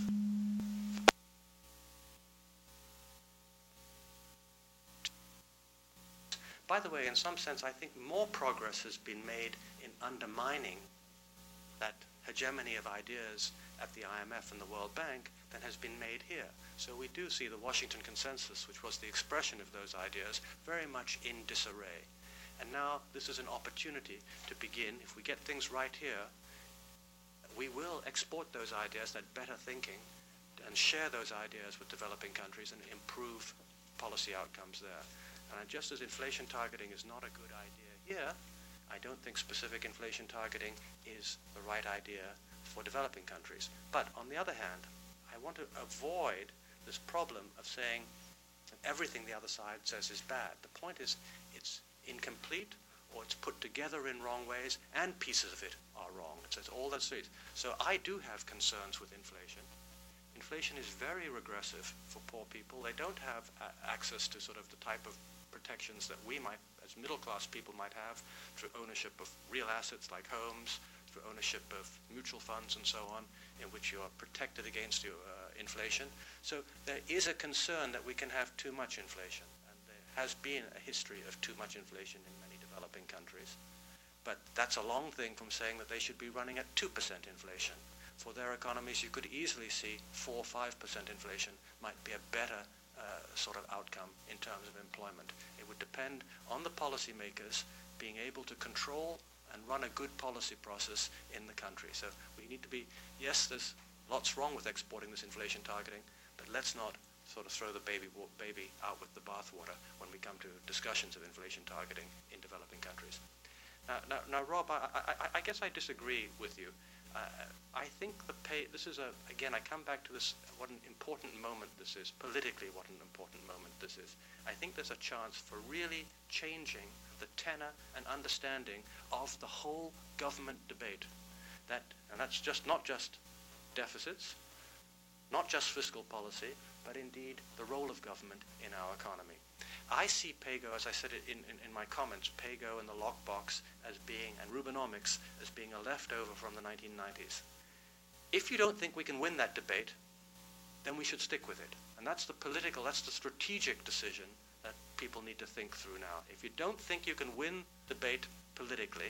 By the way, in some sense, I think more progress has been made in undermining that hegemony of ideas at the I M F and the World Bank than has been made here. So we do see the Washington Consensus, which was the expression of those ideas, very much in disarray. And now this is an opportunity to begin, if we get things right here, we will export those ideas, that better thinking, and share those ideas with developing countries and improve policy outcomes there. And just as inflation targeting is not a good idea here, I don't think specific inflation targeting is the right idea for developing countries. But on the other hand, I want to avoid this problem of saying and everything the other side says is bad. The point is it's incomplete, or it's put together in wrong ways, and pieces of it are wrong. It says all those things. So I do have concerns with inflation. Inflation is very regressive for poor people. They don't have uh, access to sort of the type of protections that we might, as middle-class people might have, through ownership of real assets like homes, through ownership of mutual funds and so on, in which you are protected against your, uh, inflation. So there is a concern that we can have too much inflation, and there has been a history of too much inflation in many developing countries. But that's a long thing from saying that they should be running at two percent inflation. For their economies, you could easily see four or five percent inflation might be a better uh, sort of outcome in terms of employment. It would depend on the policymakers being able to control and run a good policy process in the country. So we need to be, yes, there's lots wrong with exporting this inflation targeting, but let's not sort of throw the baby, baby out with the bathwater when we come to discussions of inflation targeting in developing countries. Now, now, now Rob, I, I, I guess I disagree with you. Uh, I think the pay, this is a, again, I come back to this, what an important moment this is, politically what an important moment this is. I think there's a chance for really changing the tenor and understanding of the whole government debate. That, and that's just not just deficits, not just fiscal policy, but indeed the role of government in our economy. I see PAYGO, as I said it in, in, in my comments, PAYGO and the lockbox as being, and Rubinomics as being a leftover from the nineteen nineties. If you don't think we can win that debate, then we should stick with it. And that's the political, that's the strategic decision that people need to think through now. If you don't think you can win the debate politically,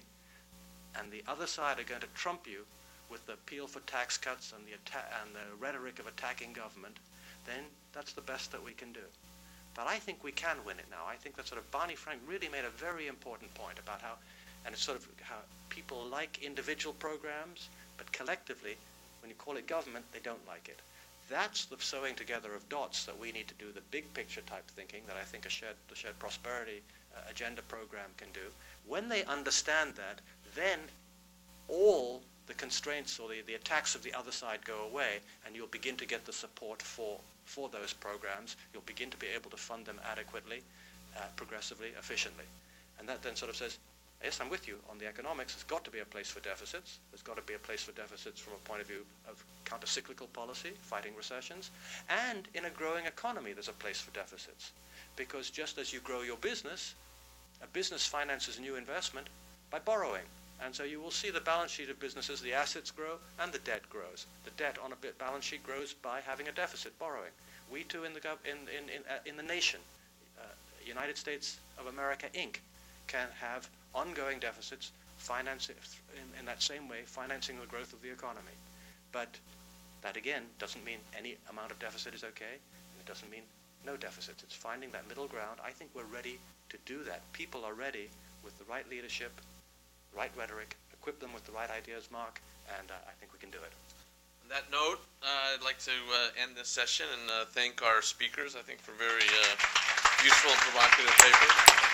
and the other side are going to trump you with the appeal for tax cuts and the, atta- and the rhetoric of attacking government, then that's the best that we can do. But I think we can win it now. I think that sort of Barney Frank really made a very important point about how, and it's sort of how people like individual programs, but collectively, when you call it government, they don't like it. That's the sewing together of dots that we need to do, the big picture type thinking that I think a shared, the Shared Prosperity uh, Agenda program can do. When they understand that, then all the constraints or the, the attacks of the other side go away, and you'll begin to get the support for, for those programs. You'll begin to be able to fund them adequately, uh, progressively, efficiently. And that then sort of says, yes, I'm with you on the economics. There's got to be a place for deficits. There's got to be a place for deficits from a point of view of counter-cyclical policy, fighting recessions. And in a growing economy, there's a place for deficits. Because just as you grow your business, a business finances new investment by borrowing. And so you will see the balance sheet of businesses, the assets grow and the debt grows. The debt on a bit balance sheet grows by having a deficit, borrowing. We too in the, gov- in, in, in, uh, in the nation, uh, United States of America, Incorporated, can have ongoing deficits, financing in, in that same way, financing the growth of the economy. But that again doesn't mean any amount of deficit is okay, and it doesn't mean no deficits. It's finding that middle ground. I think we're ready to do that. People are ready with the right leadership, right rhetoric, equip them with the right ideas, Mark, and uh, I think we can do it. On that note, uh, I'd like to uh, end this session and uh, thank our speakers, I think, for very uh, useful and provocative papers.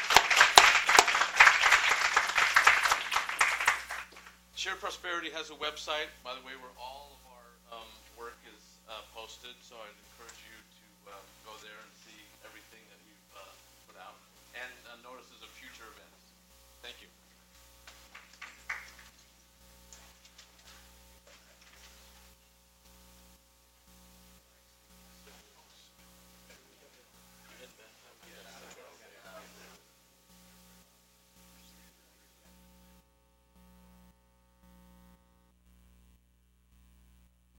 Shared Prosperity has a website, by the way, where all of our um, work is uh, posted, so I'd encourage you to uh, go there and see everything that we've uh, put out, and uh, notices of future events. Thank you.